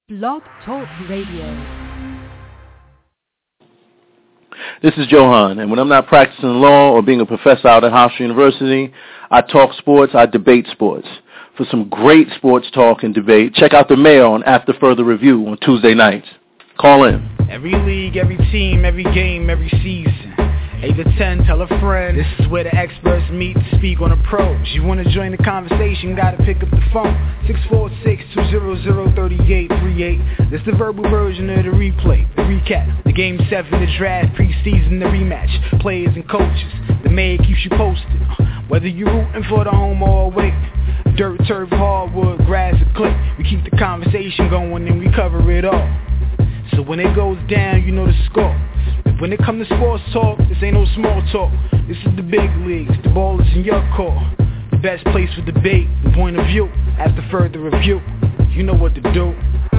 Blog Talk Radio. This is Johan, and when I'm not practicing law or being a professor out at Hofstra University, I talk sports, I debate sports. For some great sports talk and debate, check out the Mayor on After Further Review on Tuesday nights. Call in. Every league, every team, every game, every season. 8 to 10, tell a friend. This is where the experts meet to speak on the pros. You want to join the conversation, gotta pick up the phone. 646-200-3838. This the verbal version of the replay, the recap, the game 7, the draft, preseason, the rematch. Players and coaches, the mayor keeps you posted. Whether you're rooting for the home or away. Dirt, turf, hardwood, grass, or clay. We keep the conversation going and we cover it all. So when it goes down, you know the score. When it comes to sports talk, this ain't no small talk. This is the big leagues, the ball is in your court. The best place for debate and point of view. After further review, you know what to do.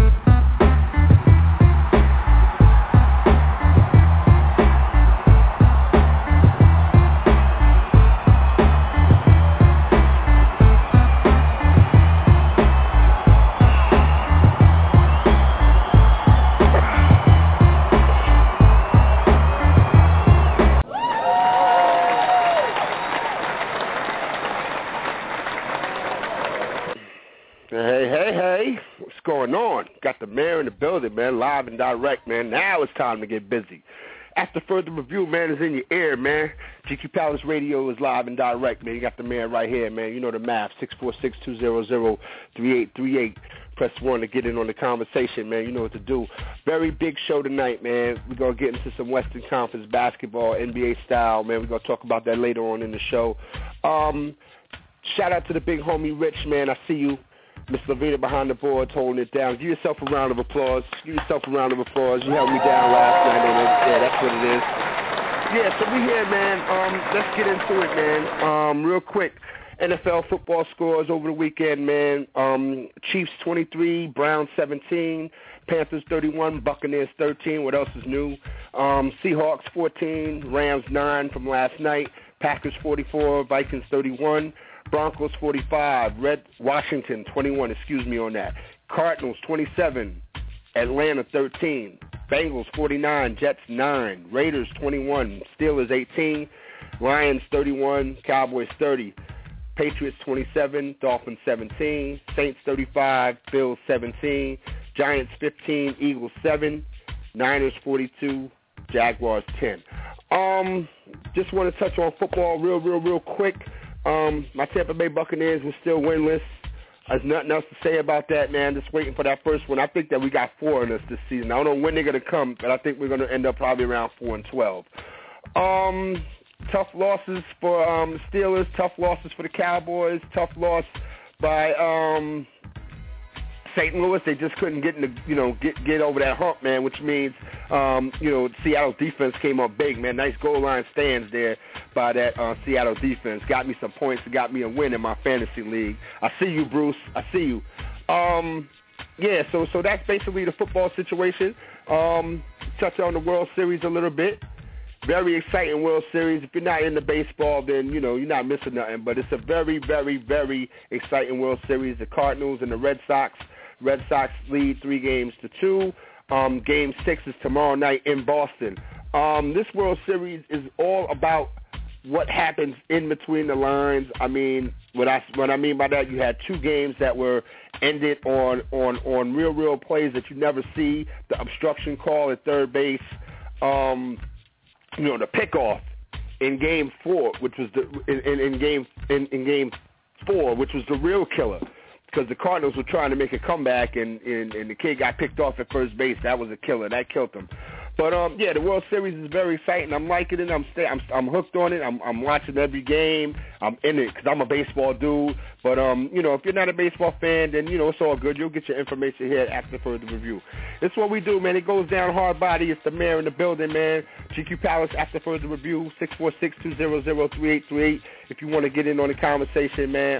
Got the mayor in the building, man, live and direct, man. Now it's time to get busy. After Further Review, man, is in your ear, man. GQ Palace Radio is live and direct, man. You got the mayor right here, man. You know the math, 646-200-3838. Press 1 to get in on the conversation, man. You know what to do. Very big show tonight, man. We're going to get into some Western Conference basketball, NBA style, man. We're going to talk about that later on in the show. Shout out to the big homie Rich, man. I see you. Miss Lavina behind the boards holding it down. Give yourself a round of applause. Give yourself a round of applause. You held me down last night. Yeah, that's what it is. Yeah, so we here, man. Let's get into it, man. Real quick, NFL football scores over the weekend, man. Chiefs 23, Browns 17, Panthers 31, Buccaneers 13. What else is new? Seahawks 14, Rams 9 from last night, Packers 44, Vikings 31. Broncos 45, Washington 21, on that. Cardinals 27, Atlanta 13, Bengals 49, Jets 9, Raiders 21, Steelers 18, Lions 31, Cowboys 30, Patriots 27, Dolphins 17, Saints 35, Bills 17, Giants 15, Eagles 7, Niners 42, Jaguars 10. Just want to touch on football real quick. My Tampa Bay Buccaneers were still winless. There's nothing else to say about that, man. Just waiting for that first one. I think that we got 4 in us this season. I don't know when they're going to come, but I think we're going to end up probably around 4-12. Tough losses for the Steelers. Tough losses for the Cowboys. Tough loss by St. Louis. They just couldn't get over that hump, man, which means, Seattle defense came up big, man. Nice goal line stands there by that Seattle defense. Got me some points. Got me a win in my fantasy league. I see you, Bruce. I see you. So that's basically the football situation. Touch on the World Series a little bit. Very exciting World Series. If you're not into baseball, then, you're not missing nothing. But it's a very, very, very exciting World Series. The Cardinals and the Red Sox. Red Sox lead 3-2. Game 6 is tomorrow night in Boston. This World Series is all about what happens in between the lines. I mean, what I mean by that, you had 2 games that were ended on real plays that you never see. The obstruction call at third base, the pickoff in Game 4, which was in Game 4, which was the real killer. Because the Cardinals were trying to make a comeback, and the kid got picked off at first base. That was a killer. That killed them. But the World Series is very exciting. I'm liking it. I'm hooked on it. I'm watching every game. I'm in it because I'm a baseball dude. But if you're not a baseball fan, then it's all good. You'll get your information here after further review. It's what we do, man. It goes down hard body. It's the mayor in the building, man. GQ Palace after further review. 646-200-3838. If you want to get in on the conversation, man.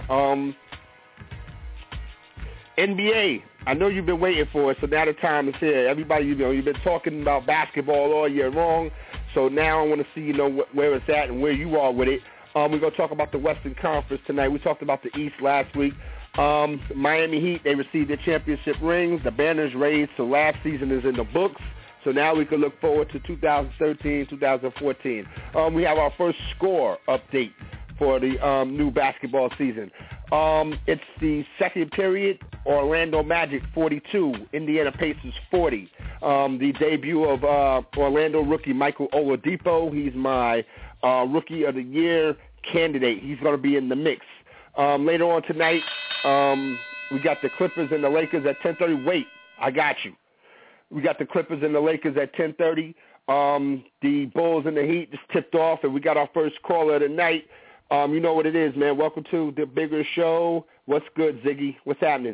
NBA, I know you've been waiting for it, so now the time is here. Everybody, you've been talking about basketball all year long, so now I want to see, where it's at and where you are with it. We're going to talk about the Western Conference tonight. We talked about the East last week. Miami Heat, they received their championship rings. The banner's raised, so last season is in the books. So now we can look forward to 2013, 2014. We have our first score update for the new basketball season. It's the second period. Orlando Magic 42, Indiana Pacers 40. The debut of Orlando rookie Michael Oladipo. He's my Rookie of the Year candidate. He's going to be in the mix. Later on tonight, we got the Clippers and the Lakers at 10:30. Wait, I got you. We got the Clippers and the Lakers at 10:30. The Bulls and the Heat just tipped off, and we got our first caller of the night. You know what it is, man. Welcome to the bigger show. What's good, Ziggy? What's happening?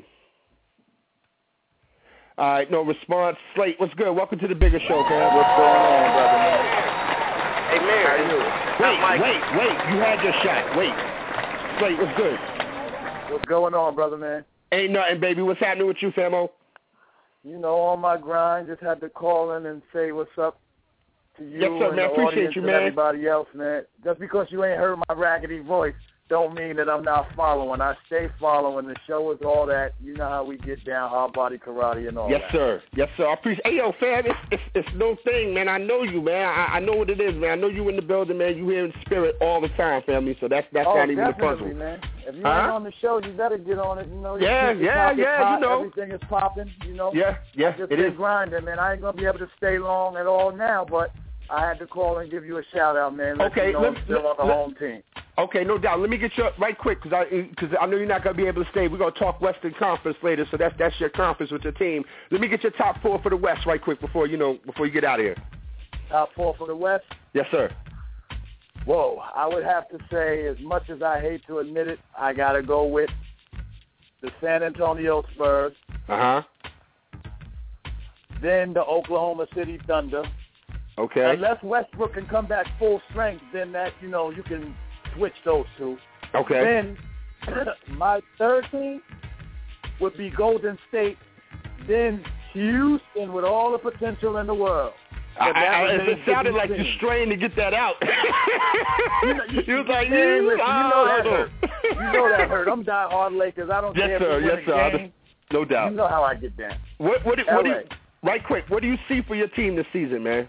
All right, no response. Slate, what's good? Welcome to the bigger show, man. What's going on, brother, man? Hey, Mayor. Wait. You had your shot. Wait. Slate, what's good? What's going on, brother, man? Ain't nothing, baby. What's happening with you, famo? You know, on my grind, just had to call in and say what's up to you, yes, sir, and man. the Appreciate audience you, and man. everybody else, man. Just because you ain't heard my raggedy voice don't mean that I'm not following. I stay following. The show is all that. You know how we get down, hard body karate and all yes, that. Yes, sir. I appreciate. Hey, yo, fam, it's no thing, man. I know you, man. I know what it is, man. I know you in the building, man. You here in spirit all the time, family. So that's not even the puzzle, man. If you ain't on the show, you better get on it. You know. Yeah. You know, everything is popping. You know. Yeah. I just been grinding, man. I ain't gonna be able to stay long at all now, but I had to call and give you a shout out, man. Okay, I'm still on the home team. Okay, no doubt. Let me get you right quick because I know you're not going to be able to stay. We're going to talk Western Conference later, so that's your conference with your team. Let me get your top four for the West right quick before you get out of here. Top four for the West? Yes, sir. Whoa, I would have to say, as much as I hate to admit it, I got to go with the San Antonio Spurs. Then the Oklahoma City Thunder. Okay. Unless Westbrook can come back full strength, then that, you can switch those two. Okay. Then my third team would be Golden State. Then Houston with all the potential in the world. It sounded like you strained to get that out. You was like, you know that hurt. You know that hurt. I'm diehard Lakers. I don't care if we win a game. No doubt. You know how I get down. What do you, right quick, what do you see for your team this season, man?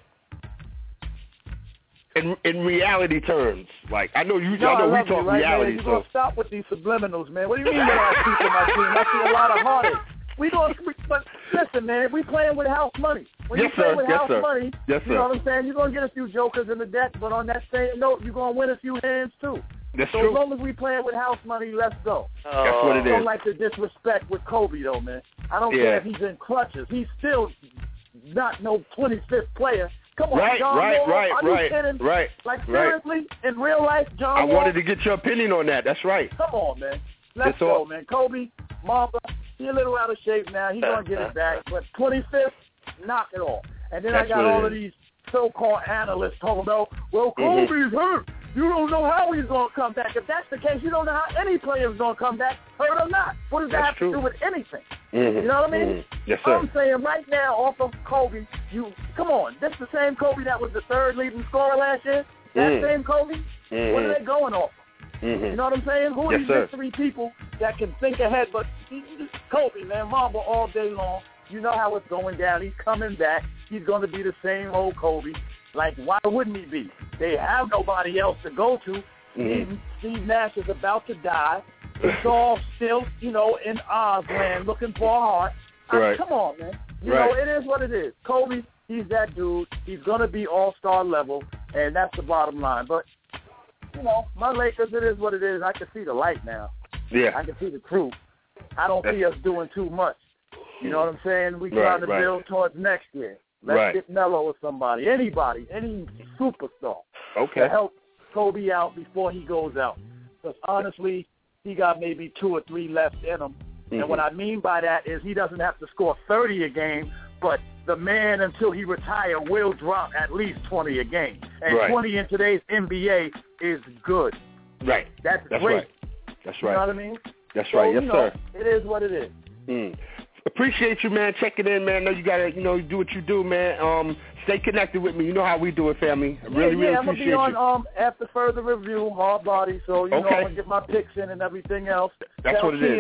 In reality terms, like I know we talk reality. Man. You're gonna stop with these subliminals, man. What do you mean you don't see for my team? I see a lot of heartache. But listen, man, we playing with house money. When you play with house money, you know what I'm saying? You're gonna get a few jokers in the deck, but on that same note, you're gonna win a few hands too. That's so true. As long as we playing with house money, let's go. That's what it is. I don't like the disrespect with Kobe though, man. I don't care if he's in clutches. He's still not no 25th player. Come on, John Wall, are you kidding? Like, seriously, in real life, John Wall? I wanted to get your opinion on that. That's right. Come on, man. Let's go, man. Kobe, Mamba, he's a little out of shape now. He's going to get it back. But 25th, knock it off. And then I got all of these so-called analysts talking about, well, Kobe's hurt. You don't know how he's going to come back. If that's the case, you don't know how any player is going to come back, hurt or not. What does that have to do with anything? You know what I mean? Yes, sir. I'm saying right now, off of Kobe, come on. This is the same Kobe that was the third leading scorer last year. That same Kobe? What are they going off of? You know what I'm saying? Who are these mystery people that can think ahead? But Kobe, man, Mamba all day long. You know how it's going down. He's coming back. He's going to be the same old Kobe. Like, why wouldn't he be? They have nobody else to go to. Steve Nash is about to die. It's all still, in Oz land looking for a heart. Come on, man. You know, it is what it is. Kobe, he's that dude. He's going to be all-star level, and that's the bottom line. But, my Lakers, it is what it is. I can see the light now. Yeah. I can see the truth. I don't see us doing too much. You know what I'm saying? We're trying to build towards next year. Let's get Melo or somebody, anybody, any superstar to help Kobe out before he goes out. Because honestly, he got maybe 2 or 3 left in him. And what I mean by that is he doesn't have to score 30 a game, but the man until he retire will drop at least 20 a game. And 20 in today's NBA is good. Right. That's great. That's right. You know what I mean? That's right. Yes, sir. It is what it is. Appreciate you, man. Checking in, man. I know you gotta, you do what you do, man. Stay connected with me. You know how we do it, family. I really I'm gonna be on after further review, hard body. So I'm gonna get my picks in and everything else. That's what it is.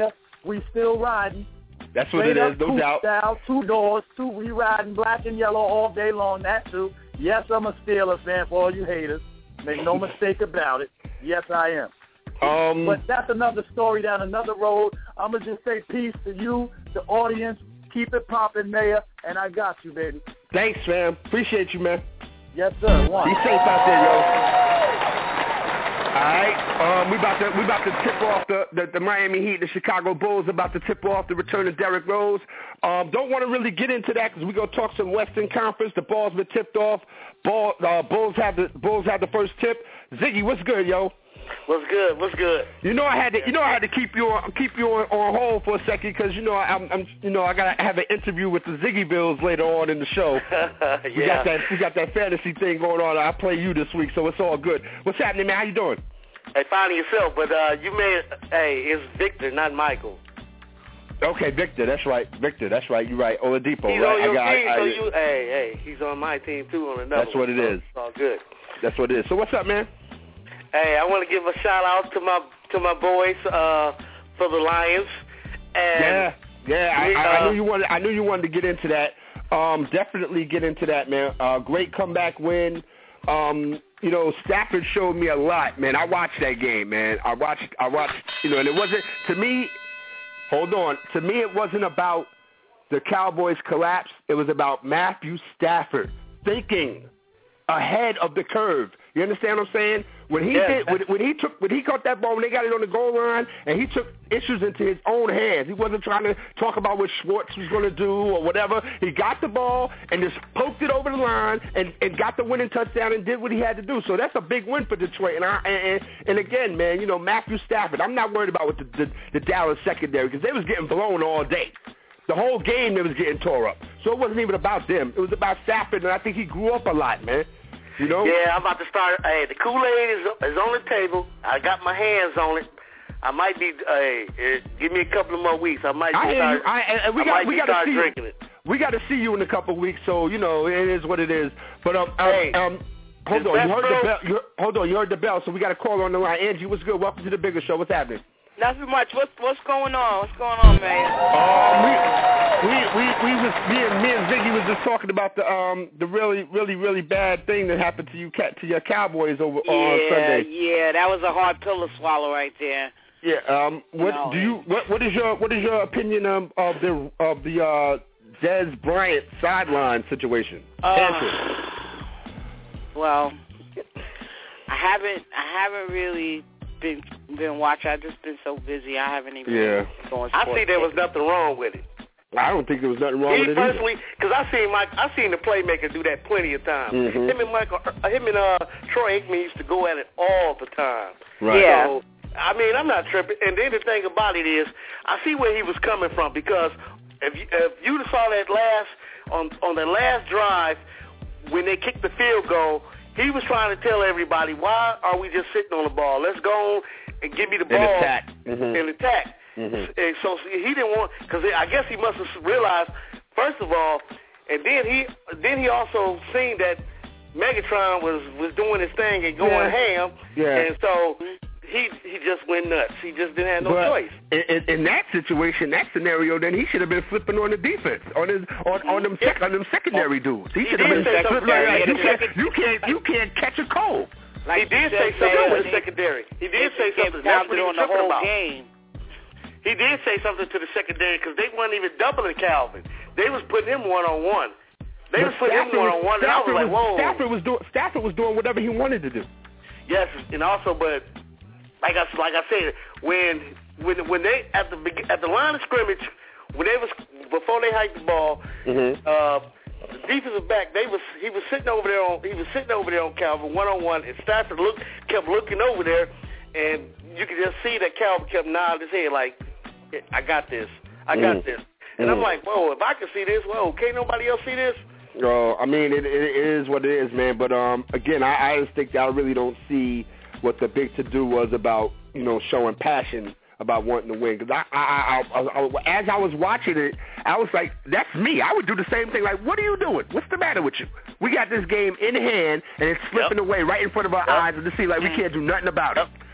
we still riding. That's what it is, no doubt. Style, 2 doors, we riding black and yellow all day long, that too. Yes, I'm a Steelers fan for all you haters. Make no mistake about it. Yes, I am. But that's another story down another road. I'm going to just say peace to you, the audience. Keep it popping, Mayor, and I got you, baby. Thanks, fam. Appreciate you, man. Yes, sir. One. Be safe out there, yo. All right, we about to tip off the Miami Heat. The Chicago Bulls about to tip off the return of Derrick Rose. Don't want to really get into that because we're gonna talk some Western Conference. The ball's been tipped off. Bulls have the first tip. Ziggy, what's good, yo? What's good? You know I had to keep you on hold for a second because I gotta have an interview with the Ziggy Bills later on in the show. We got that fantasy thing going on. I play you this week, so it's all good. What's happening, man? How you doing? Hey, finding yourself, but it's Victor, not Michael. Okay, Victor, that's right. You're right. Oladipo, he's right? On your team, he's on my team too on another. That's what it is. It's all good. That's what it is. So what's up, man? Hey, I want to give a shout out to my boys for the Lions. And I knew you wanted to get into that. Definitely get into that, man. Great comeback win. Stafford showed me a lot, man. I watched that game, man. I watched. And it wasn't to me. Hold on. To me, it wasn't about the Cowboys' collapse. It was about Matthew Stafford thinking ahead of the curve. You understand what I'm saying? When he caught that ball, when they got it on the goal line, and he took issues into his own hands. He wasn't trying to talk about what Schwartz was going to do or whatever. He got the ball and just poked it over the line and got the winning touchdown and did what he had to do. So that's a big win for Detroit. And again, man, Matthew Stafford. I'm not worried about what the Dallas secondary because they was getting blown all day. The whole game they was getting tore up. So it wasn't even about them. It was about Stafford, and I think he grew up a lot, man. Yeah, I'm about to start. Hey, the Kool-Aid is on the table. I got my hands on it. I might be. Give me a couple of more weeks. I might start. We got to see drinking it. We got to see you in a couple of weeks, so it is what it is. But hold on, you heard the bell, so we got a caller on the line. Angie, what's good? Welcome to the Bigger Show. What's happening? Nothing much. What's going on? What's going on, man? Me and Ziggy was just talking about the really, really, really bad thing that happened to your Cowboys on Sunday. Yeah, that was a hard pill to swallow right there. Yeah. What is your opinion of the Dez Bryant sideline situation? Well, I haven't really been watching. I've just been so busy. I haven't even been going sports. I see there was nothing wrong with it. I don't think there was nothing wrong with it personally, because I seen the playmaker do that plenty of times. Mm-hmm. Him and Troy Aikman used to go at it all the time. Right. Yeah. So, I'm not tripping. And then the thing about it is, I see where he was coming from because if you saw that on the last drive when they kicked the field goal, he was trying to tell everybody, why are we just sitting on the ball? Let's go and give me the ball and attack. Mm-hmm. And so he didn't want, because I guess he must have realized, first of all, and then he also seen that Megatron was doing his thing and going ham, and so he just went nuts. He just didn't have no choice. In that situation, that scenario, then he should have been flipping on the defense, on them secondary dudes. He should have been flipping like you can't catch a cold. He did say something to the secondary. He did say something. That's what he was tripping about. Game. He did say something to the secondary because they weren't even doubling Calvin. They was putting him one-on-one. They was putting him one-on-one, and I was like, whoa. Stafford was doing whatever he wanted to do. Yes, and also, but like I said, when they at the line of scrimmage, before they hiked the ball, the defensive back he was sitting over there on Calvin one-on-one, and Stafford kept looking over there, and you could just see that Calvin kept nodding his head like, I got this. And I'm like, whoa, if I can see this, whoa, can't nobody else see this? I mean, it is what it is, man. But, again, I just think that I really don't see what the big to-do was about, showing passion about wanting to win. Because as I was watching it, I was like, that's me. I would do the same thing. Like, what are you doing? What's the matter with you? We got this game in hand, and it's slipping away right in front of our eyes, and to see, like, we can't do nothing about it.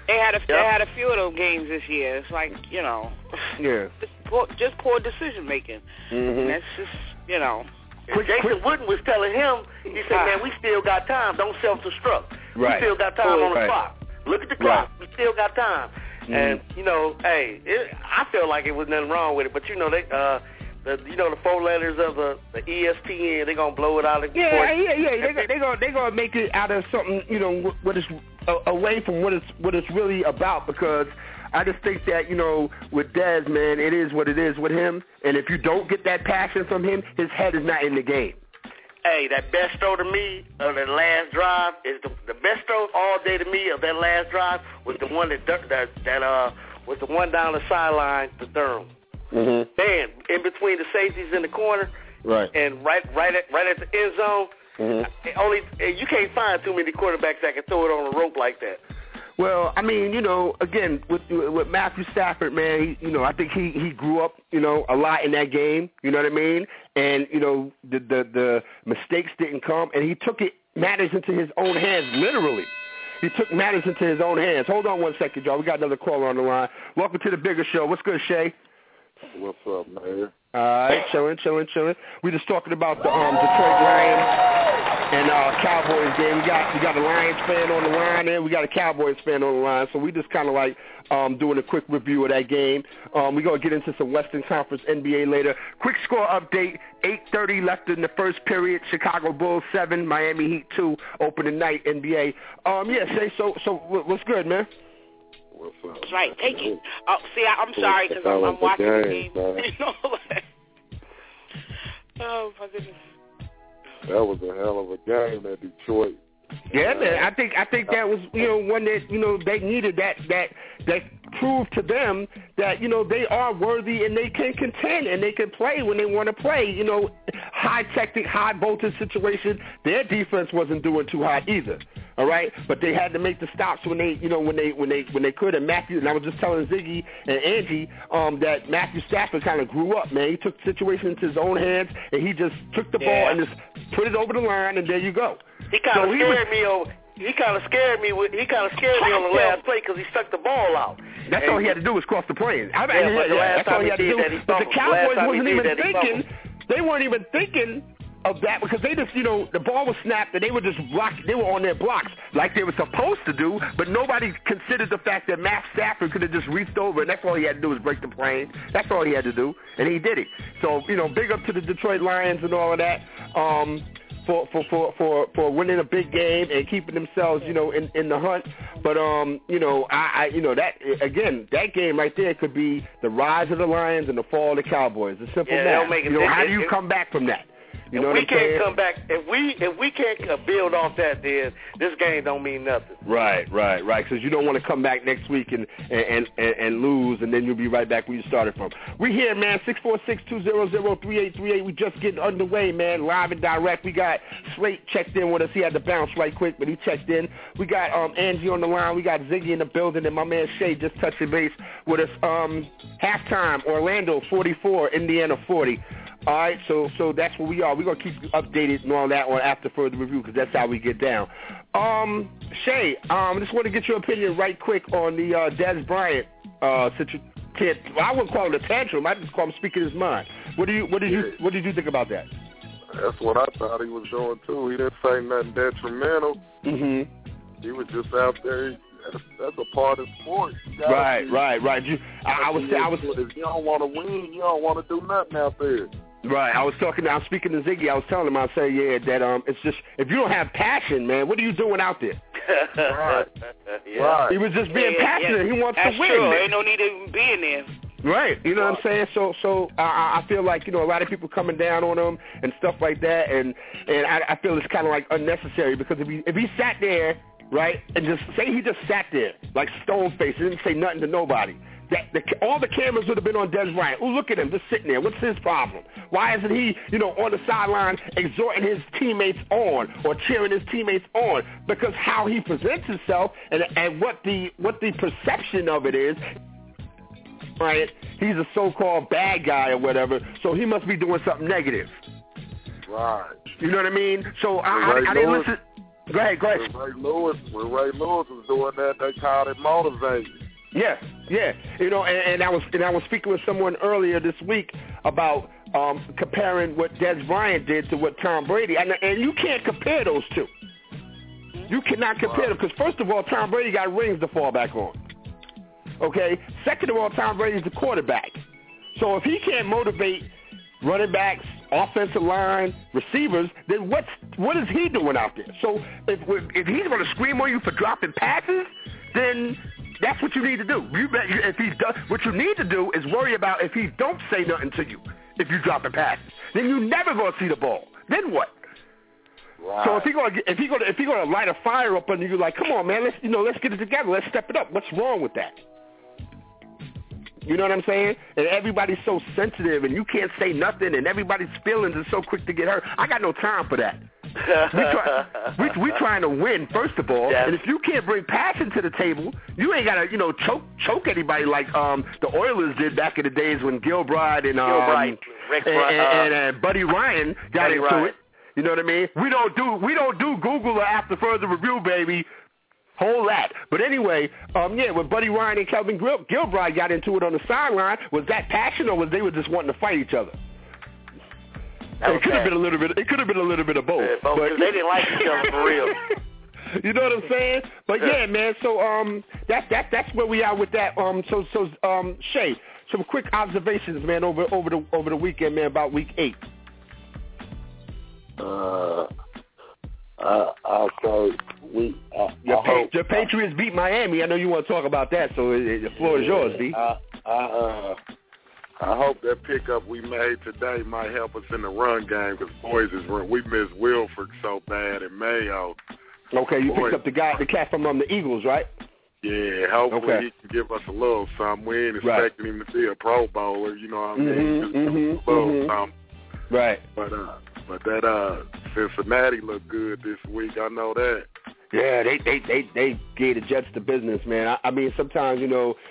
They had a few of those games this year. It's like, you know, just poor decision making. Mm-hmm. That's just, you know. Jason Wooden was telling him, he said, man, we still got time. Don't self-destruct. Right. We still got time on the clock. Look at the clock. We still got time. Mm-hmm. And, you know, hey, I feel like it was nothing wrong with it. But, you know, the 4 letters of the ESPN, they're going to blow it out of They're going to make it out of something, you know, what is away from what it's really about, because I just think that, you know, with Dez, man, it is what it is with him. And if you don't get that passion from him, his head is not in the game. Hey, that best throw to me of that last drive is the best throw all day to me of that last drive was the one that was the one down the sideline to Durham. Mm-hmm. Man, in between the safeties in the corner, right, and right at the end zone. Mm-hmm. You can't find too many quarterbacks that can throw it on a rope like that. Well, I mean, you know, again, with Matthew Stafford, man, I think he grew up, you know, a lot in that game, you know what I mean? And, you know, the mistakes didn't come, and he took matters into his own hands, literally. He took matters into his own hands. Hold on one second, y'all. We got another caller on the line. Welcome to the bigger show. What's good, Shay? What's up, man? All right, chilling. We just talking about the Detroit Lions and Cowboys game. We got a Lions fan on the line, and we got a Cowboys fan on the line. So we just kind of like doing a quick review of that game. We're going to get into some Western Conference NBA later. Quick score update, 8:30 left in the first period. Chicago Bulls 7, Miami Heat 2, opening night NBA. Shay, so what's good, man? That's right. Take it. Oh, see, I'm sorry because I'm watching the game. You know, like, oh my goodness. That was a hell of a game at Detroit. Yeah, man. I think that was, you know, one that, you know, they needed that proved to them that, you know, they are worthy and they can contend and they can play when they want to play. You know, high technique, high voltage situation. Their defense wasn't doing too hot either. All right, but they had to make the stops when they could. And Matthew, and I was just telling Ziggy and Angie that Matthew Stafford kind of grew up, man. He took the situation into his own hands and he just took the ball and just put it over the line, and there you go. He kind of scared me on the last play because he stuck the ball out. That's all he had to do was cross the plane. That's all he had to do. But the Cowboys wasn't even thinking. They weren't even thinking of that because they just, you know, the ball was snapped and they were just blocked. They were on their blocks like they were supposed to do, but nobody considered the fact that Matt Stafford could have just reached over, and that's all he had to do was break the plane. That's all he had to do, and he did it. So, you know, big up to the Detroit Lions and all of that. For winning a big game and keeping themselves, you know, in the hunt. But you know, that game right there could be the rise of the Lions and the fall of the Cowboys. It's simple math. You know, how do you come back from that? You know if we can't come back, if we can't build off that, then this game don't mean nothing. Right. Because you don't want to come back next week and lose, and then you'll be right back where you started from. We here, man. 646-200-3838. We just getting underway, man. Live and direct. We got Slate checked in with us. He had to bounce right quick, but he checked in. We got Angie on the line. We got Ziggy in the building, and my man Shay just touching base with us. Halftime, Orlando 44, Indiana 40. All right, so that's where we are. We're going to keep you updated and all that on After Further Review because that's how we get down. Shay, I just want to get your opinion right quick on the Dez Bryant situation. I wouldn't call it a tantrum. I just call him speaking his mind. What did you think about that? That's what I thought he was doing, too. He didn't say nothing detrimental. Mm-hmm. He was just out there. That's a part of sports. Right. If you don't want to win, you don't want to do nothing out there. Right. I was speaking to Ziggy. I was telling him, I say, that it's just, if you don't have passion, man, what are you doing out there? Right. He was just being passionate. He wants to win. True. Ain't no need of being there. Right. You know what I'm saying? So I feel like, you know, a lot of people coming down on him and stuff like that, and I feel it's kind of like unnecessary because if he sat there, right, and just say he just sat there like stone face and didn't say nothing to nobody, all the cameras would have been on Dez Bryant. Oh, look at him, just sitting there. What's his problem? Why isn't he, you know, on the sideline exhorting his teammates on or cheering his teammates on? Because how he presents himself and what the perception of it is, right? He's a so-called bad guy or whatever, so he must be doing something negative. Right. You know what I mean? So I didn't listen. Go ahead. When Ray Lewis was doing that, they called it motivating. Yeah. You know, and I was speaking with someone earlier this week about comparing what Dez Bryant did to what Tom Brady, and you can't compare those two. You cannot compare them because first of all, Tom Brady got rings to fall back on. Okay. Second of all, Tom Brady's the quarterback. So if he can't motivate running backs, offensive line, receivers, then what is he doing out there? So if he's going to scream on you for dropping passes, then that's what you need to do. What you need to do is worry about if he don't say nothing to you if you dropping passes. Then you never going to see the ball. Then what? Right. So if he gonna light a fire up under you, like, come on, man, let's get it together, let's step it up. What's wrong with that? You know what I'm saying? And everybody's so sensitive, and you can't say nothing, and everybody's feelings are so quick to get hurt. I got no time for that. we trying to win, first of all, and if you can't bring passion to the table, you ain't gotta, choke anybody like the Oilers did back in the days when Gilbride and Buddy Ryan got into it. You know what I mean? We don't do Google or after further review, baby. Hold that. But anyway, when Buddy Ryan and Kelvin Gilbride got into it on the sideline, was that passion or was they were just wanting to fight each other? It could have been a little bit. It could have been a little bit of both. Yeah, both, but they didn't like each other for real. You know what I'm saying? But yeah, man. So that's where we are with that. So Shay, some quick observations, man, over the weekend, man, about Week 8. I'll say your Patriots beat Miami. I know you want to talk about that, so the floor is yours, D. I hope that pickup we made today might help us in the run game because we missed Wilford so bad in Mayo. Okay, you picked up the cat from the Eagles, right? Yeah, hopefully he can give us a little something. We ain't expecting him to be a Pro Bowler, you know what I mean? Just a little something. Right. But that Cincinnati looked good this week. I know that. Yeah, they gave the Jets the business, man. I mean, sometimes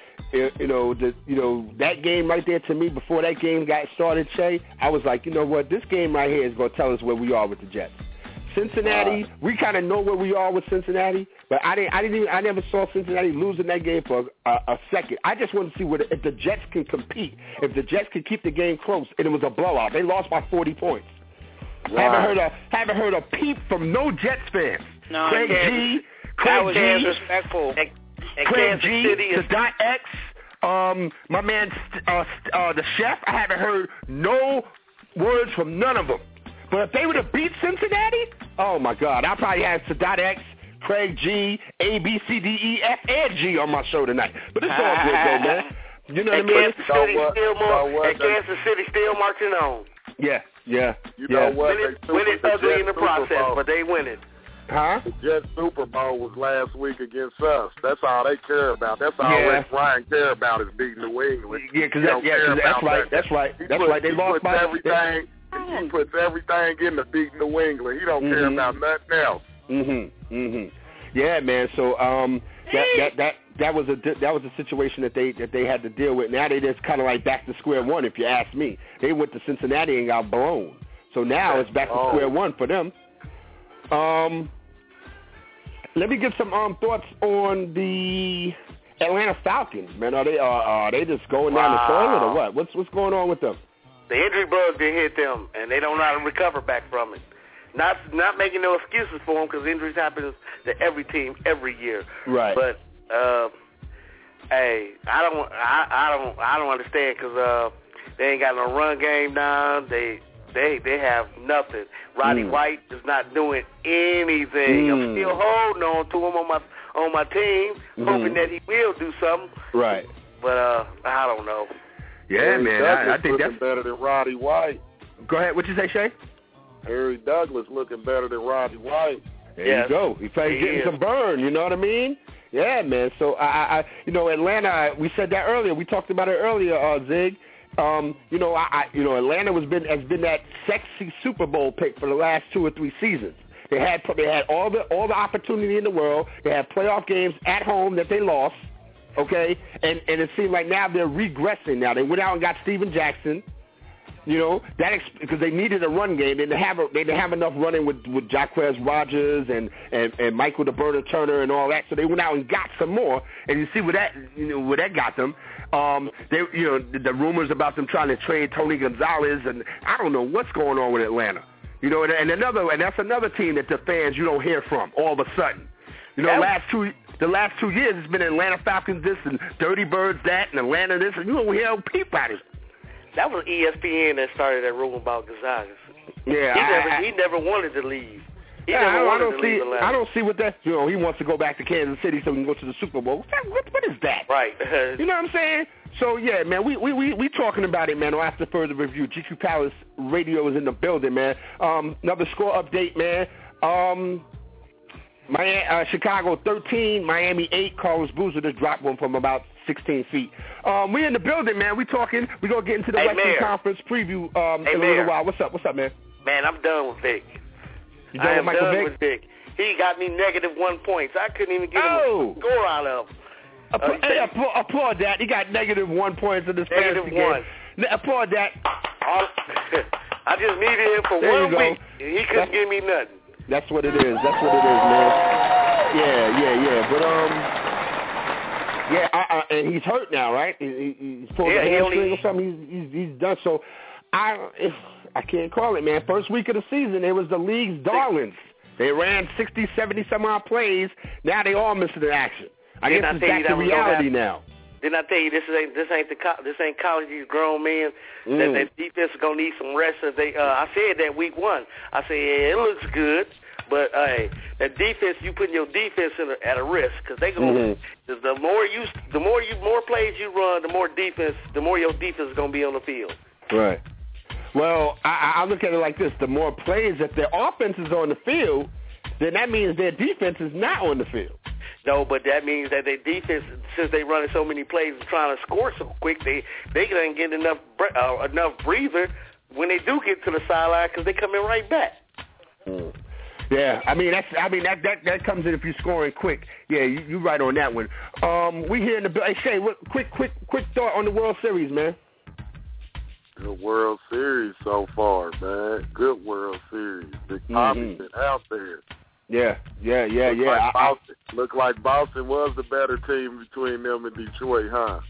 that game right there to me before that game got started, Shay, I was like, you know what, this game right here is going to tell us where we are with the Jets. Cincinnati, we kind of know where we are with Cincinnati, but I never saw Cincinnati losing that game for a second. I just wanted to see if the Jets can compete, if the Jets can keep the game close, and it was a blowout. They lost by 40 points. Right. Haven't heard a peep from no Jets fans. No, Craig G, disrespectful. Craig G, Sadat X, my man, the chef. I haven't heard no words from none of them. But if they would have beat Cincinnati, oh my God, I probably had Sadat X, Craig G, A, B, C, D, E, F, and G on my show tonight. But it's all good though, man. You know what I mean? Kansas City still marching on. Yeah. You know what? Win it ugly in the process, but they win it. Huh? The Jets Super Bowl was last week against us. That's all they care about. That's all Rex Ryan care about is beating New England. Yeah, that's right. They lost by everything. He puts everything into beating New England. He don't care about nothing else. Yeah, man. So that was a situation that they had to deal with. Now they just kind of like back to square one, if you ask me. They went to Cincinnati and got blown. So now it's back to square one for them. Let me get some thoughts on the Atlanta Falcons, man. Are they just going down the toilet or what? What's going on with them? The injury bug did hit them, and they don't know how to recover back from it. Not making no excuses for them because injuries happen to every team every year. Right. But hey, I don't understand because they ain't got no run game down. They have nothing. Roddy White is not doing anything. I'm still holding on to him on my team, hoping that he will do something. Right. But I don't know. Yeah, man. I think that's better than Roddy White. Go ahead. What'd you say, Shay? Harry Douglas looking better than Roddy White. There you go. He's getting some burn. You know what I mean? Yeah, man. So I Atlanta. We said that earlier. We talked about it earlier, Zig. Atlanta has been that sexy Super Bowl pick for the last 2 or 3 seasons. They had all the opportunity in the world. They had playoff games at home that they lost. Okay, and it seems like now they're regressing. Now they went out and got Steven Jackson. You know, because they needed a run game. They didn't have enough running with Jaquez Rogers and Michael the Burner Turner and all that. So they went out and got some more. And you see where that got them. The rumors about them trying to trade Tony Gonzalez, and I don't know what's going on with Atlanta. You know, and that's another team that the fans you don't hear from all of a sudden. You know, the last 2 years it's been Atlanta Falcons this and Dirty Birds that and Atlanta this, and you don't hear a peep about it. That was ESPN that started that rumor about Gonzalez. Yeah, he never wanted to leave. I don't see what that. You know, he wants to go back to Kansas City so he can go to the Super Bowl. What is that? Right. You know what I'm saying? So yeah, man, we talking about it, man. On After Further Review, GQ Palace Radio is in the building, man. Another score update, man. Chicago 13, Miami 8. Carlos Boozer just dropped one from about 16 feet. We in the building, man. We talking. We gonna get into the Western Conference preview in a little while. What's up, man? Man, I'm done with Vic. You done with Michael Vick? He got me -1 points. I couldn't even get him a score out of him. Applaud that. He got -1 points in this fantasy game. Applaud that. I just needed him for 1 week. He couldn't give me nothing. That's what it is. Man. Yeah. And he's hurt now, right? He's pulled a hamstring or something. He's done. So I can't call it, man. First week of the season, it was the league's darlings. They ran 60, 70 some odd plays. Now they all missing the action. I guess it's back to reality now. Didn't I tell you this ain't college? These grown men. That defense is gonna need some rest. I said that week 1. I said it looks good, but that defense, you putting your defense at a risk because they gonna. The more plays you run, the more your defense is gonna be on the field. Right. Well, I look at it like this: the more plays that their offense is on the field, then that means their defense is not on the field. No, but that means that their defense, since they running so many plays and trying to score so quick, they can't get enough breather when they do get to the sideline because they coming right back. Yeah, that comes in if you're scoring quick. Yeah, you right on that one. We here in the hey Shay, quick thought on the World Series, man. Good World Series so far, man. Good World Series. Big Tommy's been out there. Yeah. Look like Boston was the better team between them and Detroit, huh?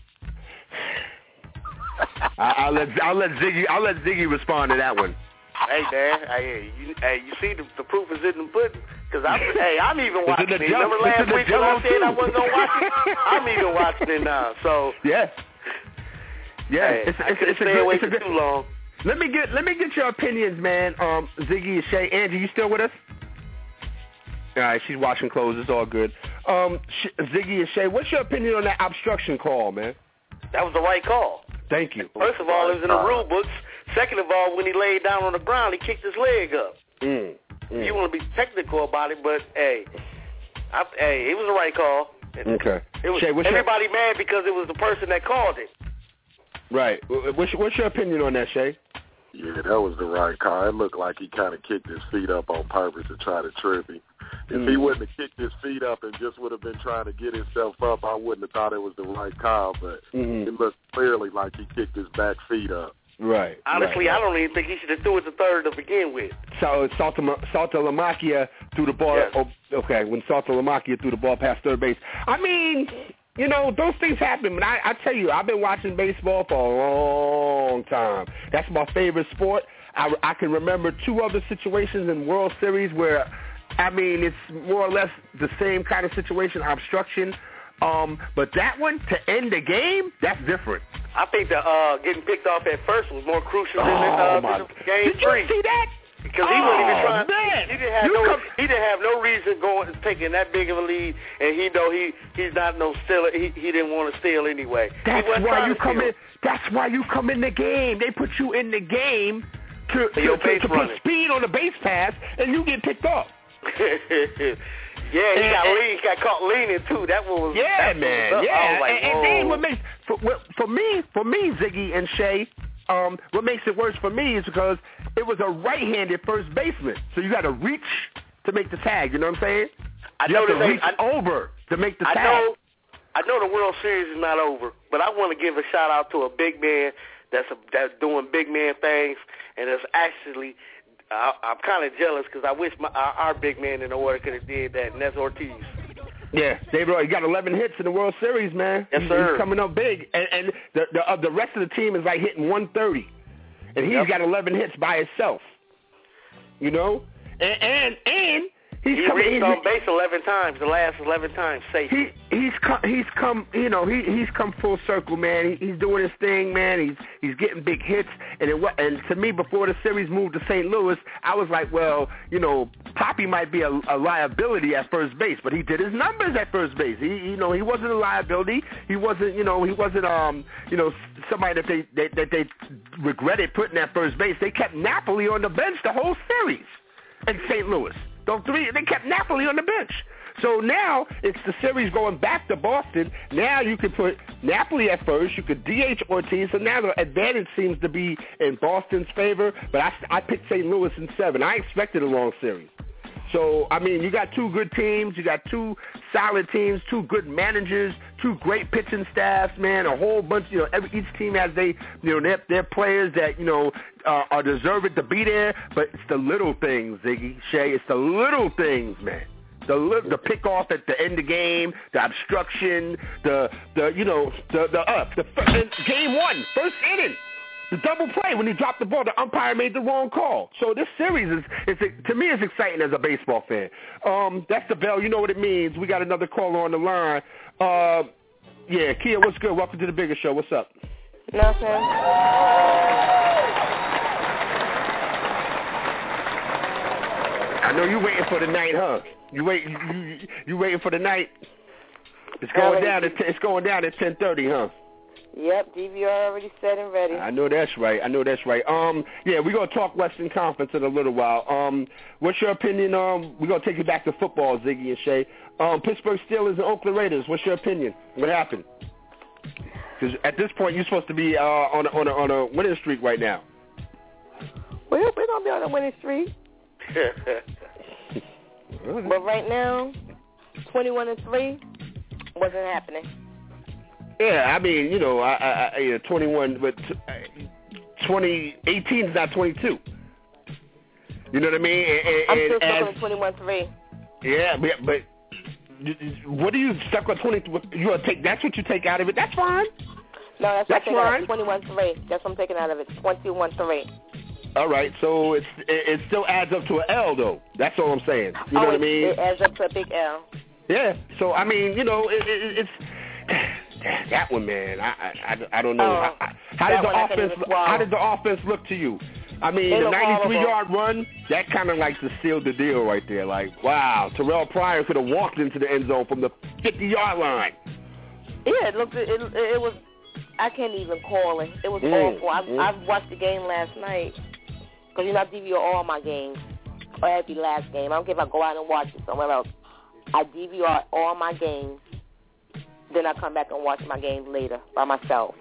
I'll let Ziggy respond to that one. Hey, man. You see the proof is in the pudding. Because I'm even watching it. Remember last week when I said I wasn't gonna watch it? I'm even watching it now. So yeah. It's a good too long. Let me get your opinions, man. Ziggy and Shay. Angie, you still with us? All right, she's washing clothes. It's all good. Ziggy and Shay, what's your opinion on that obstruction call, man? That was the right call. Thank you. First of all, it was in the rule books. Second of all, when he laid down on the ground, he kicked his leg up. You want to be technical about it, but it was the right call. Okay. Shay, everybody mad because it was the person that called it. Right. What's your opinion on that, Shay? Yeah, that was the right call. It looked like he kind of kicked his feet up on purpose to try to trip him. If he wouldn't have kicked his feet up and just would have been trying to get himself up, I wouldn't have thought it was the right call. But it looked clearly like he kicked his back feet up. Right. Honestly, I don't even think he should have threw it to third to begin with. So Saltalamacchia threw the ball. Yes. When Saltalamacchia threw the ball past third base. I mean, you know, those things happen. But I tell you, I've been watching baseball for a long time. That's my favorite sport. I can remember 2 other situations in World Series where, I mean, it's more or less the same kind of situation, obstruction. But that one, to end the game, that's different. I think the getting picked off at first was more crucial than the game 3. Did you see that? Because he wasn't even trying. Man. He didn't have no reason taking that big of a lead, and he's not no stealer. He didn't want to steal anyway. That's why you come in. That's why you come in the game. They put you in the game to put speed on the base pass, and you get picked up. Yeah, he got caught leaning too. That was man. Yeah, like, and then what makes for me, Ziggy and Shay, what makes it worse for me is because it was a right-handed first baseman, so you got to reach to make the tag. You know what I'm saying? You have to reach over to make the tag. I know the World Series is not over, but I want to give a shout out to a big man that's doing big man things, and it's actually I'm kind of jealous because I wish our big man in the order could have did that, and that's Ortiz. Yeah, David, he got 11 hits in the World Series, man. Yes, sir. He's coming up big, and the rest of the team is like hitting 130, and he's got 11 hits by himself. You know, and he reached on base 11 times. The last 11 times, safe. He's come. You know, he's come full circle, man. He's doing his thing, man. He's getting big hits, and to me, before the series moved to St. Louis, I was like, well, you know, Poppy might be a liability at first base, but he did his numbers at first base. He wasn't a liability. He wasn't somebody that they regretted putting at first base. They kept Napoli on the bench the whole series in St. Louis. They kept Napoli on the bench. So now it's the series going back to Boston. Now you could put Napoli at first. You could DH Ortiz. So now the advantage seems to be in Boston's favor. But I picked St. Louis in 7. I expected a long series. So, I mean, you got two good teams. You got two solid teams, two good managers, two great pitching staffs, man, a whole bunch. You know, each team has their players that, you know, are deserving to be there. But it's the little things, Ziggy, Shay. It's the little things, man. The pick off at the end of the game, the obstruction, game 1, first inning. The double play when he dropped the ball, the umpire made the wrong call. So this series is to me, is exciting as a baseball fan. That's the bell. You know what it means. We got another caller on the line. Yeah, Kia, what's good? Welcome to the Bigger Show. What's up? Nothing. I know you waiting for the night, huh? You waiting for the night? It's going down. It's going down at 10:30, huh? Yep, DVR already set and ready. I know that's right. Yeah, we're gonna talk Western Conference in a little while. What's your opinion? We're gonna take you back to football, Ziggy and Shay. Pittsburgh Steelers and Oakland Raiders. What's your opinion? What happened? Because at this point, you're supposed to be on a winning streak right now. We're gonna be on a winning streak. But right now, 21-3 wasn't happening. Yeah, I mean, you know, I 21, but 2018 is not 22. You know what I mean? I'm still stuck on 21-3. Yeah, but what do you stuck on 20? You gonna take? That's what you take out of it. That's fine. No, that's fine. 21-3. That's what I'm taking out of it. 21-3. All right, so it still adds up to an L though. That's all I'm saying. You know what I mean? It adds up to a big L. Yeah. So I mean, you know, it's that one, man. I don't know. How did the offense look to you? I mean, the 93-yard run, that kind of like sealed the deal right there. Like, wow, Terrell Pryor could have walked into the end zone from the 50-yard line. Yeah, it was. I can't even call it. It was awful. I watched the game last night because I DVR all my games, or every last game. I don't care if I go out and watch it somewhere else. I DVR all my games. Then I come back and watch my games later by myself.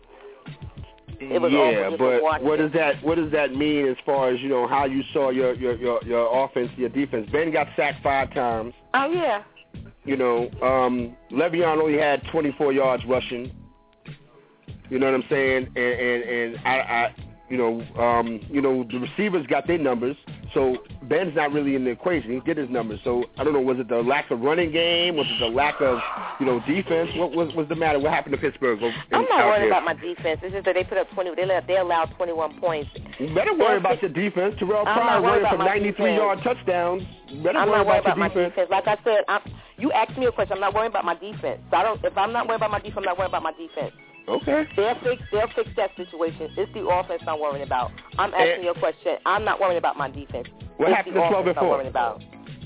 It was awful but what does that mean as far as, you know, how you saw your offense, your defense? Ben got sacked 5 times. Oh yeah. You know, Le'Veon only had 24 yards rushing. You know what I'm saying? And I the receivers got their numbers, so Ben's not really in the equation. He did his numbers. So I don't know, was it the lack of running game? Was it the lack of, defense? What was the matter? What happened to Pittsburgh? I'm not worried about my defense. It's just that they put up 20. They allowed 21 points. You better worry about your defense. Terrell Pryor running for 93-yard touchdowns. You better I'm worry not worried about your my defense. Like I said, you asked me a question. I'm not worried about my defense. So if I'm not worried about my defense, I'm not worried about my defense. Okay. They'll fix that situation. It's the offense I'm worrying about. I'm asking you a question. I'm not worrying about my defense. What happened to 12 and 4? I'm worrying about.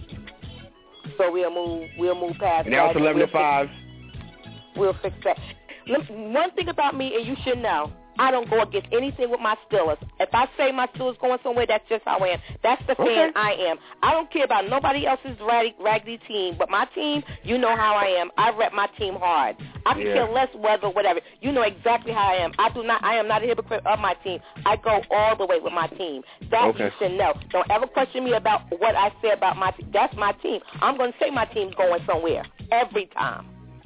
So we'll move past. And now it's 11-5. We'll fix that. One thing about me, and you should know, I don't go against anything with my Steelers. If I say my Steelers going somewhere, that's just how I am. That's the fan I am. I don't care about nobody else's raggedy team, but my team, you know how I am. I rep my team hard. I can care less whether, whatever. You know exactly how I am. I am not a hypocrite of my team. I go all the way with my team. That you should know. Don't ever question me about what I say about my team. That's my team. I'm going to say my team's going somewhere every time.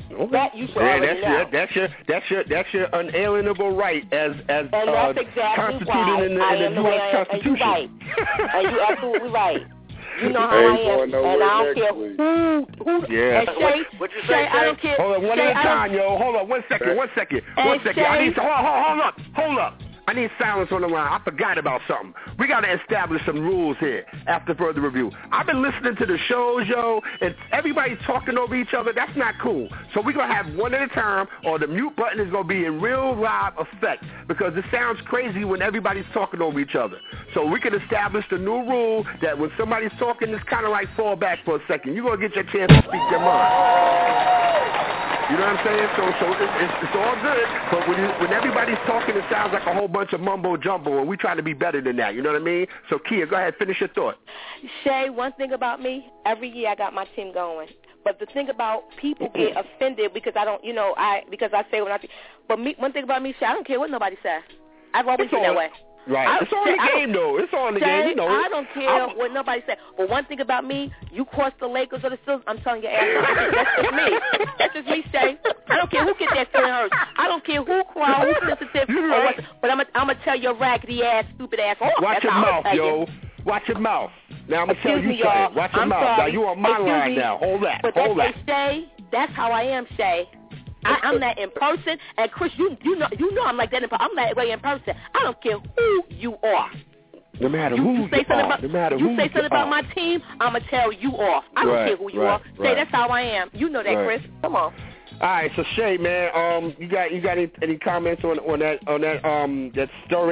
Okay. That you should already know. That's your unalienable right as and that's exactly why in the U.S. Constitution. And you're absolutely right. You know how I am, and I don't care who. Yeah. And Shay, what you Shay, say? I don't care. Hold on, one Shay, at a time, yo. Hold on, one second. Shay, I need to hold up. I need silence on the line. I forgot about something. We got to establish some rules here after further review. I've been listening to the shows, yo, and everybody's talking over each other. That's not cool. So we're going to have one at a time, or the mute button is going to be in real live effect because it sounds crazy when everybody's talking over each other. So we can establish the new rule that when somebody's talking, it's kind of like fall back for a second. You're going to get your chance to speak your mind. You know what I'm saying? So it's all good, but when everybody's talking, it sounds like a whole bunch of mumbo-jumbo, and we trying to be better than that. You know what I mean? So, Kia, go ahead, finish your thought. Shay, one thing about me, every year I got my team going. But the thing about people get offended because I don't, because I say what I think. But one thing about me, Shay, I don't care what nobody says. I've always been that way. Right. It's all in the game, though. It's all in the game. You know I don't care what nobody said. But one thing about me, you cross the Lakers or the Steelers, I'm telling your ass. That's just me. That's just me, Shay. I don't care who gets that feeling hurt. I don't care who cries, who's sensitive, or what. But I'm going to tell your raggedy ass, stupid ass. Watch your mouth, yo. Watch your mouth. Now I'm going to tell you something. Watch your mouth. Now you on my line now. Hold that. But Shay, that's how I am, Shay. I'm that in person, and Chris, you know I'm like that in person. I'm that way in person. I don't care who you are. No matter who you say something about my team, I'm gonna tell you off. I don't care who you are. Shay, that's how I am. You know that, Chris. Come on. All right, so Shay, man, you got any comments on that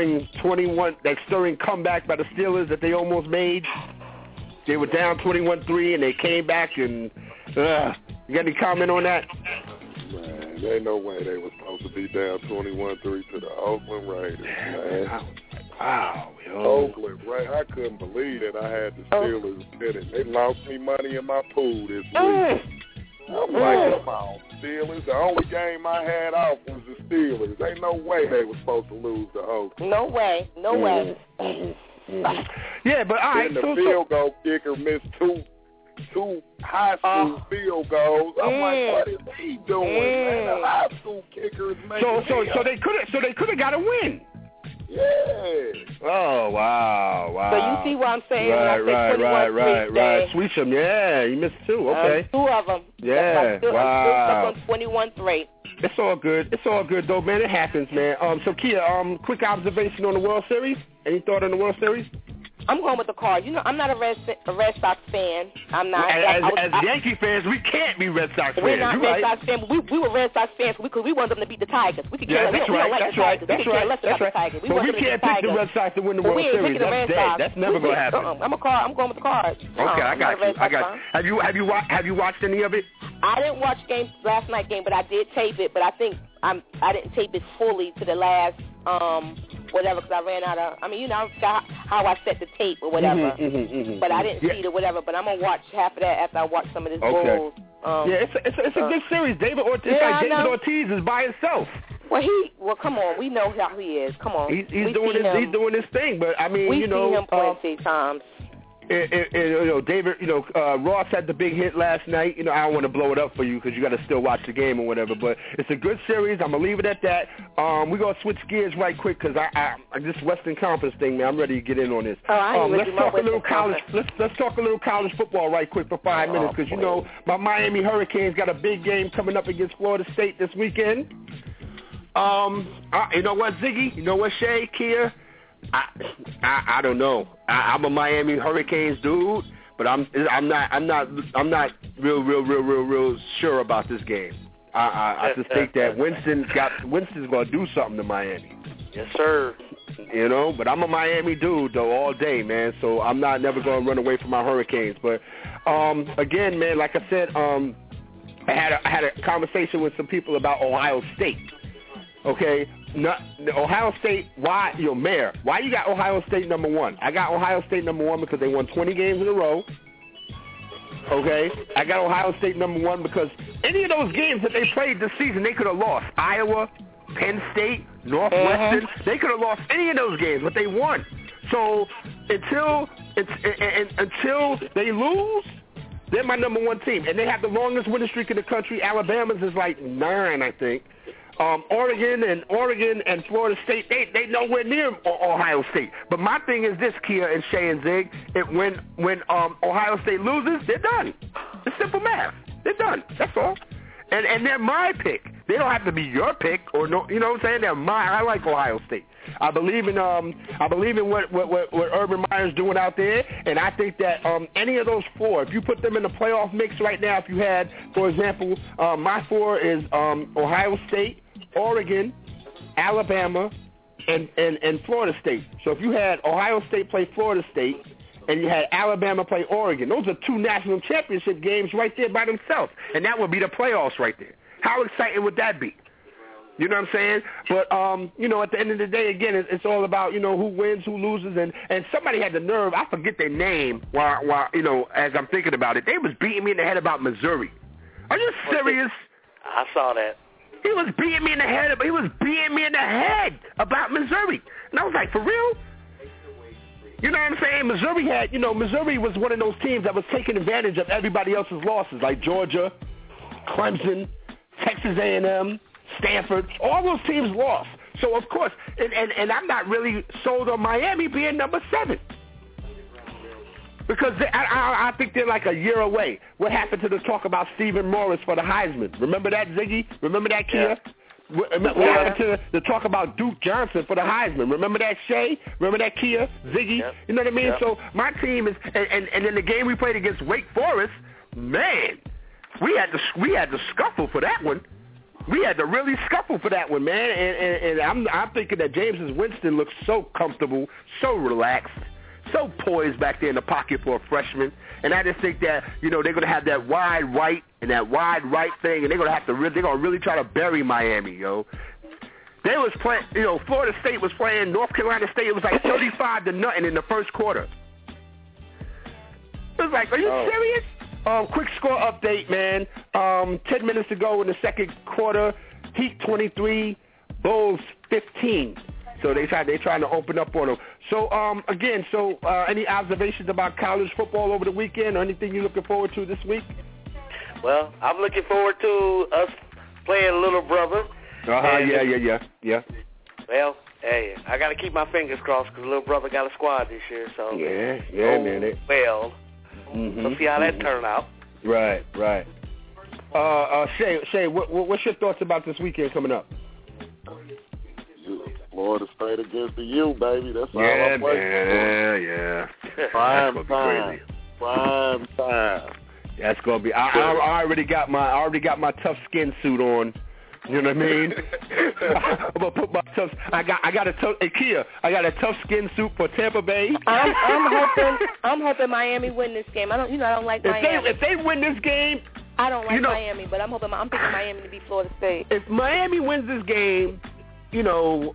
stirring comeback by the Steelers that they almost made? They were down 21-3 and they came back and you got any comment on that? Man, there ain't no way they were supposed to be down 21-3 to the Oakland Raiders, man. Wow, Oakland Raiders. I couldn't believe that I had the Steelers winning. They lost me money in my pool this week. I'm like, come on, Steelers. The only game I had off was the Steelers. Ain't no way they were supposed to lose to Oakland. No way. Yeah, but all right. Then the field goal kicker missed two high school field goals. I'm like, what is he doing, man? The high school kicker is making so they could have got a win. Yeah. Oh, wow. So you see what I'm saying? Right. Sweetsham, yeah, you missed two. Okay. Two of them. Yeah. Wow. I'm still on 21-3. It's all good, though, man. It happens, man. So Kia, quick observation on the World Series. Any thought on the World Series? I'm going with the Cards. I'm not a Red Sox fan. I'm not. As Yankee fans, we can't be Red Sox fans. We're not Red Sox fans, but we were Red Sox fans because we wanted them to beat the Tigers. We could care less. We don't like the Tigers. We could care less about the Tigers. But we can't pick the Red Sox to win the World Series. That's dead. That's never going to happen. I'm going with the Cards. Okay, I got you. Have you watched any of it? I didn't watch last night's game, but I did tape it. But I think I didn't tape it fully to the last whatever, because I ran out of, how I set the tape or whatever. But I didn't see it or whatever. But I'm going to watch half of that after I watch some of this Bulls. It's a good series. David Ortiz is by himself. Well, come on. We know how he is. Come on. He's doing his thing. But, I mean, we've seen him plenty times. David, Ross had the big hit last night. I don't want to blow it up for you because you got to still watch the game or whatever. But it's a good series. I'm gonna leave it at that. We're gonna switch gears right quick because I this Western Conference thing, man. I'm ready to get in on this. Let's talk a little college. Let's talk a little college football right quick for 5 minutes because my Miami Hurricanes got a big game coming up against Florida State this weekend. You know what, Ziggy? You know what, Shay, Kia? I don't know. I'm a Miami Hurricanes dude, but I'm not real sure about this game. I just think that Winston's gonna do something to Miami. Yes, sir. But I'm a Miami dude though all day, man. So I'm never gonna run away from my Hurricanes. But again, man, like I said, I had a conversation with some people about Ohio State. Okay. Ohio State, why, Mayor, why you got Ohio State number one? I got Ohio State number one because they won 20 games in a row. Okay? I got Ohio State number one because any of those games that they played this season, they could have lost. Iowa, Penn State, Northwestern, they could have lost any of those games, but they won. So until they lose, They're my number one team, and they have the longest winning streak in the country. Alabama's is like 9, I think. Oregon and Florida State, they nowhere near Ohio State. But my thing is this, Kia and Shay and Zig, when Ohio State loses, they're done. It's simple math. They're done. That's all. And they're my pick. They don't have to be your pick or no. You know what I'm saying? They're mine. I like Ohio State. I believe in what Urban Meyer's doing out there, and I think that any of those 4, if you put them in the playoff mix right now, if you had, for example, my 4 is Ohio State, Oregon, Alabama, and Florida State. So if you had Ohio State play Florida State and you had Alabama play Oregon, those are 2 national championship games right there by themselves, and that would be the playoffs right there. How exciting would that be? You know what I'm saying? But, at the end of the day, again, it's all about, who wins, who loses. And somebody had the nerve, I forget their name, while as I'm thinking about it. They was beating me in the head about Missouri. Are you serious? I saw that. He was beating me in the head about Missouri. And I was like, for real? You know what I'm saying? Missouri was one of those teams that was taking advantage of everybody else's losses, like Georgia, Clemson, Texas A&M, Stanford. All those teams lost. So, of course, and I'm not really sold on Miami being number 7. Because I think they're like a year away. What happened to the talk about Stephen Morris for the Heisman? Remember that, Ziggy? Remember that, Kia? Yeah. What happened to the talk about Duke Johnson for the Heisman? Remember that, Shay? Remember that, Kia? Ziggy? Yep. You know what I mean? Yep. So my team is, and in the game we played against Wake Forest, man, we had to scuffle for that one. We had to really scuffle for that one, man. And I'm thinking that James Winston looks so comfortable, so relaxed, so poised back there in the pocket for a freshman. And I just think that, they're going to have that wide right and that wide right thing, and they're going to really try to bury Miami, yo. They was playing, Florida State was playing North Carolina State. It was like 35-0 in the first quarter. It was like, are you serious? Quick score update, man. 10 minutes to go in the second quarter. Heat 23, Bulls 15. So they're trying to open up on them. So, any observations about college football over the weekend or anything you're looking forward to this week? Well, I'm looking forward to us playing Little Brother. Yeah. Well, hey, I got to keep my fingers crossed because Little Brother got a squad this year. So man. Well, we'll see how that turn out. Right. Shay, what's your thoughts about this weekend coming up? Florida State against the U, baby. That's all I'm waiting for. Prime time. That's gonna be. I already got my tough skin suit on. You know what I mean? I'm gonna put my tough. I got a tough. Hey, Kia, I got a tough skin suit for Tampa Bay. I'm hoping Miami win this game. I don't like Miami. If they win this game, I don't like Miami, but I'm picking Miami to beat Florida State. If Miami wins this game, the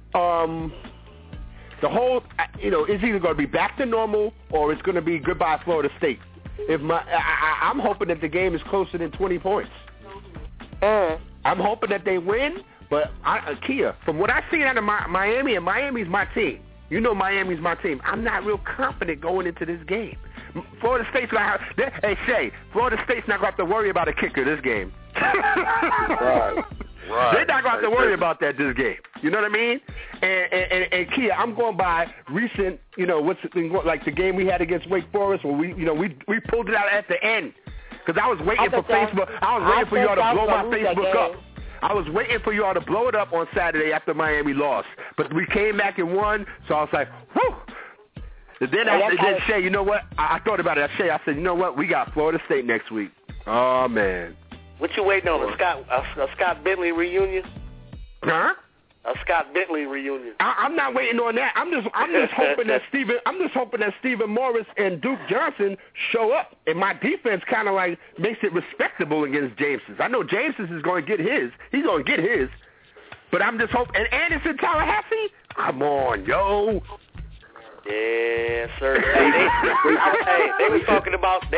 whole, it's either going to be back to normal or it's going to be goodbye Florida State. I'm hoping that the game is closer than 20 points. I'm hoping that they win, but Kia, from what I see out of Miami, and Miami's my team. Miami's my team. I'm not real confident going into this game. Florida State's going to have, hey, Shay, Florida State's not going to have to worry about a kicker this game. Right. They're not going to have to worry about that this game. You know what I mean? And Kia, I'm going by recent, what's the thing, like the game we had against Wake Forest where we pulled it out at the end. Because I was waiting for Facebook. I was waiting for y'all to blow my Facebook up. I was waiting for y'all to blow it up on Saturday after Miami lost. But we came back and won, so I was like, whew. And then Shay, you know what? I thought about it. I said, you know what? We got Florida State next week. Oh, man. What you waiting on? A Scott Bentley reunion? Huh? A Scott Bentley reunion. I'm not waiting on that. I'm just hoping that Stephen Morris and Duke Johnson show up, and my defense kind of like makes it respectable against James's. I know James's is going to get his. He's going to get his. But I'm just hoping. And it's in Tallahassee. Come on, yo. Yeah, sir. They was talking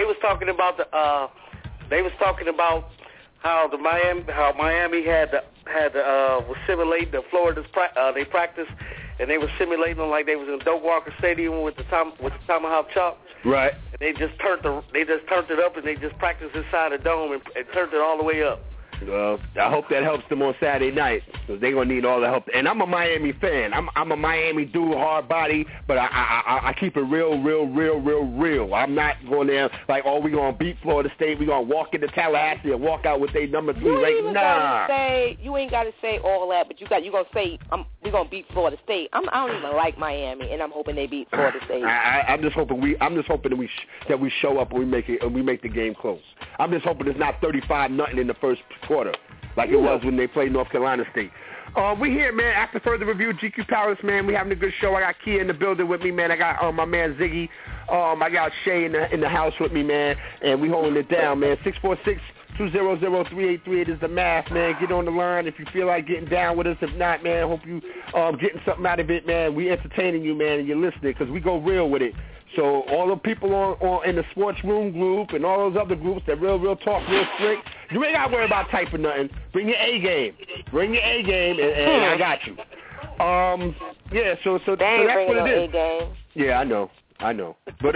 about how Miami was simulating the Florida's they practice, and they were simulating them like they was in Doak Walker Stadium with the tomahawk chop. Right. And They just turned it up, and they just practiced inside the dome and turned it all the way up. Well, I hope that helps them on Saturday night, because they're going to need all the help. And I'm a Miami fan. I'm a Miami dude, hard body, but I keep it real. I'm not going there like, oh, we're going to beat Florida State. We're going to walk into Tallahassee and walk out with their number 3. You ain't got to say all that, but you're going to say, we're going to beat Florida State. I don't even like Miami, and I'm hoping they beat Florida State. I'm just hoping that we show up and we make it, and we make the game close. I'm just hoping it's not 35-0 in the first quarter, like it was when they played North Carolina State. We here, man. After further review, GQ Palace, man. We having a good show. I got Kia in the building with me, man. I got my man Ziggy. I got Shay in the house with me, man. And we holding it down, man. 646-200-3838 is the math, man. Get on the line if you feel like getting down with us. If not, man, hope you getting something out of it, man. We entertaining you, man, and you're listening, because we go real with it. So all the people on in the sports room group and all those other groups that real talk, real strict, you ain't got to worry about typing nothing. Bring your A game. And I got you. Yeah, so that's what it is. A-game. Yeah, I know. But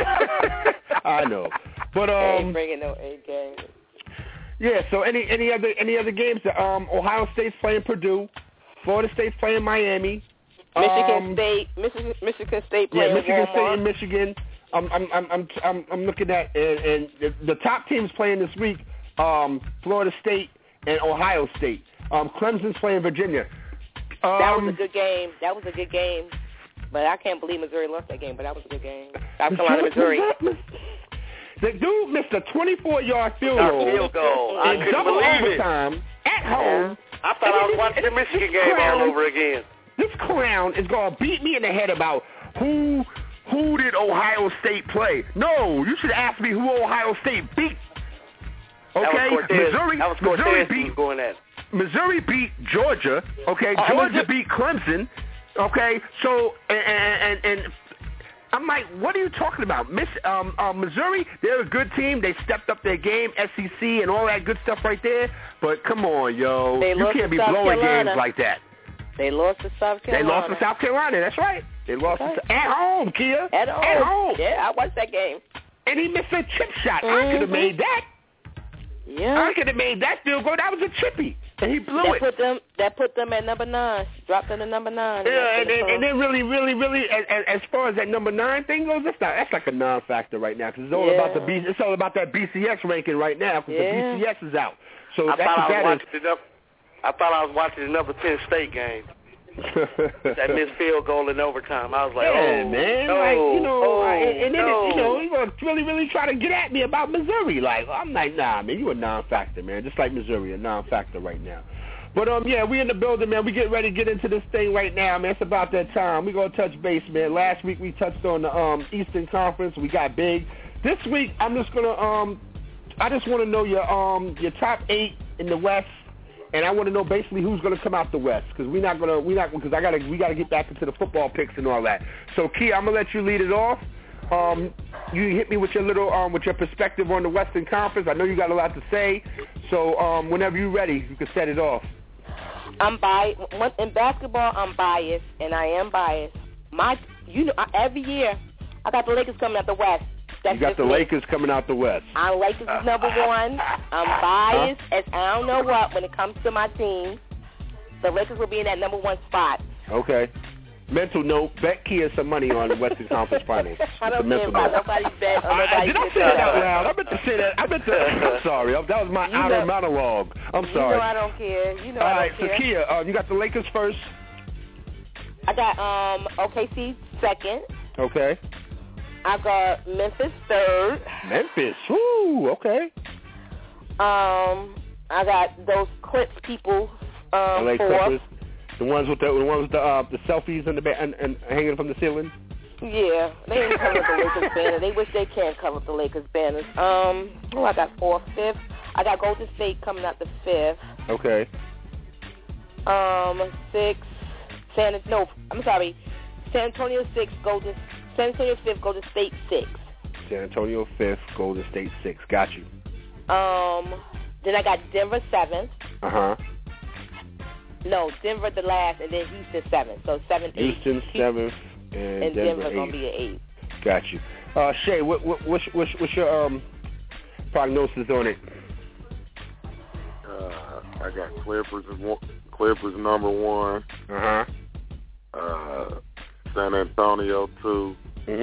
I know. But they ain't bringing no A game. Yeah, so any other games? Ohio State's playing Purdue. Florida State's playing Miami. Michigan State playing Michigan State and Michigan. I'm looking at and the top teams playing this week. Florida State and Ohio State. Clemson's playing Virginia. That was a good game. But I can't believe Missouri lost that game. But that was a good game. South Carolina, Missouri. The dude missed a 24-yard field goal in double overtime at home. I thought I was watching the Michigan game all over again. This clown is going to beat me in the head about who did Ohio State play. No, you should ask me who Ohio State beat. Okay? Missouri beat Georgia. Okay? Georgia beat Clemson. Okay? So, and I'm like, what are you talking about? Missouri, they're a good team. They stepped up their game, SEC and all that good stuff right there. But come on, yo. You can't be blowing games like that. They lost to South Carolina. That's right. They lost at home, Kia. At home. Yeah, I watched that game. And he missed a chip shot. I could have made that. Yeah. I could have made that field goal. That was a chippy. And he blew it. That put them at number 9. Dropped them to number 9. Yeah, and then really, as far as that number 9 thing goes, that's like a non-factor right now, because it's all about it's all about that BCS ranking right now, because the BCS is out. So I thought I was watching the number 10 State game. That missed field goal in overtime. I was like, man, like, and then he was really trying to get at me about Missouri. Like, I'm like, nah, man, you a non-factor, man. Just like Missouri, a non-factor right now. But we in the building, man. We get ready to get into this thing right now, man. It's about that time. We gonna touch base, man. Last week we touched on the Eastern Conference. We got big. This week I'm just gonna I just want to know your top 8 in the West. And I want to know basically who's going to come out the West, because we got to get back into the football picks and all that. So Kia, I'm gonna let you lead it off. You hit me with your little with your perspective on the Western Conference. I know you got a lot to say, so whenever you're ready, you can set it off. I'm biased in basketball. I'm biased, and I am biased. Every year I got the Lakers coming out the West. You got the Lakers coming out the West. Lakers is number 1. I'm biased as I don't know what when it comes to my team. The Lakers will be in that number 1 spot. Okay. Mental note, bet Kia some money on the Western Conference Finals. I don't care about nobody's bet. Did I say that out loud? I meant to say that. I'm sorry. That was my outer monologue. I'm sorry. I don't care. All right, so Kia, you got the Lakers first. I got OKC second. Okay. I got Memphis third. Memphis, woo, okay. I got those Clips people LA fourth. Clippers, the ones with the selfies and hanging from the ceiling. Yeah, they ain't covered the Lakers banner. They wish they can cover the Lakers banners. I got 4th, 5th. I got Golden State coming out the 5th. Okay. 6th. San Antonio 6, San Antonio 5th, Golden State 6. San Antonio 5th, Golden State 6. Got you. Then I got Denver 7th. Uh-huh. No, Denver the last, and then Houston 7th. So 7th, 8th. Houston 7th, and Denver going to be an 8th. Got you. Shay, what's your prognosis on it? I got Clippers number 1. San Antonio 2.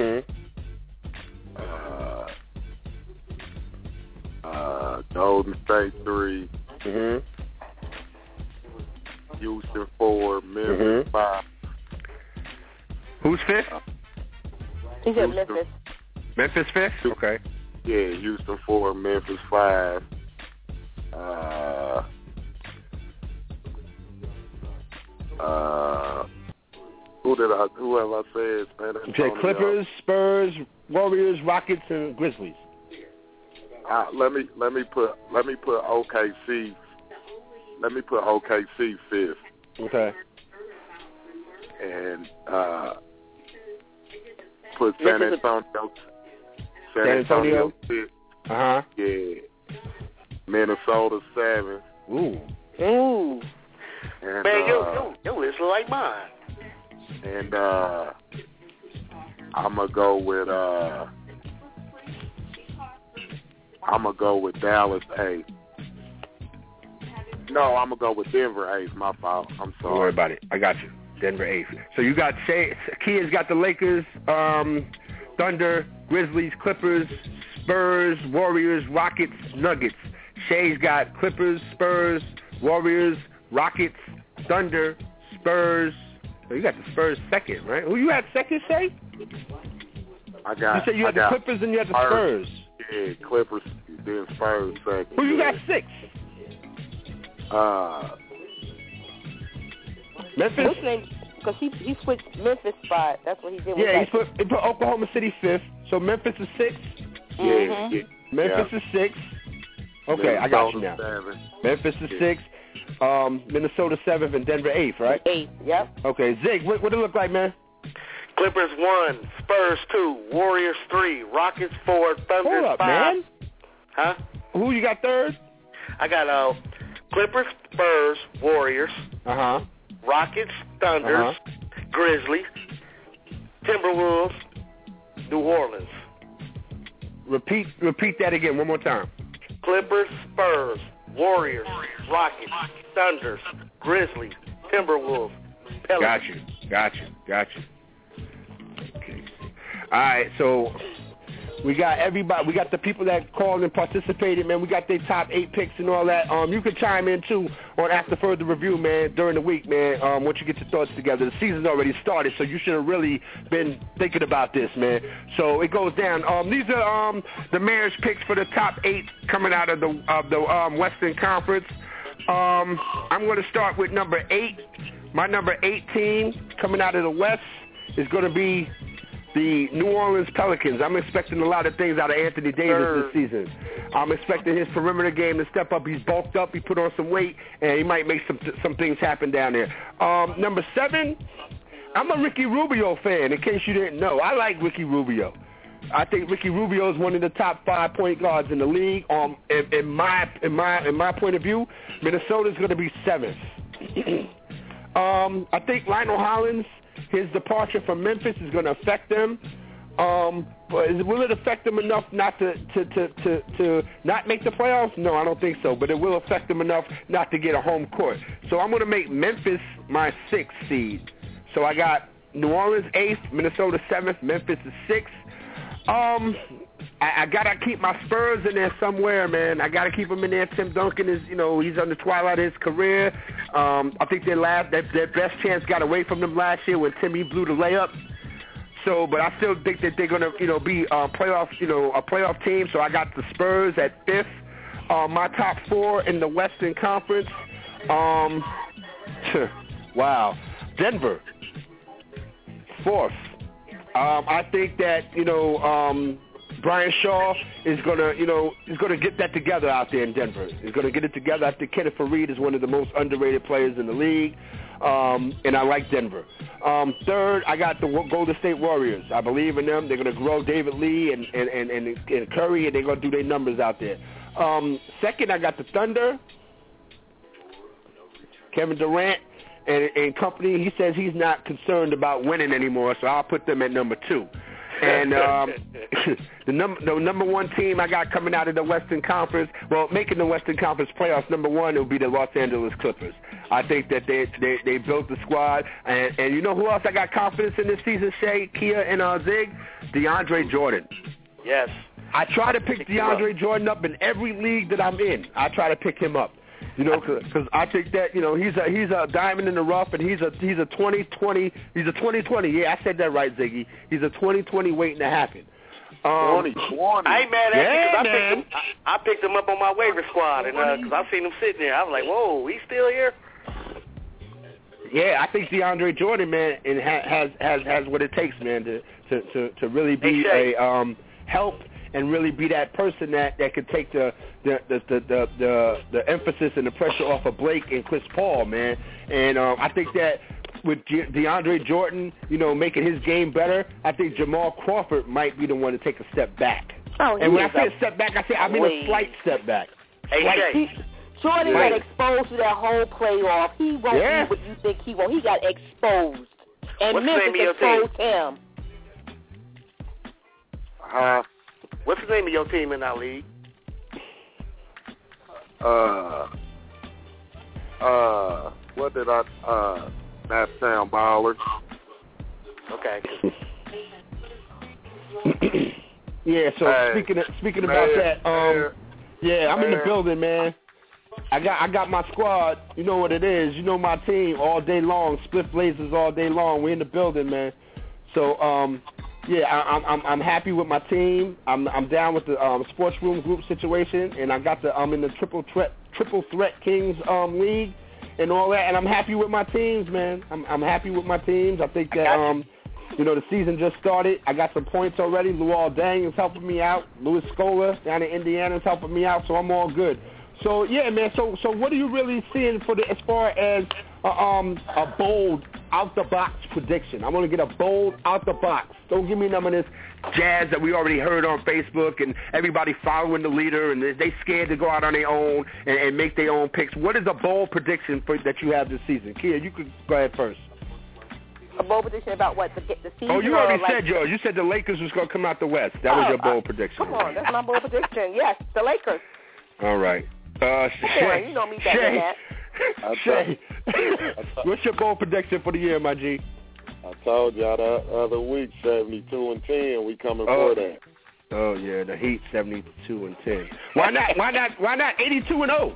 Golden State 3. Houston 4. Memphis 5. Who's 5th? He said Memphis. Memphis 5th? Okay. Yeah, Houston 4, Memphis 5. Who have I said? San Antonio. You said Clippers, Spurs, Warriors, Rockets, and Grizzlies. Let me put OKC. Let me put OKC 5th. Okay. And put San Antonio 5th. Yeah. Minnesota 7th. Ooh. And, man, your list look like mine. And I'm gonna go with Dallas 8th. No, I'm gonna go with Denver 8th. My fault. I'm sorry. Don't worry about it. I got you. Denver 8th. So you got Kia's got the Lakers, Thunder, Grizzlies, Clippers, Spurs, Warriors, Rockets, Nuggets. Shay's got Clippers, Spurs, Warriors, Rockets, Thunder, Spurs. So you got the Spurs 2nd, right? Who you had 2nd, Shay? I got. You said you had the Clippers and you had the Spurs. Yeah, Clippers, then Spurs 2nd. Who you got 6th? Memphis? What's name? Because he switched Memphis spot. That's what he did. Yeah, he put Oklahoma City 5th. So Memphis is 6th. Yeah. Memphis is 6th. Okay, I got you now. 7th. Memphis is 6th. Minnesota 7th and Denver 8th, right? 8th, yep. Okay, Zig, what it look like, man? Clippers 1, Spurs 2, Warriors 3, Rockets 4, Thunder 5. Hold up, man. Huh? Who you got 3rd? I got Clippers, Spurs, Warriors. Rockets, Thunders, Grizzlies, Timberwolves, New Orleans. Repeat that again one more time. Clippers, Spurs, Warriors, Rockets, Thunders, Grizzlies, Timberwolves, Pelicans. Got you. Okay. All right, so we got everybody. We got the people that called and participated, man. We got their top 8 picks and all that. You can chime in too on After Further Review, man, during the week, man. Once you get your thoughts together, the season's already started, so you should have really been thinking about this, man. So it goes down. These are the mayor's picks for the top 8 coming out of the Western Conference. I'm going to start with number 8. My number 18 coming out of the West is going to be the New Orleans Pelicans. I'm expecting a lot of things out of Anthony Davis this season. I'm expecting his perimeter game to step up. He's bulked up. He put on some weight, and he might make some things happen down there. Number 7, I'm a Ricky Rubio fan, in case you didn't know. I like Ricky Rubio. I think Ricky Rubio is one of the top 5 point guards in the league. In my point of view, Minnesota's going to be 7th. I think Lionel Hollins, his departure from Memphis is going to affect them. But will it affect them enough not to not make the playoffs? No, I don't think so. But it will affect them enough not to get a home court. So I'm going to make Memphis my 6th seed. So I got New Orleans 8th, Minnesota 7th, Memphis is 6th. I gotta keep my Spurs in there somewhere, man. I gotta keep them in there. Tim Duncan is, he's on the twilight of his career. I think their best chance got away from them last year when Timmy blew the layup. So, but I still think that they're gonna, be a playoff team. So I got the Spurs at 5th. My top 4 in the Western Conference. Wow, Denver 4th. I think that Brian Shaw is gonna get that together out there in Denver. He's gonna get it together. I think Kenneth Faried is one of the most underrated players in the league, and I like Denver. 3rd, I got the Golden State Warriors. I believe in them. They're gonna grow David Lee and Curry, and they're gonna do their numbers out there. 2nd, I got the Thunder. Kevin Durant and company. He says he's not concerned about winning anymore, so I'll put them at number 2. And the number one team I got coming out of the Western Conference, well, making the Western Conference playoffs, number one, it will be the Los Angeles Clippers. I think that they built the squad. And you know who else I got confidence in this season, Shay, Kia, and Zig? DeAndre Jordan. Yes. I try to pick DeAndre Jordan up in every league that I'm in. I try to pick him up. You know, because I think that, you know, he's a diamond in the rough, and he's a 2020. He's a 2020. Yeah, I said that right, Ziggy. He's a 2020 waiting to happen. 2020. I ain't mad at you man. I picked him up on my waiver squad, and because I seen him sitting there, I was like, whoa, he's still here. Yeah, I think DeAndre Jordan, man, and has what it takes, man, to really be a help and really be that person that could take the emphasis and the pressure off of Blake and Chris Paul, man. And I think that with DeAndre Jordan, you know, making his game better, I think Jamal Crawford might be the one to take a step back. Oh, and when I say a step back, I mean a slight step back. Jordan got exposed to that whole playoff. He won't be what you think he won't. He got exposed. And Memphis exposed him. What's the name of your team in that league? What did I, Nap Sound Ballers. Okay. Yeah, so speaking about that, yeah, I'm in the building, man. I got my squad. You know what it is. You know my team all day long. Split Blazers all day long. We're in the building, man. So, yeah, I'm happy with my team. I'm down with the sports room group situation, and I'm in the triple threat Kings league and all that, and I'm happy with my teams, man. I'm happy with my teams. I think that you know, the season just started. I got some points already. Luol Deng is helping me out. Louis Scola down in Indiana is helping me out, so I'm all good. So yeah, man. So what are you really seeing as far as a bold out the box prediction? I want to get a bold out the box. Don't give me none of this jazz that we already heard on Facebook and everybody following the leader and they scared to go out on their own and make their own picks. What is a bold prediction that you have this season? Kia, you could go ahead first. A bold prediction about what? The season? Oh, you already said yours. You said the Lakers was going to come out the West. That was your bold prediction. Come on, that's my bold prediction. Yes, the Lakers. All right. Shay, you know me better than that. Shay, what's your bold prediction for the year, my G? I told y'all the other week, 72-10. We coming for that. Oh yeah, the Heat 72-10. Why not 82-0?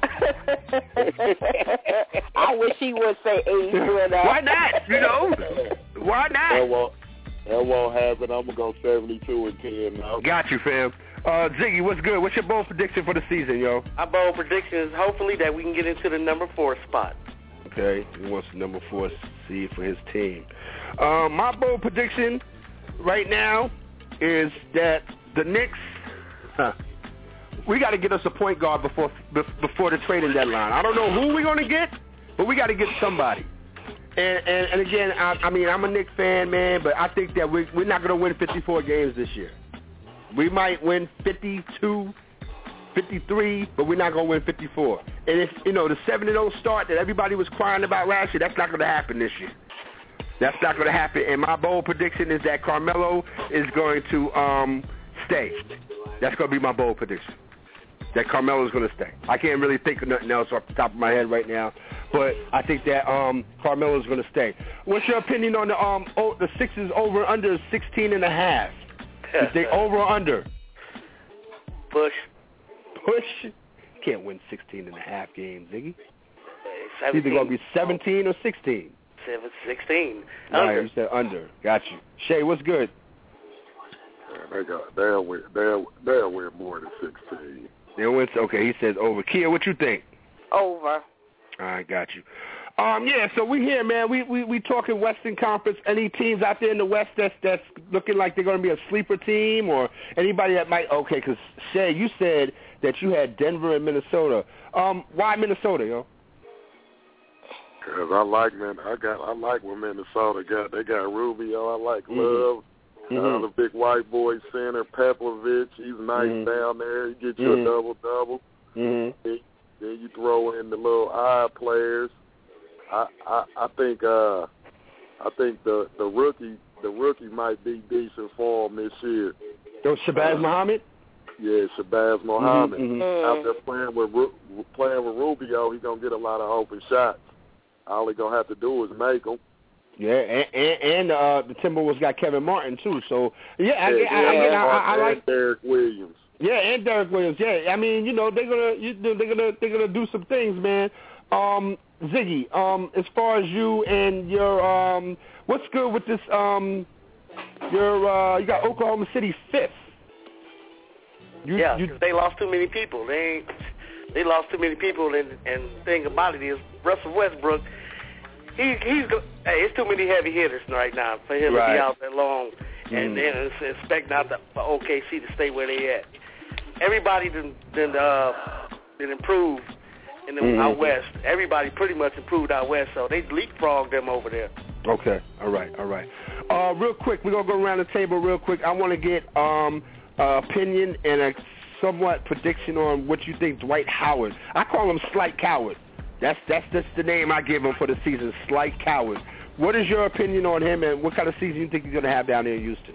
I wish he would say 82-0. Why not? You know, why not? That won't happen. I'm gonna go 72-10 now. Got you, fam. Ziggy, what's good? What's your bold prediction for the season, yo? My bold prediction is hopefully that we can get into the number 4 spot. Okay, he wants the number 4 seed for his team. My bold prediction right now is that the Knicks, we got to get us a point guard before the trading deadline. I don't know who we're going to get, but we got to get somebody. And again, I mean, I'm a Knicks fan, man, but I think that we're not going to win 54 games this year. We might win 52, 53, but we're not going to win 54. And if, you know, the 7-0 start that everybody was crying about last year, that's not going to happen this year. That's not going to happen. And my bold prediction is that Carmelo is going to stay. That's going to be my bold prediction, that Carmelo is going to stay. I can't really think of nothing else off the top of my head right now, but I think that Carmelo is going to stay. What's your opinion on the Sixers over under 16.5? Is they over or under? Push. Can't win 16.5 games, Ziggy. It's 17. either going to be 17 or 16. 16. Right, you said under. Got you. Shay, what's good? They'll win more than 16. They'll win. Okay, he says over. Kia, what you think? Over. I got you. Yeah, so we here, man. We talking Western Conference. Any teams out there in the West that's looking like they're going to be a sleeper team, or anybody that might? Okay, because Shay, you said that you had Denver and Minnesota. Why Minnesota, yo? Because I like what Minnesota got. They got Rubio. I like Love. The big white boy center, Pavlovich. He's nice down there. He gets you a double-double. Then you throw in the little odd players. I think the rookie the rookie might be decent for him this year. So Shabazz Muhammad? Yeah, Shabazz Muhammad. Mm-hmm. After playing with Rubio, he's going to get a lot of open shots. All he's going to have to do is make them. Yeah, and the Timberwolves got Kevin Martin, too. So, I like Derek Williams. Yeah, and Derek Williams. Yeah, I mean, you know, they're gonna do some things, man. Ziggy, as far as you and your what's good with this? You got Oklahoma City 5th. Because they lost too many people. They lost too many people, and the thing about it is Russell Westbrook. It's too many heavy hitters right now for him to be out that long, and then expect not the OKC to stay where they at. Everybody didn't improve in the out west. Everybody pretty much improved out west, so they leapfrogged them over there. Okay, all right. Real quick, we're gonna go around the table real quick. I want to get opinion and a somewhat prediction on what you think Dwight Howard. I call him Slight Coward. That's just the name I give him for the season, Slight Coward. What is your opinion on him, and what kind of season you think he's going to have down there in Houston?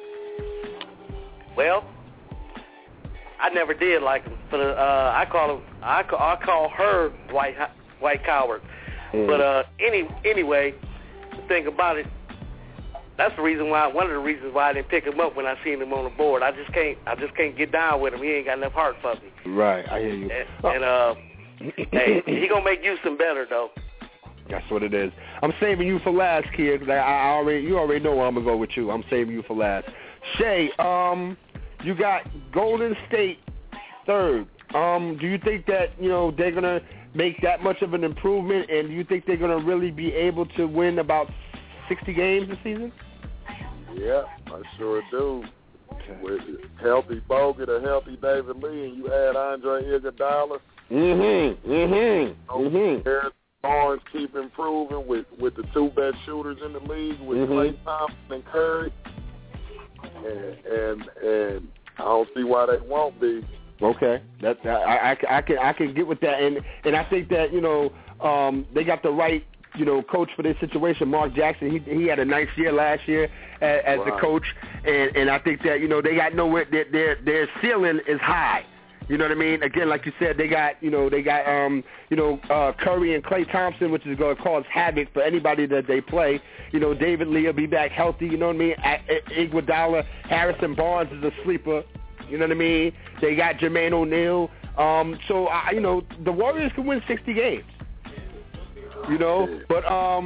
Well, I never did like him. But I call her Dwight Coward. But anyway, the thing about it, that's the reason why. One of the reasons why I didn't pick him up when I seen him on the board. I just can't get down with him. He ain't got enough heart for me. Right, I hear you. Hey, he gonna make Houston better though. That's what it is. I'm saving you for last, kid, because you already know where I'm gonna go with you. I'm saving you for last. Shay, you got Golden State 3rd. Do you think that they're gonna make that much of an improvement, and do you think they're gonna really be able to win about 60 games this season? Yeah, I sure do. Okay. With healthy Bogut, a healthy David Lee, and you add Andre Iguodala. Harrison Barnes keep improving with the 2 best shooters in the league with Klay Thompson and Curry, and I don't see why they won't be. Okay, I can get with that, and I think that they got the right coach for this situation. Mark Jackson, he had a nice year last year as the coach, and I think that they got nowhere. Their ceiling is high. You know what I mean? Again, like you said, they got Curry and Klay Thompson, which is going to cause havoc for anybody that they play. David Lee will be back healthy. You know what I mean? Iguodala, Harrison Barnes is a sleeper. You know what I mean? They got Jermaine O'Neal. So the Warriors can win 60 games. But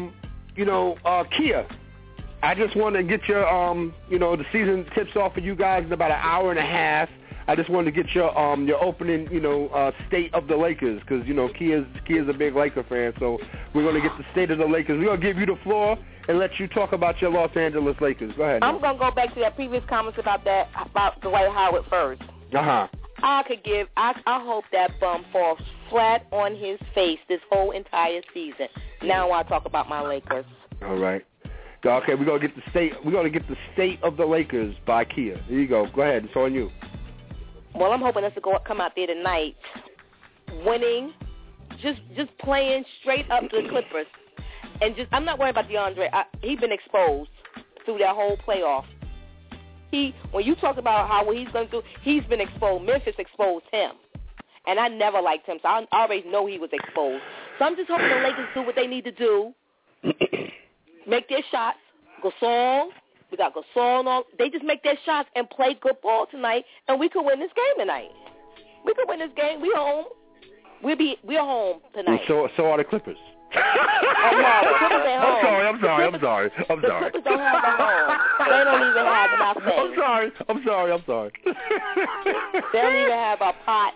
Kia, I just want to get your the season tips off for you guys in about an hour and a half. I just wanted to get your opening, state of the Lakers, because Kia's a big Laker fan, so we're going to get the state of the Lakers. We're going to give you the floor and let you talk about your Los Angeles Lakers. Go ahead. I'm going to go back to that previous comments about Dwight Howard first. Uh-huh. I hope that bum falls flat on his face this whole entire season. Now I talk about my Lakers. All right. Okay, we're going to get the state of the Lakers by Kia. Here you go. Go ahead. It's on you. Well, I'm hoping us to come out there tonight winning, just playing straight up to the Clippers. And I'm not worried about DeAndre. He's been exposed through that whole playoff. When you talk about what he's going to do, he's been exposed. Memphis exposed him. And I never liked him, so I already know he was exposed. So I'm just hoping the Lakers do what they need to do, make their shots. Gasol. We got Gasol. They just make their shots and play good ball tonight, and we could win this game tonight. We could win this game. We home. We're home tonight. So are the Clippers. Oh, no, the Clippers at home. I'm sorry. The Clippers don't have the home. They don't even have nothing. I'm sorry. They don't even have a pot.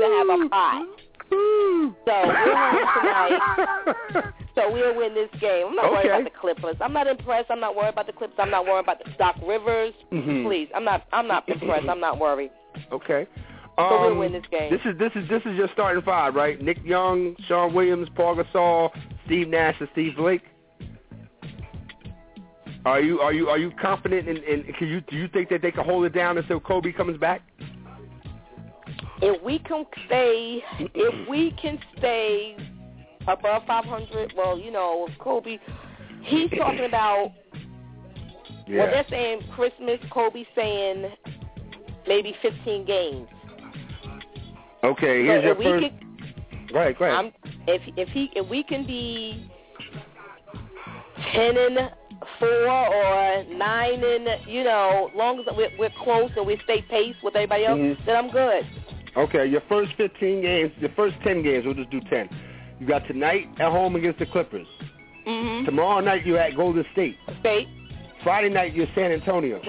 So we're home tonight. So we'll win this game. I'm not worried about the Clippers. I'm not impressed. I'm not worried about the Clippers. I'm not worried about the Doc Rivers. Please, I'm not impressed. I'm not worried. Okay. So we'll win this game. This is your starting 5, right? Nick Young, Sean Williams, Paul Gasol, Steve Nash, and Steve Blake. Are you confident in do you think that they can hold it down until Kobe comes back? If we can stay above 500, well, Kobe, he's talking about Yeah. Well, they're saying Christmas. Kobe's saying maybe 15 games. Okay, here's your first. Go ahead. If we can be 10-4 or 9, long as we're close and we stay pace with everybody else, then I'm good. Okay, your first 15 games, your first 10 games, we'll just do 10. You got tonight at home against the Clippers. Mm-hmm. Tomorrow night you're at Golden State. Friday night you're San Antonio.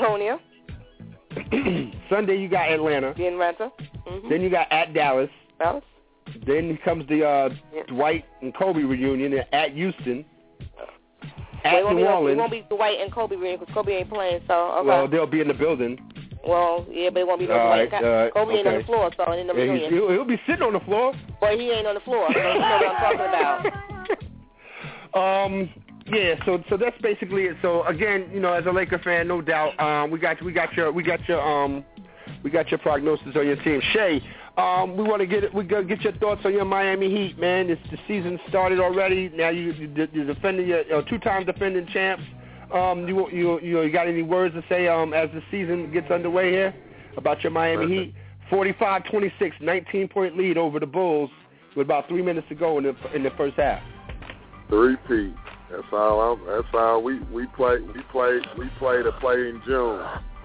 Sunday you got Atlanta. Mm-hmm. Then you got at Dallas. Then comes the Dwight and Kobe reunion at Houston. At New Orleans. It won't be Dwight and Kobe reunion because Kobe ain't playing. So okay. Well, they'll be in the building. Well, yeah, but it won't be no Dwight. Kobe ain't on the floor, so in the reunion. He'll be sitting on the floor. But he ain't on the floor. So you know what I'm talking about. Yeah, so that's basically it. So again, as a Laker fan, no doubt, we got your prognosis on your team. Shay, we want to get your thoughts on your Miami Heat, man. The season started already. Now you're defending your two-time defending champs. You got any words to say as the season gets underway here about your Miami Heat? 45-26, 19-point lead over the Bulls with about 3 minutes to go in the first half. Three-peat. That's all. We play to play in June.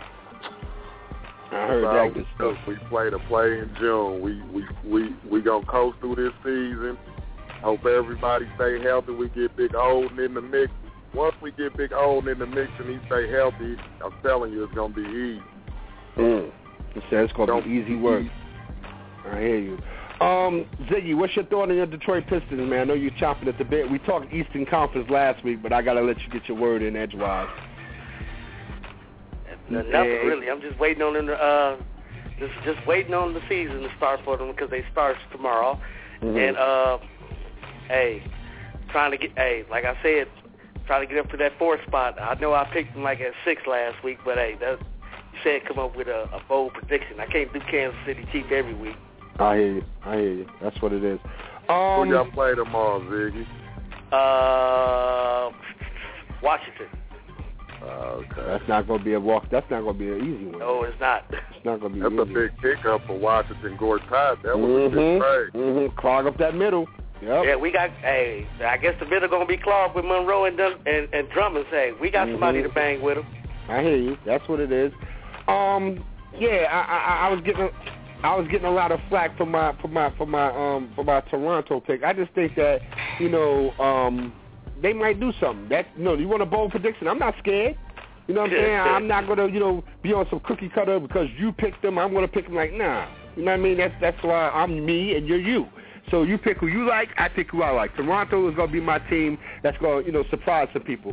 I heard that good stuff. We play to play in June. We gonna coast through this season. Hope everybody stay healthy. We get Big Holden in the mix. Once we get Big Holden in the mix and he stay healthy, I'm telling you, it's gonna be easy. He said it's gonna be easy work. I hear you. Ziggy, what's your thought on your Detroit Pistons, man? I know you're chomping at the bit. We talked Eastern Conference last week, but I got to let you get your word in edgewise. Nothing really. I'm just waiting on them just waiting on the season to start for them because they start tomorrow. And, like I said, trying to get up to that 4th spot. I know I picked them like at 6 last week, but, you said come up with a bold prediction. I can't do Kansas City Chiefs every week. I hear you. That's what it is. Who y'all play tomorrow, Ziggy? Washington. Okay. That's not going to be a walk. That's not going to be an easy one. No, it's not. It's not going to be That's easy. a big pickup for Washington. Gortat. That was a big trade. Clog up that middle. Yep. Yeah, we got. I guess the middle going to be clogged with Monroe and Drummond. Say we got somebody to bang with them. I hear you. That's what it is. I was getting a lot of flack for my Toronto pick. I just think that they might do something. You want a bold prediction? I'm not scared. You know what I'm saying? I'm not gonna be on some cookie cutter because you picked them. I'm gonna pick them like nah. You know what I mean? That's why I'm me and you're you. So you pick who you like. I pick who I like. Toronto is gonna be my team. That's gonna surprise some people.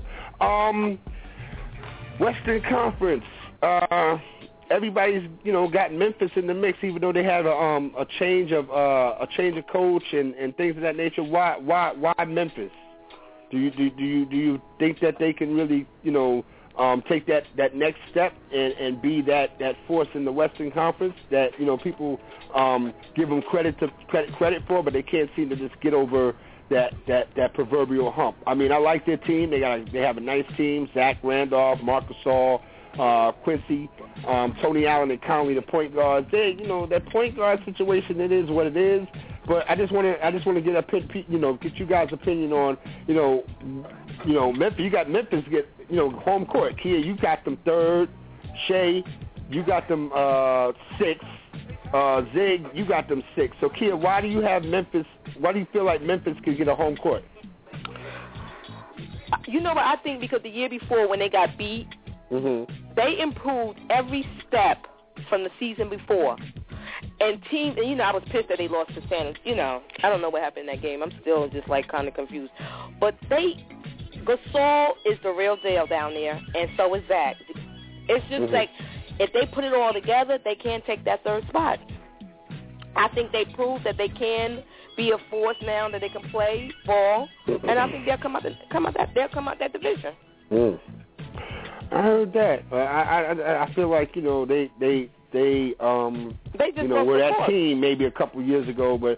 Western Conference. Everybody's got Memphis in the mix, even though they have a change of coach and things of that nature. Why Memphis? Do you think that they can really take that next step and be that force in the Western Conference that people give them credit for, but they can't seem to just get over that proverbial hump? I mean, I like their team. They have a nice team. Zach Randolph, Marc Gasol, Quincy, Tony Allen, and Conley, the point guards. That point guard situation, it is what it is. But I just want to get you guys' opinion on Memphis. You got Memphis get home court. Kia, you got them 3rd. Shay, you got them 6th. Zig, you got them 6th. So Kia, why do you have Memphis? Why do you feel like Memphis could get a home court? You know what? I think because the year before when they got beat, they improved every step from the season before. And teams, and I was pissed that they lost to San. I don't know what happened in that game. I'm still just kind of confused. But Gasol is the real deal down there, and so is Zach. It's just like if they put it all together, they can take that 3rd spot. I think they proved that they can be a force now, that they can play ball, and I think they'll come out that division. I heard that. I feel like they just were that team maybe a couple years ago, but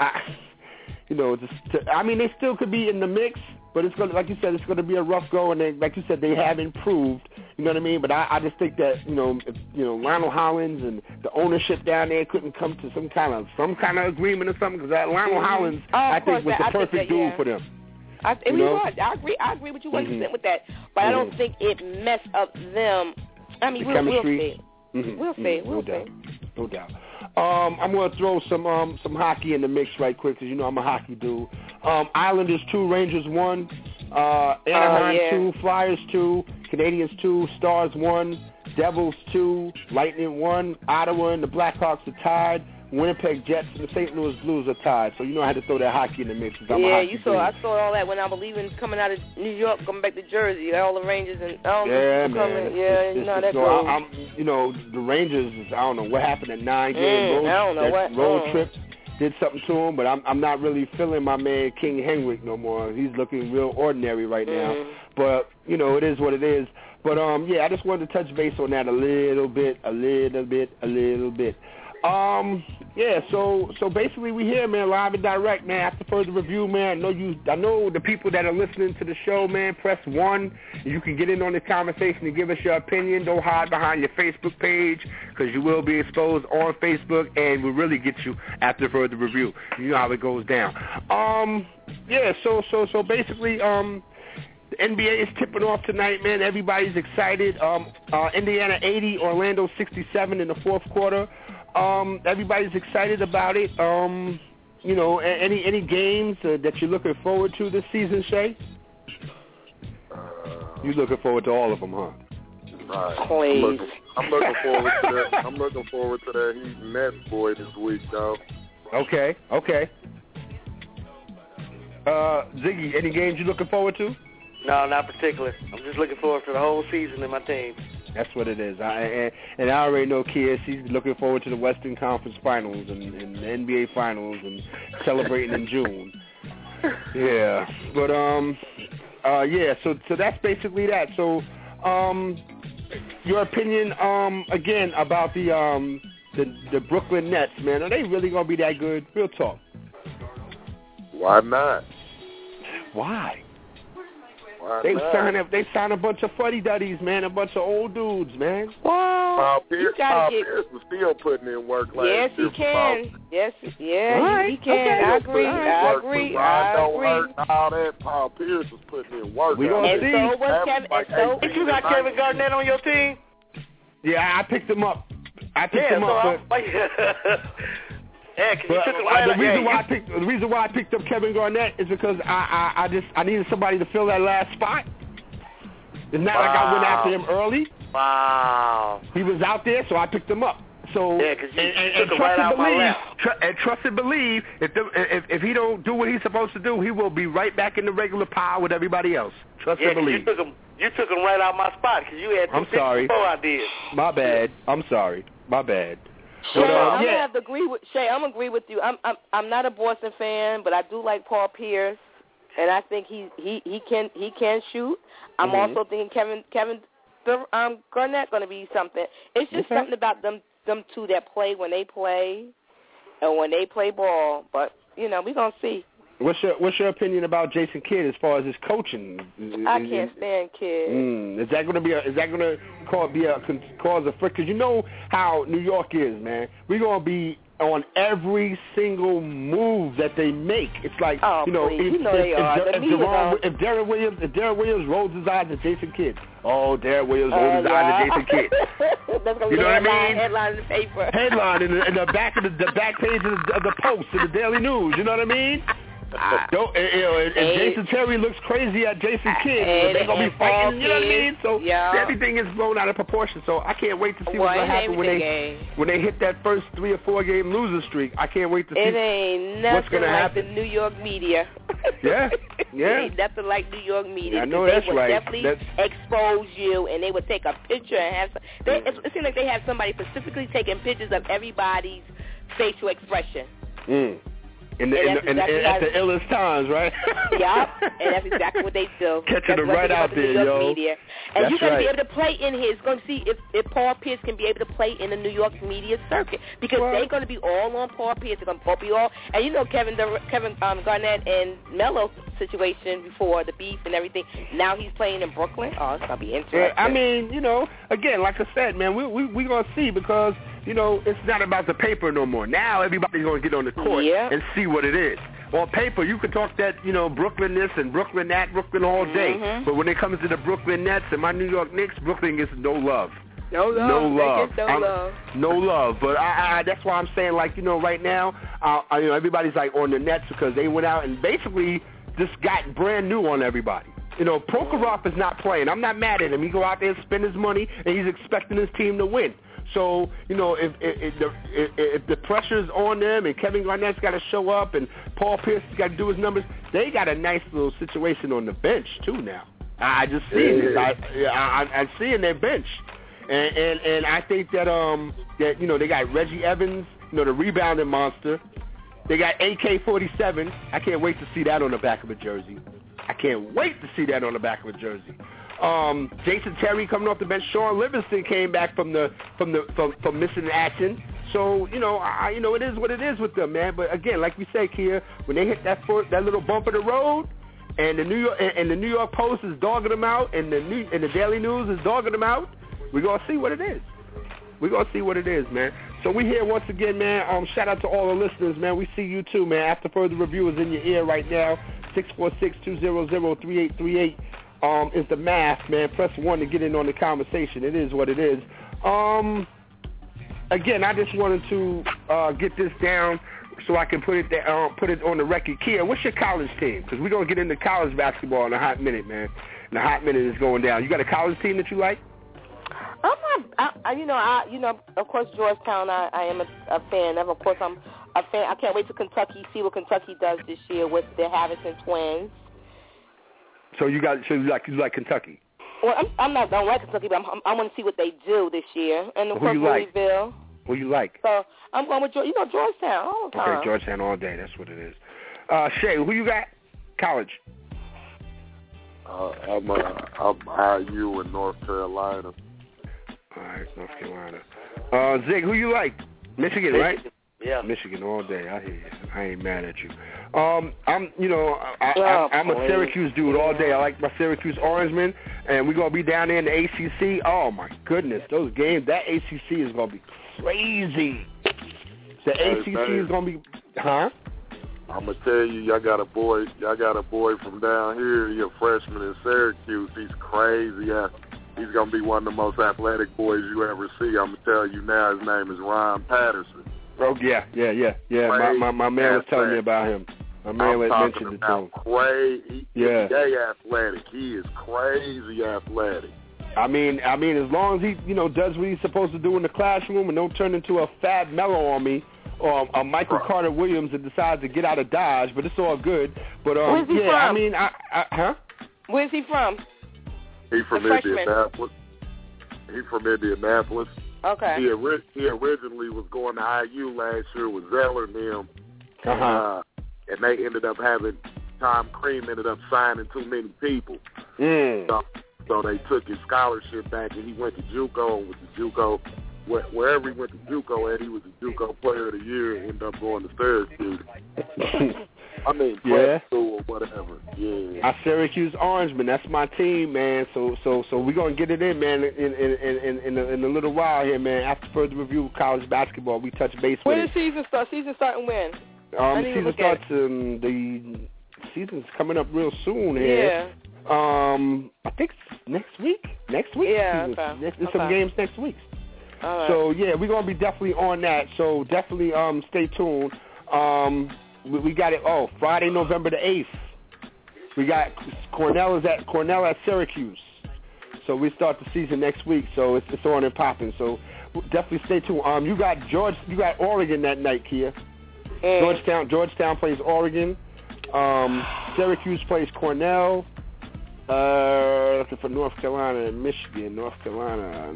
they still could be in the mix, but it's going to, like you said, it's going to be a rough go, and like you said, they have improved You know what I mean? But I just think that if, Lionel Hollins and the ownership down there couldn't come to some kind of agreement or something, because Lionel Hollins I think was the perfect dude for them. I agree with you 100% with that, but I don't think it messed up them. I mean, we'll see. We'll see. No doubt. I'm going to throw some hockey in the mix right quick, because I'm a hockey dude. Islanders 2, Rangers 1, Anaheim 2, Flyers 2, Canadiens 2, Stars 1, Devils 2, Lightning 1, Ottawa and the Blackhawks are tied, Winnipeg Jets and the St. Louis Blues are tied. So I had to throw that hockey in the mix. I saw all that when I was leaving, coming out of New York, coming back to Jersey, all the Rangers and man. that goes. The Rangers, I don't know what happened at 9-game road trip. Did something to him, but I'm not really feeling my man King Henrik no more. He's looking real ordinary right now. But it is what it is. But I just wanted to touch base on that a little bit. So basically we here, man, live and direct, man. After further review, man, I know the people that are listening to the show, man, press 1. You can get in on this conversation and give us your opinion. Don't hide behind your Facebook page, because you will be exposed on Facebook, and we'll really get you after further review. You know how it goes down. So basically, the NBA is tipping off tonight, man. Everybody's excited. Indiana 80, Orlando 67 in the fourth quarter. Everybody's excited about it. Any games that you're looking forward to this season, Shay? You're looking forward to all of them, huh? Right. Please. I'm looking forward to that. I'm looking forward to that Heat Nets boy this week, though. Okay. Ziggy, any games you looking forward to? No, not particular. I'm just looking forward to the whole season and my team. That's what it is. And I already know Kids. He's looking forward to the Western Conference Finals and the NBA Finals and celebrating in June. Yeah. But so that's basically that. So your opinion again about the Brooklyn Nets, man. Are they really gonna be that good? Real talk. Why not? Why? They signed a bunch of fuddy-duddies, man, a bunch of old dudes, man. Wow. Pierce was still putting in work. Yes, he can. He can. I agree. All that Paul Pierce was putting in work. We gonna see. So was Kevin. You got Kevin Garnett on your team? Yeah, I picked him up. The reason why I picked up Kevin Garnett is because I needed somebody to fill that last spot. It's not like I went after him early. Wow. He was out there, so I picked him up. So trust and believe if he don't do what he's supposed to do, he will be right back in the regular pile with everybody else. Trust and believe. You took him right out my spot because you had 2 picks before I did. My bad. I'm sorry. My bad. Shay, I'm gonna have to agree with Shay. I'm agree with you. I'm not a Boston fan, but I do like Paul Pierce, and I think he can shoot. I'm also thinking Kevin Garnett going to be something. It's just something about them two that play when they play, and when they play ball. But we're gonna see. What's your opinion about Jason Kidd as far as his coaching? I can't stand Kidd. Is that going to cause a friction? Because you know how New York is, man. We're going to be on every single move that they make. It's like if Darren Williams rolls his eyes at Jason Kidd. Oh, Darren Williams rolls his eyes at Jason Kidd. That's gonna be headline in the paper. Headline in the back of the back page of the Post in the Daily News. You know what I mean? Jason Terry looks crazy at Jason Kidd. They're gonna be fighting. You know what I mean? So everything is blown out of proportion. So I can't wait to see what's gonna happen when they hit that first 3 or 4 game loser streak. I can't wait to see what's gonna happen. The New York media. Yeah. It ain't nothing like New York media. I know that's right. They would definitely expose you, and they would take a picture and have. It seems like they have somebody specifically taking pictures of everybody's facial expression. at the illest times, right? Yup, and that's exactly what they do. Catching them right out there, yo. Media. And you're going to be able to play in here. It's going to see if Paul Pierce can be able to play in the New York media circuit, because they're going to be all on Paul Pierce. They're going to be all, and you know Kevin Garnett and Melo situation before the beef and everything. Now he's playing in Brooklyn. Oh, it's going to be interesting. Yeah, I mean, you know, again, like I said, man, we going to see, because, you know, it's not about the paper no more. Now everybody's going to get on the court and see what it is. On paper, you can talk that, you know, Brooklyn this and Brooklyn that, Brooklyn all day. But when it comes to the Brooklyn Nets and my New York Knicks, Brooklyn gets no love. No love. But that's why I'm saying, like, you know, right now, you know, everybody's like on the Nets because they went out and basically just got brand new on everybody. You know, Prokhorov is not playing. I'm not mad at him. He go out there and spend his money, and he's expecting his team to win. So, you know, if the pressure's on them and Kevin Garnett's got to show up and Paul Pierce has got to do his numbers, they got a nice little situation on the bench too now. I just see it. I'm seeing their bench, and I think that that, you know, they got Reggie Evans, you know, the rebounding monster. They got AK-47. I can't wait to see that on the back of a jersey. Jason Terry coming off the bench. Sean Livingston came back from missing action. So, you know, you know, it is what it is with them, man. But again, like we say, Kia, when they hit that little bump of the road, and the New York Post is dogging them out, and the Daily News is dogging them out, we're gonna see what it is. Man. So we here once again, man. Shout out to all the listeners, man. We see you too, man. After Further Review is in your ear right now. 646-200-3838 is the math, man. Press 1 to get in on the conversation. It is what it is. Again, I just wanted to get this down so I can put it on the record. Kia, what's your college team? Because we're going to get into college basketball in a hot minute, man. And the hot minute is going down. You got a college team that you like? Of course, Georgetown, I am a fan of. Of course, I'm a fan. I can't wait to Kentucky, see what Kentucky does this year with the Harrison twins. So you like Kentucky? Well, I don't like Kentucky, but I want to see what they do this year. And of course, Louisville. Who you like? So I'm going with Georgetown all the time. Okay, Georgetown all day. That's what it is. Shay, who you got? College. I'm IU in North Carolina. All right, North Carolina. Zig, who you like? Michigan, right? Yeah. Michigan all day. I hear you. I ain't mad at you. I'm a Syracuse dude all day. I like my Syracuse Orangemen, and we're gonna be down there in the ACC. Oh my goodness, those games! That ACC is gonna be crazy. The ACC is gonna be, huh? I'm gonna tell you, y'all got a boy from down here. He's a freshman in Syracuse. He's crazy. He's gonna be one of the most athletic boys you ever see. I'm gonna tell you now. His name is Ryan Patterson. Oh yeah. My man was telling me about him. My man mentioned it to him. Crazy. He's athletic. He is crazy athletic. I mean, as long as he, does what he's supposed to do in the classroom and don't turn into a Fab Mello on me, or a Michael Carter Williams that decides to get out of Dodge, but it's all good. But where's he from? I mean, Where's he from? He's from Indianapolis. Okay. He originally was going to IU last year with Zeller and them. And they ended up Tom Crean ended up signing too many people. So they took his scholarship back, and he went to JUCO. And with the JUCO, wherever he went to JUCO at, he was the JUCO Player of the Year and ended up going to Syracuse. I mean, school or whatever. Yeah. Syracuse Orangemen, that's my team, man. So we're gonna get it in, man, in a little while here, man. After Further Review of college basketball, we touch base with it. When does season start? Season starting when? Season starts. The season's coming up real soon here. Yeah. I think next week. Yeah. There's some games next week. Right. So yeah, we're gonna be definitely on that. So definitely stay tuned. We got it. Friday, November the 8th. We got Cornell at Syracuse. So we start the season next week. So it's on and popping. So definitely stay tuned. You got Oregon that night, Kia. Georgetown plays Oregon. Syracuse plays Cornell. Looking for North Carolina and Michigan. North Carolina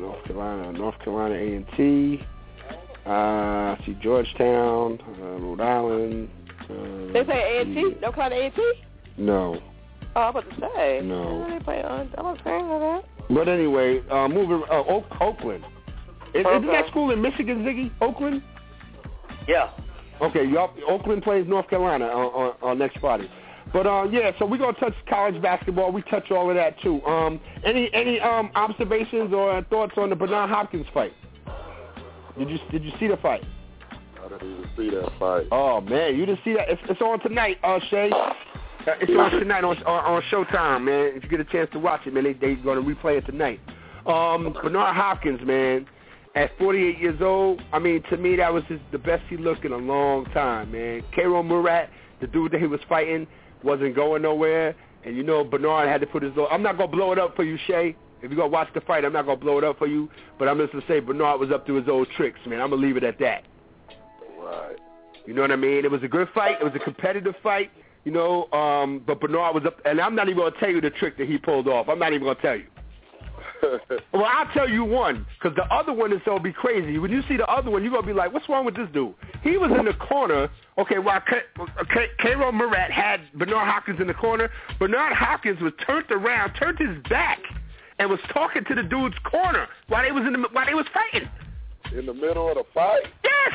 A&T. See Georgetown, Rhode Island. They play A&T? No kind of A&T? No. Oh, I was about to say. No. They play I'm not saying that. But anyway, moving Oakland. Isn't that school in Michigan, Ziggy? Oakland? Yeah. Okay, Oakland plays North Carolina on next Friday. But yeah, so we're gonna touch college basketball. We touch all of that too. Any observations or thoughts on the Bernard Hopkins fight? Did you see the fight? I didn't even see that fight. Oh man, you didn't see that? It's on tonight, Shay. It's on tonight on Showtime, man. If you get a chance to watch it, man, they're gonna replay it tonight. Bernard Hopkins, man, at 48 years old, I mean, to me that was the best he looked in a long time, man. Karo Murat, the dude that he was fighting, wasn't going nowhere, and you know Bernard had to put his little. I'm not gonna blow it up for you, Shay. If you're gonna watch the fight, I'm not gonna blow it up for you, but I'm just gonna say Bernard was up to his old tricks, man. I'm gonna leave it at that. Right. You know what I mean? It was a good fight. It was a competitive fight. You know, but Bernard was up, and I'm not even gonna tell you the trick that he pulled off. I'm not even gonna tell you. Well, I'll tell you one, because the other one is gonna be crazy. When you see the other one, you're gonna be like, "What's wrong with this dude?" He was in the corner. Okay, while Karo Murat had Bernard Hopkins in the corner, Bernard Hopkins was turned around, turned his back, and was talking to the dude's corner while they was fighting. In the middle of the fight? Yes.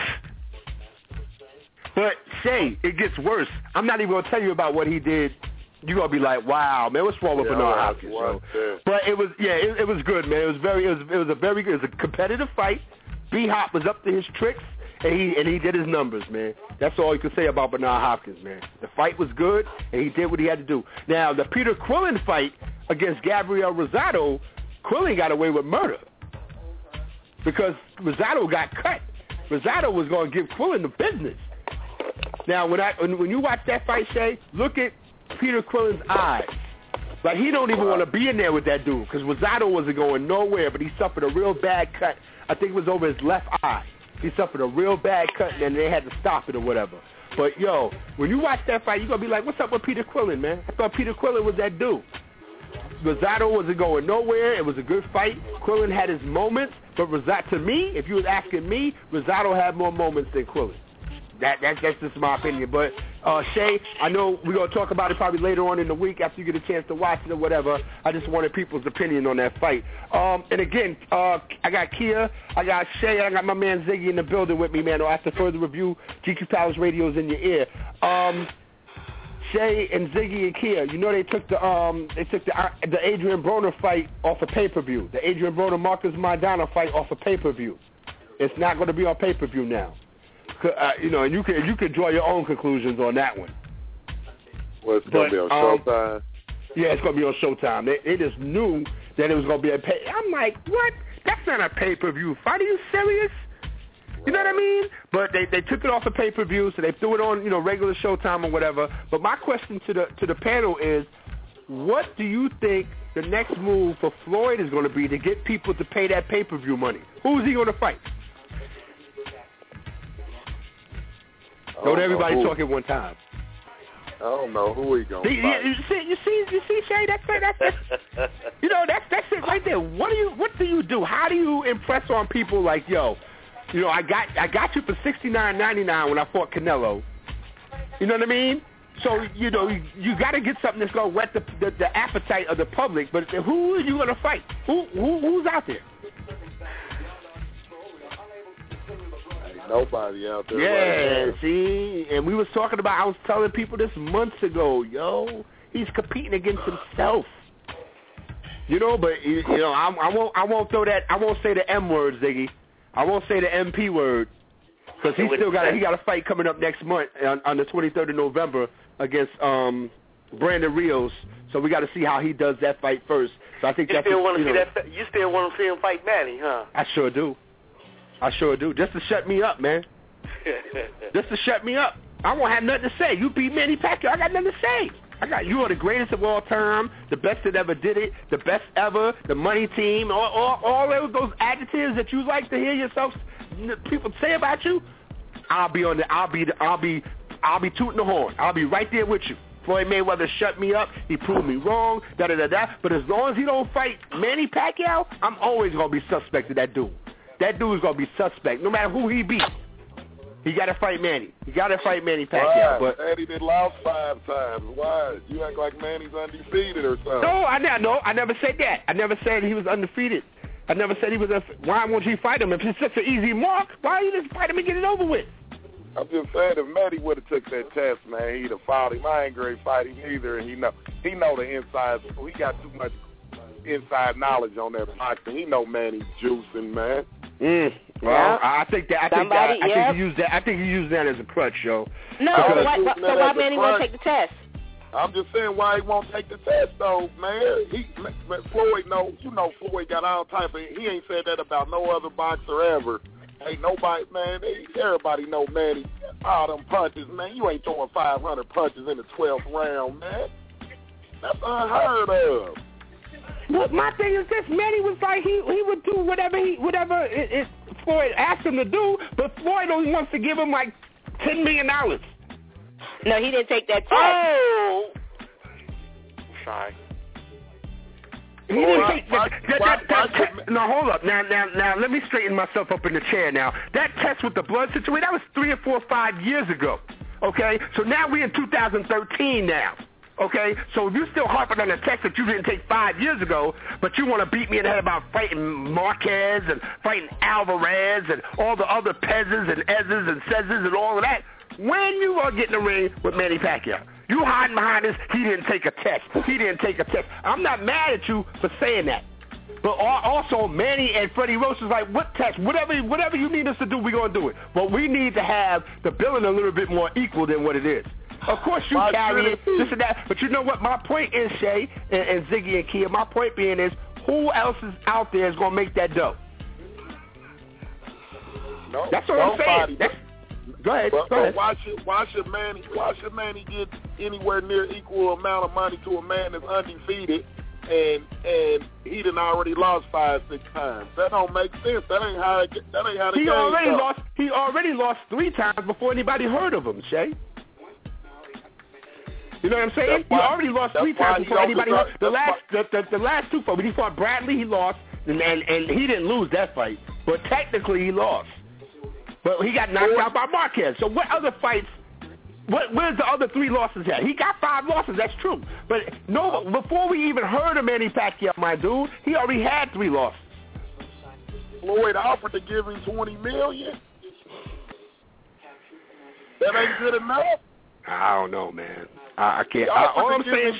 But Shay, it gets worse. I'm not even gonna tell you about what he did. You're gonna be like, wow, man, what's wrong with Bernard Hopkins? But it was good, man. It was a competitive fight. B-Hop was up to his tricks, and he did his numbers, man. That's all you can say about Bernard Hopkins, man. The fight was good, and he did what he had to do. Now, the Peter Quillin fight against Gabriel Rosado, Quillin got away with murder because Rosado got cut. Rosado was going to give Quillin the business. Now, when you watch that fight, Shay, look at Peter Quillin's eyes. Like, he don't even want to be in there with that dude because Rosado wasn't going nowhere, but he suffered a real bad cut. I think it was over his left eye. He suffered a real bad cut, and then they had to stop it or whatever. But, yo, when you watch that fight, you're going to be like, what's up with Peter Quillin, man? I thought Peter Quillin was that dude. Rosado wasn't going nowhere. It was a good fight. Quillin had his moments, but Rosado, to me, if you was asking me, Rosado had more moments than Quillin. That's just my opinion. But, Shay, I know we're going to talk about it probably later on in the week after you get a chance to watch it or whatever. I just wanted people's opinion on that fight. And again, I got Kia, I got Shay, I got my man Ziggy in the building with me, man. After further review, GQ Palace Radio's in your ear. Shay and Ziggy and Kia, you know they took the Adrian Broner fight off of pay-per-view. The Adrian Broner Marcus Maidana fight off of pay-per-view. It's not going to be on pay-per-view now. You know, and you can draw your own conclusions on that one. Well, it's going to be on Showtime? Yeah, it's going to be on Showtime. They just knew that it was going to be a pay. I'm like, what? That's not a pay-per-view fight. Are you serious? You know what I mean? But they took it off of pay-per-view, so they threw it on, you know, regular Showtime or whatever. But my question to the panel is, what do you think the next move for Floyd is going to be to get people to pay that pay-per-view money? Who's he going to fight? Don't everybody talk at one time. I don't know who he gonna fight. You see, Shay, that's you know, that's it right there. What do you do? How do you impress on people like, yo, you know, I got you for $69.99 when I fought Canelo. You know what I mean? So, you know, you got to get something that's gonna whet the appetite of the public. But who are you gonna fight? Who's out there? Nobody out there. Yeah, right see, and we was talking about. I was telling people this months ago. Yo, he's competing against himself. You know, but you know, I won't throw that. I won't say the M word, Ziggy. I won't say the MP word because he got a fight coming up next month on the 23rd of November against Brandon Rios. So we got to see how he does that fight first. So I think you still want to see that. You still want to see him fight Manny, huh? I sure do. Just to shut me up, man. Just to shut me up. I won't have nothing to say. You beat Manny Pacquiao. I got nothing to say. You are the greatest of all time, the best that ever did it, the best ever, the money team, all those adjectives that you like to hear yourself people say about you. I'll be tooting the horn. I'll be right there with you. Floyd Mayweather shut me up. He proved me wrong. But as long as he don't fight Manny Pacquiao, I'm always gonna be suspect of that dude. That dude's going to be suspect, no matter who he beat. He got to fight Manny. He got to fight Manny Pacquiao. Right. But Manny did lost 5 times. Why? You act like Manny's undefeated or something. No, I never said that. I never said he was undefeated. I never said he was. Why won't you fight him? If it's such an easy mark, why don't you just fight him and get it over with? I'm just saying, if Manny would have took that test, man, he'd have fought him. I ain't great fighting either, and he know the inside. So he got too much inside knowledge on that boxing. He know Manny's juicing, man. Well, I think he used that as a crutch, yo. No, so why Manny won't take the test? I'm just saying why he won't take the test, though, man. Floyd, Floyd got all type of. He ain't said that about no other boxer ever. Ain't nobody, man. Everybody know Manny. All them punches, man. You ain't throwing 500 punches in the 12th round, man. That's unheard of. Look, my thing is this: Manny was like he would do whatever Floyd asked him to do, but Floyd only wants to give him like $10 million. No, he didn't take that test. Oh, sorry. He didn't take that. No, hold up. Now, let me straighten myself up in the chair. Now, that test with the blood situation, that was 3 or 4 or 5 years ago. Okay, so now we're in 2013 now. Okay, so if you're still harping on a test that you didn't take 5 years ago, but you want to beat me in the head about fighting Marquez and fighting Alvarez and all the other Pezes and Ezes and Cezes and all of that, when you are getting in the ring with Manny Pacquiao, you hiding behind this, he didn't take a test. He didn't take a test. I'm not mad at you for saying that. But also, Manny and Freddie Roach is like, what test? Whatever you need us to do, we're going to do it. But we need to have the billing a little bit more equal than what it is. Of course you carry it, this and that. But you know what? My point is, Shay and Ziggy and Kia, my point being is, who else is out there is going to make that dough? No, that's what I'm saying. Go ahead. Why should Manny get anywhere near equal amount of money to a man that's undefeated and he done already lost 5-6 times? That don't make sense. That ain't how the game goes. He already lost 3 times before anybody heard of him, Shay. You know what I'm saying? He already lost 3 times before anybody heard. The last 2 fights, when he fought Bradley, he lost, and he didn't lose that fight, but technically he lost. But he got knocked out by Marquez. So what other fights? Where's the other 3 losses at? He got 5 losses. That's true. But no, before we even heard of Manny Pacquiao, my dude, he already had 3 losses. Floyd offered to give him $20 million. That ain't good enough. I don't know, man. I can't. All I'm saying,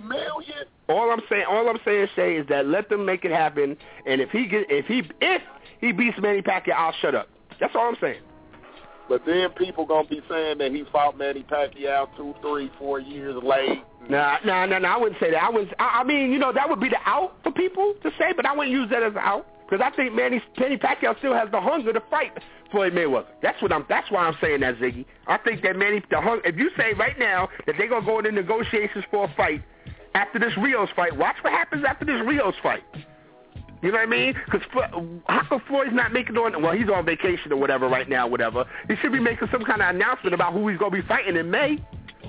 Shay, is that let them make it happen. And if he beats Manny Pacquiao, I'll shut up. That's all I'm saying. But then people gonna be saying that he fought Manny Pacquiao 2, 3, 4 years late. Nah. I wouldn't say that. I mean, that would be the out for people to say, but I wouldn't use that as an out because I think Manny Pacquiao still has the hunger to fight Floyd Mayweather. That's why I'm saying that, Ziggy. I think that if you say right now that they're gonna go into negotiations for a fight after this Rios fight, watch what happens after this Rios fight. You know what I mean? Because how come Floyd's not making he's on vacation or whatever right now, whatever. He should be making some kind of announcement about who he's going to be fighting in May.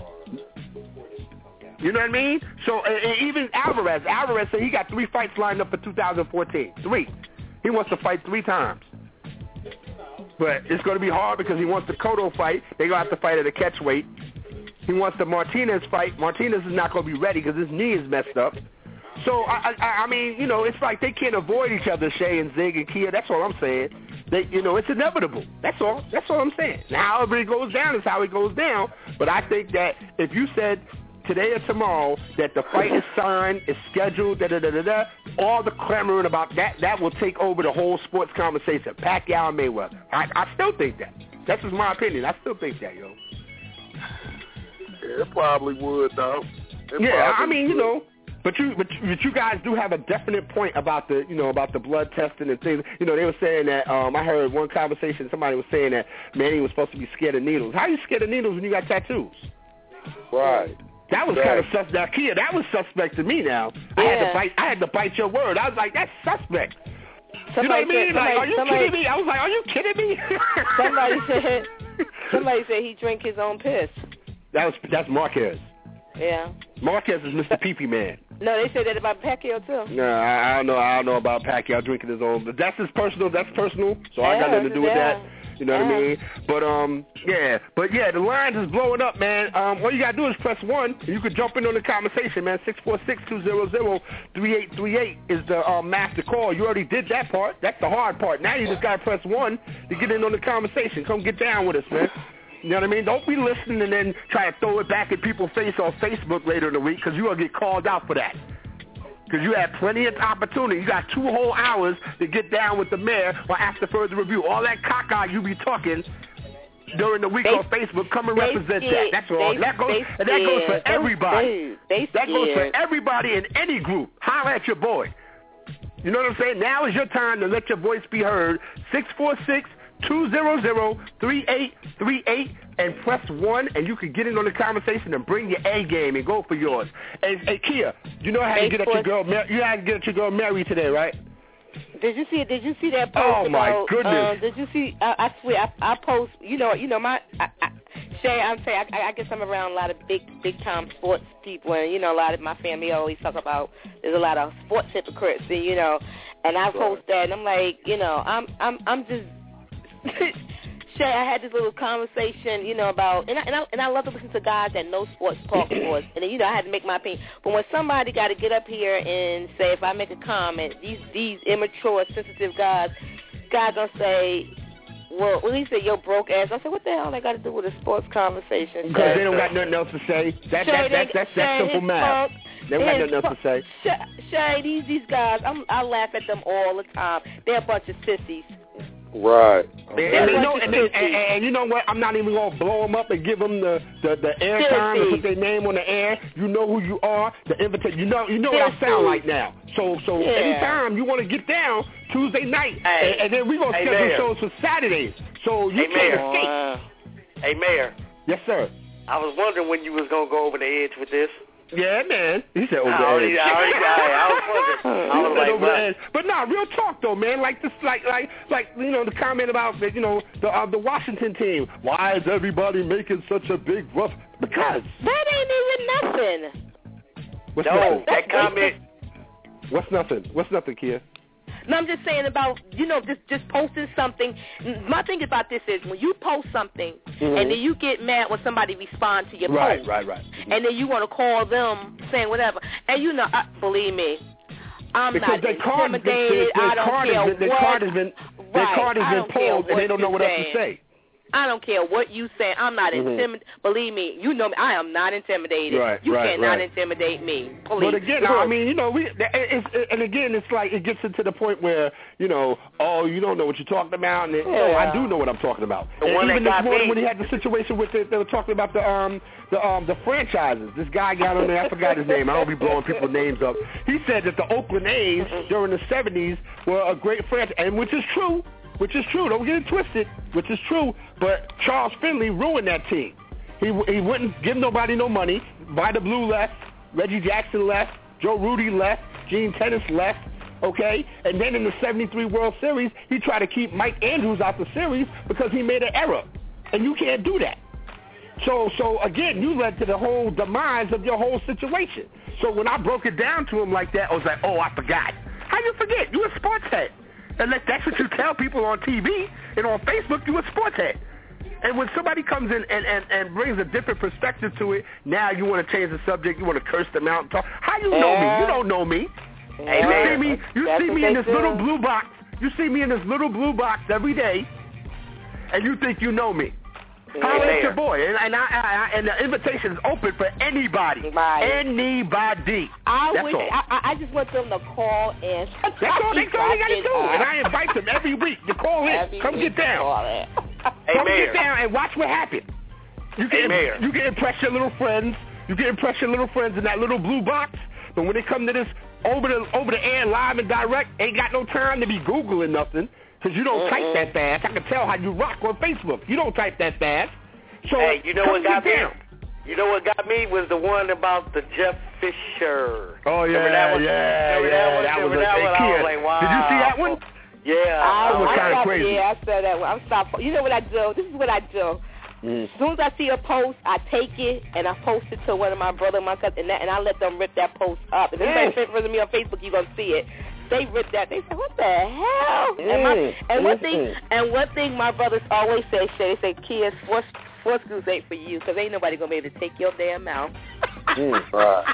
You know what I mean? So even Alvarez said he got 3 fights lined up for 2014. 3. He wants to fight 3 times. But it's going to be hard because he wants the Cotto fight. They're going to have to fight at a catch weight. He wants the Martinez fight. Martinez is not going to be ready because his knee is messed up. So, I mean, it's like they can't avoid each other, Shay and Zig and Kia. That's all I'm saying. It's inevitable. That's all I'm saying. Now, however it goes down is how it goes down. But I think that if you said today or tomorrow that the fight is signed, is scheduled, all the clamoring about that will take over the whole sports conversation. Pacquiao and Mayweather. I still think that. That's just my opinion. I still think that, yo. It probably would, though. I mean, But you guys do have a definite point about the blood testing and things. They were saying that I heard one conversation. Somebody was saying that Manny was supposed to be scared of needles. How are you scared of needles when you got tattoos? Right. That was kind of suspect. Kia, that was suspect to me. Now I had to bite your word. I was like, that's suspect. Somebody you know what I mean? Are you kidding me? I was like, are you kidding me? Somebody said he drank his own piss. That's Marquez. Yeah. Marquez is Mr. Pee-Pee Man. No, they said that about Pacquiao too. No, I don't know about Pacquiao drinking his own. But that's his personal. That's personal. So I got nothing to do with that. You know what I mean? But the lines is blowing up, man. All you gotta do is press 1, and you can jump in on the conversation, man. 646-200-3838 is the master call. You already did that part. That's the hard part. Now you just gotta press 1 to get in on the conversation. Come get down with us, man. You know what I mean? Don't be listening and then try to throw it back in people's face on Facebook later in the week, because you're going to get called out for that. Because you had plenty of opportunity. You got 2 whole hours to get down with the mayor or after further review. All that caca you be talking during the week on Facebook, come and represent that. That's all. That goes for everybody. That goes for everybody in any group. Holler at your boy. You know what I'm saying? Now is your time to let your voice be heard. 646-200-3838 and press 1, and you can get in on the conversation and bring your A game and go for yours. Hey Kia, you know how to get at your girl. You had to get at your girl Mary today, right? Did you see that post? Oh my goodness! Did you see? I swear, I post. You know my. Shay, I'm saying I guess I'm around a lot of big time sports people, and a lot of my family always talk about there's a lot of sports hypocrites, and I post that, and I'm like, I'm just. Shay, I had this little conversation, about, and I love to listen to guys that know sports, talk sports, and then, I had to make my opinion. But when somebody got to get up here and say, if I make a comment, these immature, sensitive guys gonna say, well, when he said, yo, broke ass, I said, what the hell they got to do with a sports conversation? Because they don't got nothing else to say. That's simple math. They don't got nothing else to say. Shay, these guys, I laugh at them all the time. They're a bunch of sissies. Right. And you know what? I'm not even going to blow them up and give them the airtime and put their name on the air. You know who you are. The invitation. You know what I sound like now. So anytime you want to get down, Tuesday night, and then we're going to schedule shows for Saturdays. So you can't escape. Hey, Mayor. Yes, sir. I was wondering when you was going to go over the edge with this. Yeah, man. He said over the edge. I was wondering. I was like, over the edge. But nah, real talk though, man. Like this, like the comment about the Washington team. Why is everybody making such a big rough? Because that ain't even nothing. What's nothing? That comment. What's nothing? What's nothing, Kia? No, I'm just saying about, just posting something. My thing about this is when you post something and then you get mad when somebody responds to your post. Right. And then you want to call them saying whatever. And believe me, I'm because not intimidated. I don't care what. Their card has been pulled and they don't know what else to say. I don't care what you say. I'm not intimidated. Believe me, you know me. I am not intimidated. You cannot intimidate me. Please. But again, I mean, it's like it gets into the point where, oh, you don't know what you're talking about. And no, I do know what I'm talking about. And even this morning when he had the situation with they were talking about the franchises. This guy got on there. I forgot his name. I don't be blowing people's names up. He said that the Oakland A's during the 70s were a great franchise, and which is true. Don't get it twisted. Which is true. But Charles Finley ruined that team. He wouldn't give nobody no money. Vida Blue left. Reggie Jackson left. Joe Rudy left. Gene Tennis left. Okay? And then in the 73 World Series, he tried to keep Mike Andrews out the series because he made an error. And you can't do that. So again, you led to the whole demise of your whole situation. So when I broke it down to him like that, I was like, oh, I forgot. How you forget? You a sports head. And that's what you tell people on TV and on Facebook, you a sports head. And when somebody comes in and brings a different perspective to it, now you want to change the subject, you want to curse them out and talk. How you know me? You don't know me. You see me in this little blue box. You see me in this little blue box every day, and you think you know me. Holler at your boy, and the invitation is open for anybody. Anybody. I just want them to call in. That's all they got to do. And I invite them every week to call in. Come get down. Come get down and watch what happens. You can impress your little friends. You can impress your little friends in that little blue box. But when it comes to this over the air, live and direct, ain't got no time to be Googling nothing. Because you don't type that fast. I can tell how you rock on Facebook. You don't type that fast. So hey, you know what got me? You know what got me was the one about the Jeff Fisher. Oh yeah, that was I was like, wow. Did you see that one? Yeah, that was kind of crazy. Yeah, I saw that one. I'm stopped. You know what I do? This is what I do. As soon as I see a post, I take it and I post it to one of my brother and my cousin, and I let them rip that post up. If anybody friends me on Facebook, you're gonna see it. they ripped that. They said, "What the hell?" And one thing my brothers always say, they say, "Kids, sports schools ain't for you, because ain't nobody gonna be able to take your damn mouth." Right.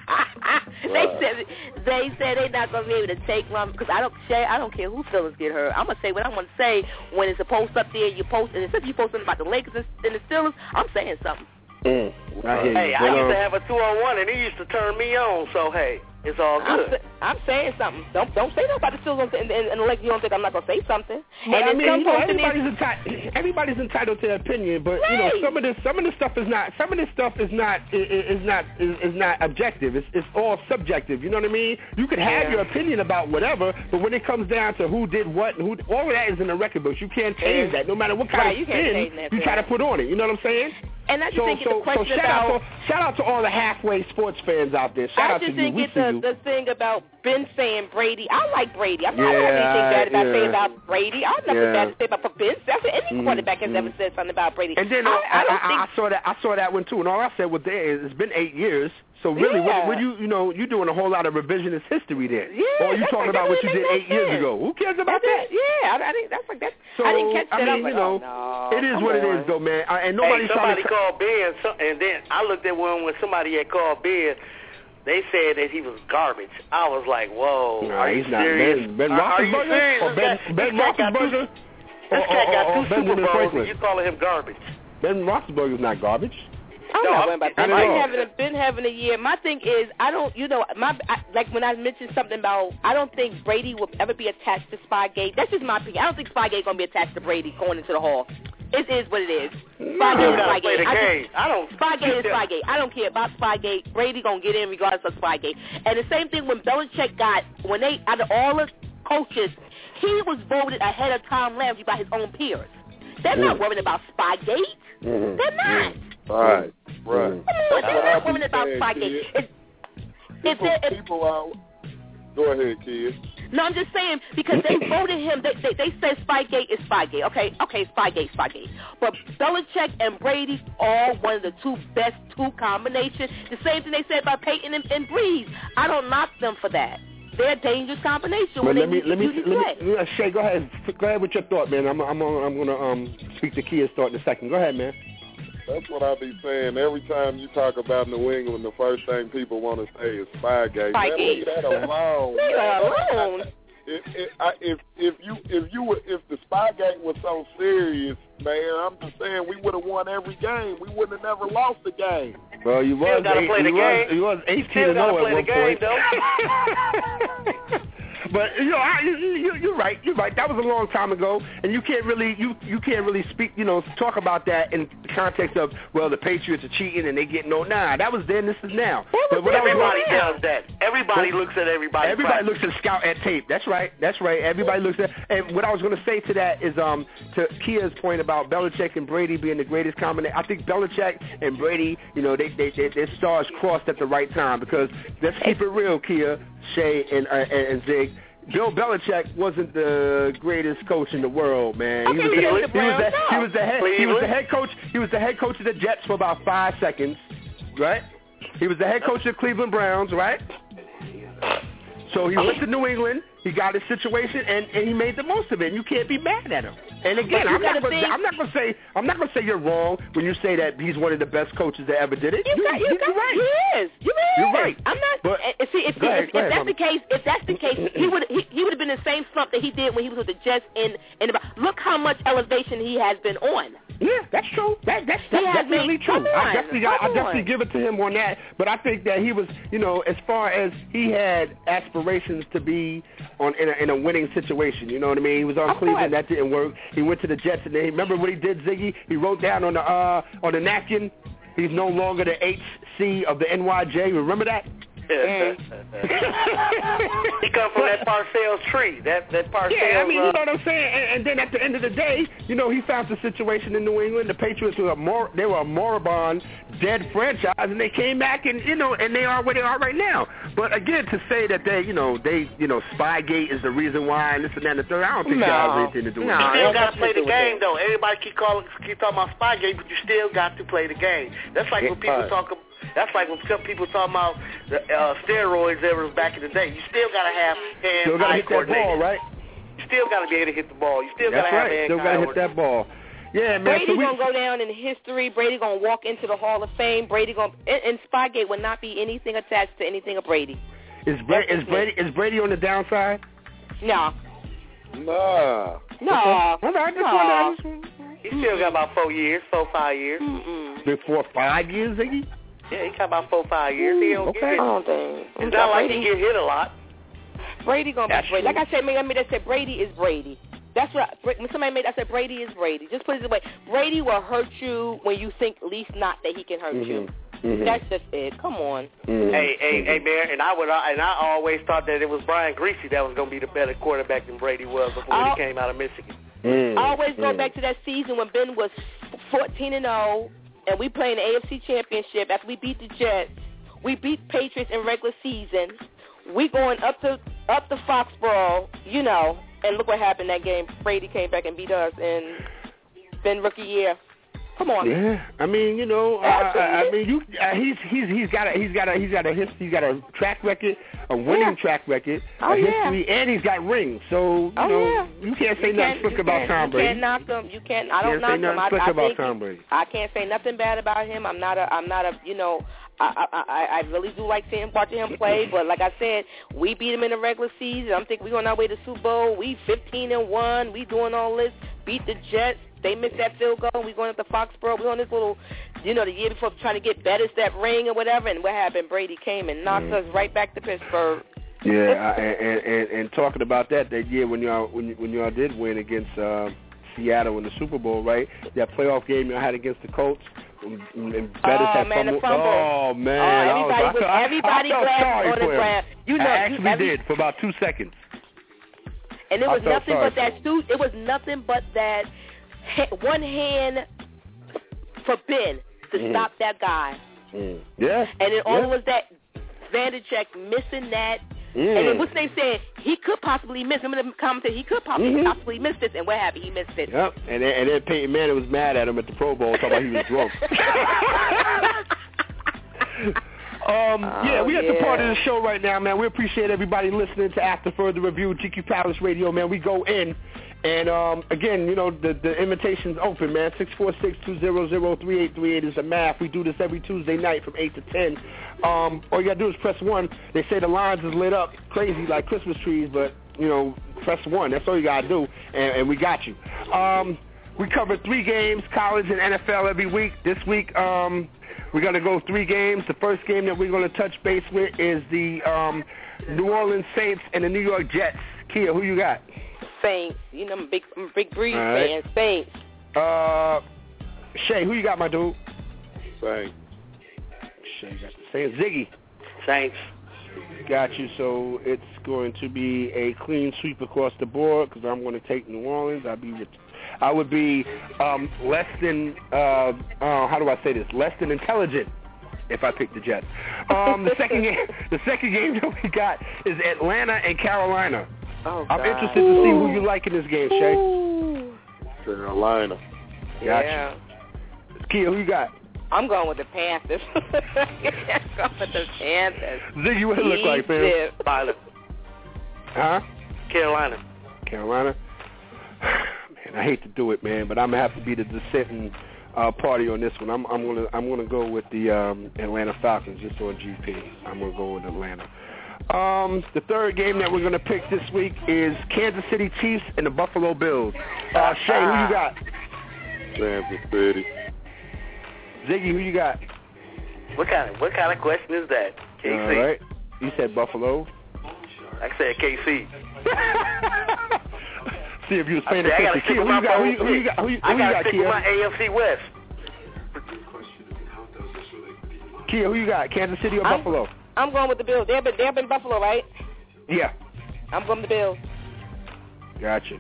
They said they not gonna be able to take one, because I don't care who feelings get hurt. I'm gonna say what I want to say when it's a post up there. You post, and especially you post something about the Lakers and the Steelers. I'm saying something. Hey, I used to have a 2-on-1, and he used to turn me on. So hey, it's all good. I'm saying something. Don't say nothing about the Steelers and the Lakers. You don't think I'm not gonna say something? But I mean, everybody's entitled to their opinion, but right. Some of this stuff is not. Some of this stuff is not objective. It's all subjective. You know what I mean? You can have your opinion about whatever, but when it comes down to who did what and all of that is in the record books. You can't change that, no matter what kind of spin you try to put on it. You know what I'm saying? And I just think the question about shout out to all the halfway sports fans out there. Shout out to you. I just think the thing about Ben saying Brady. I like Brady. I don't have anything bad to say about Brady. I have nothing bad to say about Ben. That's what any quarterback has ever said something about Brady. And then I saw that one too. And all I said was it's been 8 years. So really, what you're doing a whole lot of revisionist history there. Yeah, or you talking about what you did 8 years ago? Who cares about that? Yeah, I think that's like that. So, I didn't catch that. I mean, it is what it is, though, man. And somebody called Ben, and then I looked at one when somebody had called Ben. They said that he was garbage. I was like, whoa, are you serious? Ben Roethlisberger? Or Ben Roethlisberger? This cat got 2 Super Bowls, and you calling him garbage? Ben Roethlisberger's not garbage. I'm not worried about that. Been having a year. My thing is, like when I mentioned something about, I don't think Brady will ever be attached to Spygate. That's just my opinion. I don't think Spygate going to be attached to Brady going into the Hall. It is what it is. Spygate is Spygate. Spygate is Spygate. I don't care about Spygate. Brady going to get in regardless of Spygate. And the same thing when Belichick out of all the coaches, he was voted ahead of Tom Landry by his own peers. They're not worried about Spygate. They're not. Right. They're not worried about Spygate. Go ahead, kid. No, I'm just saying, because they voted him. They said Spygate is Spygate. Okay, Spygate. But Belichick and Brady are one of the best combinations. The same thing they said about Peyton and Breeze. I don't knock them for that. They're a dangerous combination. Let me Shay, go ahead with your thought, man. I'm gonna speak to Kia's thought in a second. Go ahead, man. That's what I be saying. Every time you talk about New England, the first thing people want to say is Spygate. Leave that alone. Leave it alone. If the Spygate was so serious, man, I'm just saying we would have won every game. We wouldn't have never lost the game. Well, you was 18-0 at one point. But you're right. That was a long time ago, and you can't really speak, talk about that in the context of, well, the Patriots are cheating and they get that was then. This is now. But everybody does that. Everybody looks at everybody. Everybody looks at scout at tape. That's right. Everybody looks at. And what I was going to say to that is, to Kia's point about Belichick and Brady being the greatest combination. I think Belichick and Brady, their stars crossed at the right time, because let's keep it real, Kia, Shay, and Zig. Bill Belichick wasn't the greatest coach in the world, man. He was the head coach. He was the head coach of the Jets for about 5 seconds, right? He was the head coach of the Cleveland Browns, right? So he went to New England. He got his situation, and he made the most of it. And you can't be mad at him. And again, I'm not gonna say you're wrong when you say that he's one of the best coaches that ever did it. You're right. He is. You're right. I'm not. But, if that's the case, he would have been in the same slump that he did when he was with the Jets. Look how much elevation he has been on. Yeah, that's true. That's definitely true. I definitely give it to him on that. But I think that he was, as far as he had aspirations to be in a winning situation. You know what I mean? He was on Cleveland. That didn't work. He went to the Jets, and then remember what he did, Ziggy? He wrote down on the napkin, he's no longer the HC of the NYJ. Remember that? He come from that Parcells tree. That Parcells. Yeah, I mean, you know what I'm saying. And then at the end of the day, he found the situation in New England. The Patriots were a moribund. dead franchise, and they came back and they are where they are right now. But again, to say that they Spygate is the reason why and this and that and the third, I don't think that has anything to do with it. You still got to play the game, though. Everybody keep talking about Spygate, but you still got to play the game. That's like when people talk about. That's like when some people talk about the steroids ever back in the day. You still got to have hand-eye coordination. Ball, right? You still got to be able to hit the ball. You still got to have hand-eye coordination. Still got to hit that ball. Yeah, man. Brady's going to go down in history. Brady going to walk into the Hall of Fame. Brady and Spygate will not be anything attached to anything of Brady. Is Brady on the downside? No. Nah. No. He still got about 5 years. Before 5 years, Ziggy? Yeah, he got about 4-5 years. He don't get hit. It's not like he get hit a lot. Brady going to be Brady. Like I said, they said Brady is Brady. That's what when somebody made. I said Brady is Brady. Just put it this way: Brady will hurt you when you think least not that he can hurt you. Mm-hmm. That's just it. Come on. Mm-hmm. Hey, man. And I always thought that it was Brian Griese that was going to be the better quarterback than Brady was before he came out of Michigan. I always go back to that season when Ben was 14-0, and we played in the AFC Championship. After we beat the Jets, we beat Patriots in regular season. We going up to Foxborough, and look what happened that game. Brady came back and beat us in Ben rookie year. Come on. Yeah, I mean, he's got a track record, a winning track record, a history, and he's got rings. So you can't say nothing slick about Tom Brady. You can't knock him. You can't. I don't knock him. I can't say nothing bad about him. I'm not a. I really do like watching him play, but like I said, we beat him in the regular season. I'm thinking we're on our way to Super Bowl. We 15-1. We doing all this. Beat the Jets. They missed that field goal. We going up to Foxborough. We on this little, the year before trying to get Bettis that ring or whatever. And what happened? Brady came and knocked us right back to Pittsburgh. Yeah, and talking about that year when y'all did win against Seattle in the Super Bowl, right? That playoff game y'all had against the Colts. And Bettis had fumbled. Oh man! Everybody grabbed on the ground. I actually did for about 2 seconds. And it was nothing but that suit. It was nothing but that one hand for Ben to stop that guy. Yeah. And it all was that Vandercheck missing that. And then what's they saying? He could possibly miss. Remember the commentator? He could possibly miss this. And what happened? He missed it. Yep. And then Peyton Manning was mad at him at the Pro Bowl, talking about he was drunk. We at the part of the show right now, man. We appreciate everybody listening to After Further Review, GQ Palace Radio, man. We go in. And, again, the invitation's open, man. 646-200-3838 is the math. We do this every Tuesday night from 8 to 10. All you got to do is press 1. They say the lines is lit up crazy like Christmas trees, but, press 1. That's all you got to do, and we got you. We cover 3 games, college and NFL every week. This week, we're going to go 3 games. The first game that we're going to touch base with is the New Orleans Saints and the New York Jets. Kia, who you got? Saints. I'm a big Breeze fan. Saints. Shay, who you got, my dude? Saints. Shay got the Saints. Ziggy. Saints. Got you. So it's going to be a clean sweep across the board because I'm going to take New Orleans. I would be less than how do I say this? Less than intelligent if I pick the Jets. The second game that we got is Atlanta and Carolina. I'm interested to see who you like in this game, Shay. Carolina. Gotcha. Kia, who you got? I'm going with the Panthers. I'm going with the Panthers. Ziggy, what it look like, fam? Violet. Huh? Carolina. Man, I hate to do it, man, but I'm gonna have to be the dissenting party on this one. I'm gonna go with the Atlanta Falcons just on GP. I'm gonna go with Atlanta. The third game that we're going to pick this week is Kansas City Chiefs and the Buffalo Bills. Shay, who you got? Kansas City. Ziggy, who you got? What kind of question is that? KC. All right. You said Buffalo. I said KC. See if you was paying attention. Who you got? Who you got, Kia? My AFC West. Kia, who you got? Kansas City or Buffalo? I'm going with the Bills. They're in Buffalo, right? Yeah. I'm going with the Bills. Gotcha.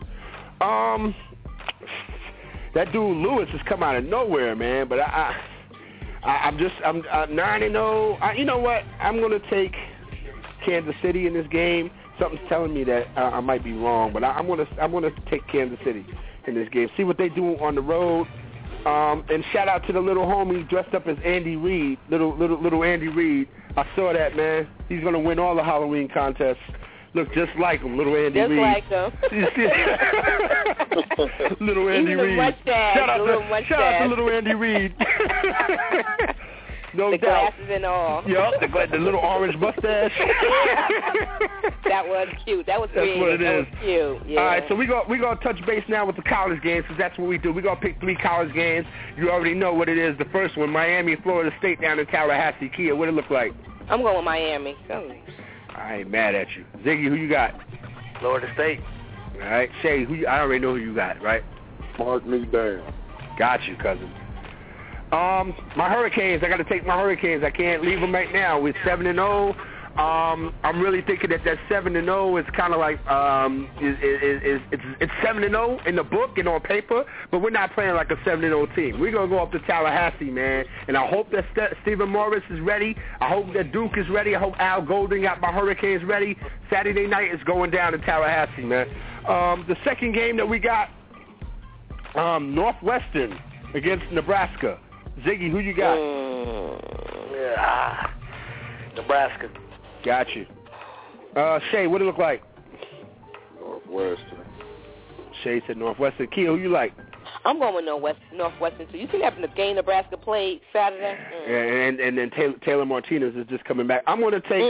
That dude Lewis has come out of nowhere, man. But I I'm 9-0. You know what? I'm going to take Kansas City in this game. Something's telling me that I might be wrong, but I'm going to take Kansas City in this game. See what they do on the road. And shout out to the little homie dressed up as Andy Reid, little Andy Reid. I saw that, man. He's going to win all the Halloween contests. Look just like him, little Andy Reid. Just like him. Little Andy Reid. Shout out to little Andy Reid. No the doubt. glasses and all. Yup, the little orange mustache. That was cute. That was That's what it that is. Was cute. Yeah. All right, so we're gonna touch base now with the college games, because that's what we do. We're going to pick 3 college games. You already know what it is. The first one, Miami, Florida State down in Tallahassee. Kia, what it look like? I'm going with Miami. I ain't mad at you. Ziggy, who you got? Florida State. All right, Shay, I already know who you got, right? Mark me down. Got you, cousin. My Hurricanes. I got to take my Hurricanes. I can't leave them right now. We're 7-0. I'm really thinking that 7-0 is kind of like it's 7-0 in the book and on paper, but we're not playing like a 7-0 team. We're gonna go up to Tallahassee, man, and I hope that Stephen Morris is ready. I hope that Duke is ready. I hope Al Golden got my Hurricanes ready. Saturday night is going down in Tallahassee, man. The second game that we got, Northwestern against Nebraska. Ziggy, who you got? Nebraska. Got you. Shay, what it look like? Northwestern. Shay said Northwestern. Kia, who you like? I'm going with Northwestern too. You see that from the game Nebraska played Saturday? And then Taylor Martinez is just coming back. I'm going to take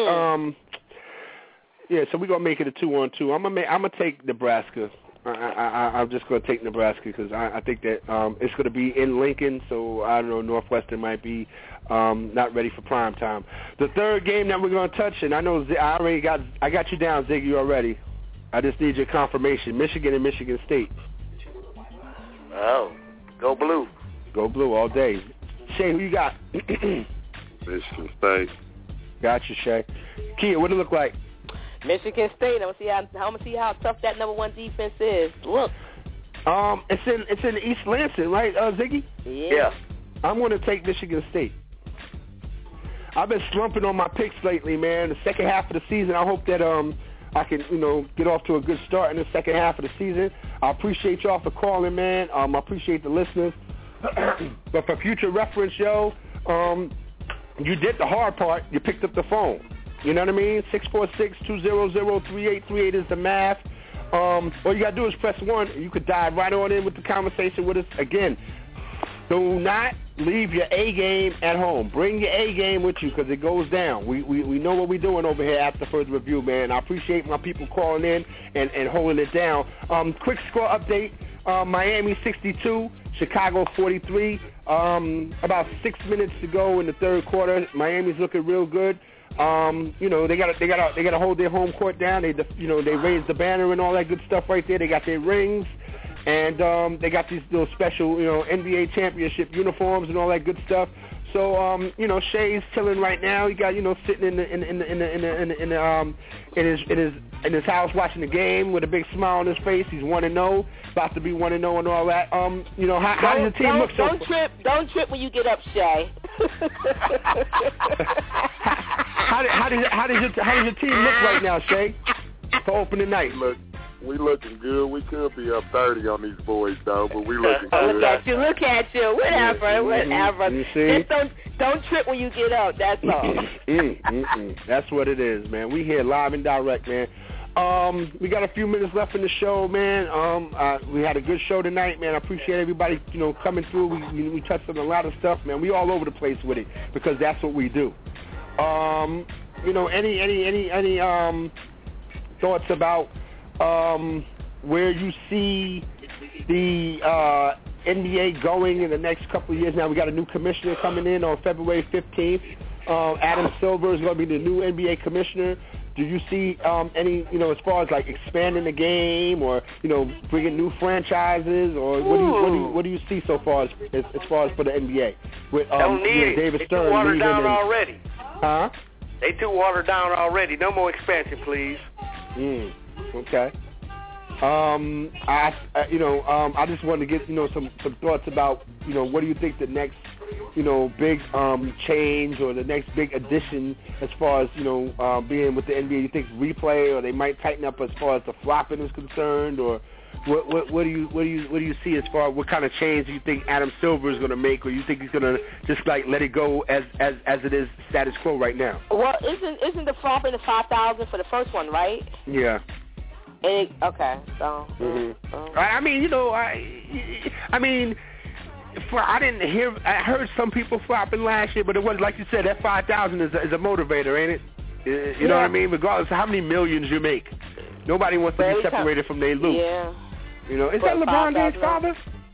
so we're going to make it a 2-on-2. I'm going to take Nebraska. I'm just going to take Nebraska because I think that it's going to be in Lincoln, so I don't know, Northwestern might be not ready for prime time. The third game that we're going to touch, and I know I got you down, Ziggy, already. I just need your confirmation. Michigan and Michigan State. Oh, go blue. Go blue all day. Shay, who you got? Michigan State. Got you, Shay. Kia, what it look like? Michigan State. I'm gonna see how tough that number 1 defense is. Look. It's in East Lansing, right, Ziggy? Yeah. I'm going to take Michigan State. I've been slumping on my picks lately, man. The second half of the season, I hope that I can, get off to a good start in the second half of the season. I appreciate y'all for calling, man. I appreciate the listeners. But for future reference, yo, you did the hard part. You picked up the phone. You know what I mean? 646-200-3838 is the math. All you got to do is press 1, and you could dive right on in with the conversation with us. Again, do not leave your A game at home. Bring your A game with you because it goes down. We know what we're doing over here after further review, man. I appreciate my people calling in and holding it down. Quick score update. Miami 62, Chicago 43. About 6 minutes to go in the third quarter. Miami's looking real good. They gotta hold their home court down. They raised the banner and all that good stuff right there. They got their rings, and they got these little special, NBA championship uniforms and all that good stuff. So, Shay's chilling right now. He got, sitting in his house watching the game with a big smile on his face. He's 1-0, about to be 1-0 and all that. How does your team look so far? Don't trip when you get up, Shay. How does your team look right now, Shay, for opening night? We looking good. We could be up 30 on these boys, though, but we looking good. Look at you. Whatever. You see? Just don't trip when you get up. That's all. That's what it is, man. We here live and direct, man. We got a few minutes left in the show, man. We had a good show tonight, man. I appreciate everybody, coming through. We touched on a lot of stuff, man. We all over the place with it because that's what we do. Any thoughts about where you see the NBA going in the next couple of years? Now we got a new commissioner coming in on February 15th. Adam Silver is going to be the new NBA commissioner. Do you see any, as far as like expanding the game or bringing new franchises, or what do you see so far as far as for the NBA with don't need David it. Stern They too watered leaving down already. Huh? They too watered down already. No more expansion, please. Okay. I just wanted to get some thoughts about what do you think the next big change or the next big addition as far as being with the NBA? You think replay, or they might tighten up as far as the flopping is concerned, or what do you see as far as what kind of change do you think Adam Silver is going to make, or you think he's going to just like let it go as it is status quo right now? Well, isn't the flopping the 5,000 for the first one, right? Yeah. Okay, so. I heard some people flopping last year, but it wasn't like you said. That 5,000 is a motivator, ain't it? You know what I mean? Regardless of how many millions you make, nobody wants to be separated from their loot. Yeah. Is that LeBron James' father?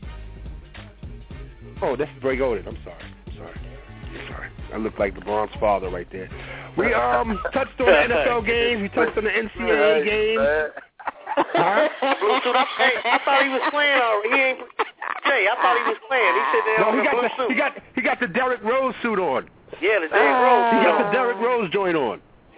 Oh, that's Greg Oden. I'm sorry. I look like LeBron's father right there. We touched on the NFL games. We touched on the NCAA games. Huh? I thought he was playing already. I thought he was playing. He said there in a blue suit. He got the Derrick Rose suit on. Yeah, the Derrick Rose. He got the Derrick Rose joint on.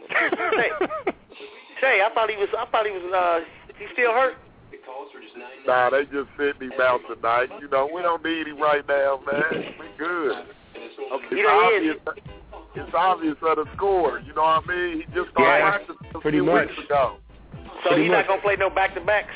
I thought he was. He still hurt? Nah, they just sent him out tonight. We don't need him right now, man. We good. Okay. It's obvious of the score. You know what I mean? He just started practicing a few weeks ago. So he's not gonna play no back-to-backs?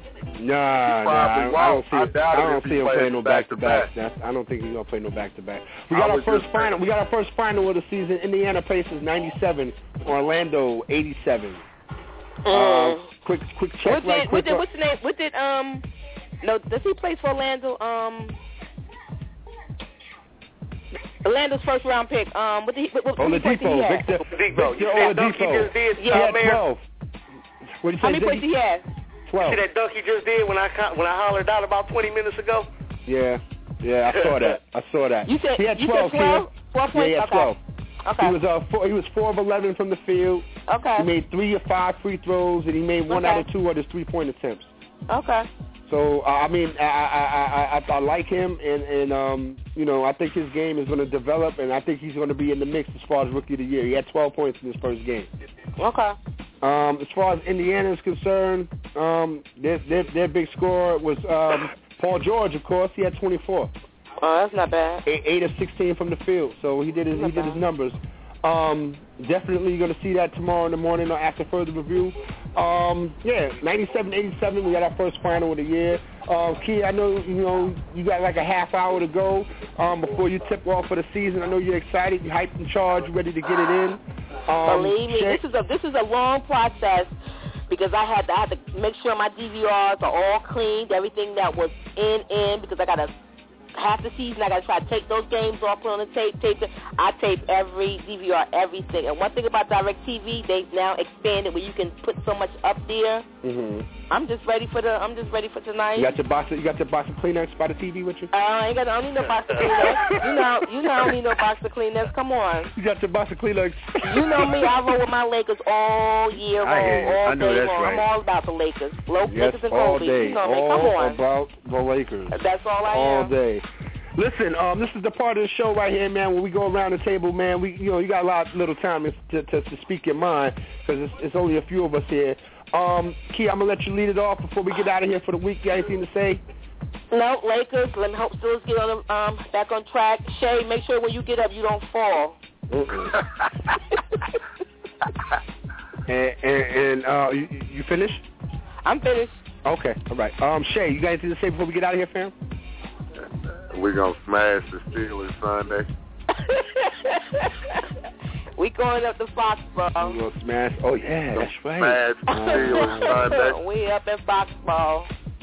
I don't see him playing no back-to-backs. I don't think he's gonna play no back-to-back. We got our first final. We got our first final of the season. Indiana Pacers 97, Orlando 87. Quick check. What's the name? Does he play for Orlando? Orlando's first round pick. What Oladipo, Victor Oladipo. He had 12. What did you say? How many points he had? 12. See that dunk he just did when I hollered out about 20 minutes ago? Yeah, I saw that. You said he had 12. You said 12? 12 points? Yeah, he had 12. Okay. He was 4 of 11 from the field. Okay. He made 3 of 5 free throws, and he made 1 out of 2 of his 3-point attempts. Okay. So I like him, and I think his game is going to develop, and I think he's going to be in the mix as far as Rookie of the Year. He had 12 points in his first game. Okay. As far as Indiana is concerned, their big scorer was Paul George, of course. He had 24. Oh, that's not bad. 8 of 16 from the field, so he did his numbers. Definitely going to see that tomorrow in the morning or after further review. 97-87, we got our first final of the year. Key, I know you got like a half hour to go before you tip off for the season. I know you're excited, you're hyped and charged, ready to get it in. Believe me, this is a long process because I had to make sure my DVRs are all cleaned, everything that was in because I got to. Half the season, I got to try to take those games off, put on the tape it. I tape every DVR, everything. And one thing about DirecTV, they've now expanded where you can put so much up there. Mm-hmm. I'm just ready for tonight. You got your box of Kleenex by the TV with you? I don't need no box of Kleenex. You know I don't need no box of Kleenex. Come on. You got your box of Kleenex. You know me. I roll with my Lakers all year long, all day long. Right. I'm all about the Lakers. Lakers and all Kobe. day. You know me. Come on. About the Lakers. That's all I am. All day. Listen, this is the part of the show right here, man, where we go around the table, man. You got a lot of little time to speak your mind because it's only a few of us here. Key, I'm going to let you lead it off before we get out of here for the week. You got anything to say? No, Lakers. Let me hope Steelers get on back on track. Shay, make sure when you get up you don't fall. and you finished? I'm finished. Okay, all right. Shay, you got anything to say before we get out of here, fam? We're going to smash the Steelers Sunday. We going up to Foxborough. We're going to smash. Oh, yeah, that's right. Smash the Steelers Sunday. We up in Foxborough.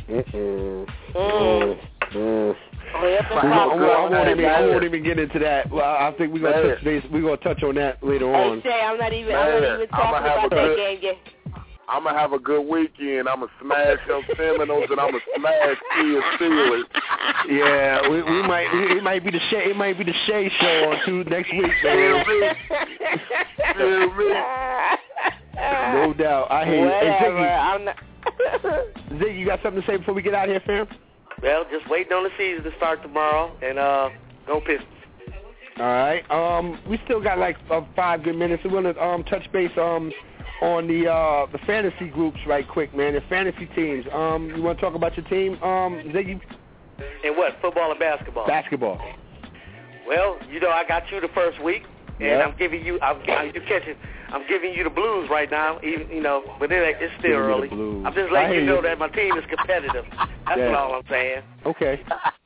I won't even get into that. Well, I think we're going to touch base. We're going to touch on that later on. Hey, Shay, I'm not even talking about that game yet. I'm going to have a good weekend. I'm going to smash those Seminoles and I'm going to smash Steelers. Yeah, we might be the Shay. It might be the Shay show on next week, man. Feel me? No doubt. I hear you. Whatever. Hey, Ziggy, you got something to say before we get out of here, fam? Well, just waiting on the season to start tomorrow, and go Pistons. All right. We still got like 5 good minutes. We're gonna touch base on the fantasy groups right quick, man. The fantasy teams. You want to talk about your team, Ziggy? And what? Football and basketball? Basketball. Well, you know, I got you the first week, and I'm giving you the blues right now. Even, you know, but it's still early. I'm just letting you know that my team is competitive. That's all I'm saying. Okay.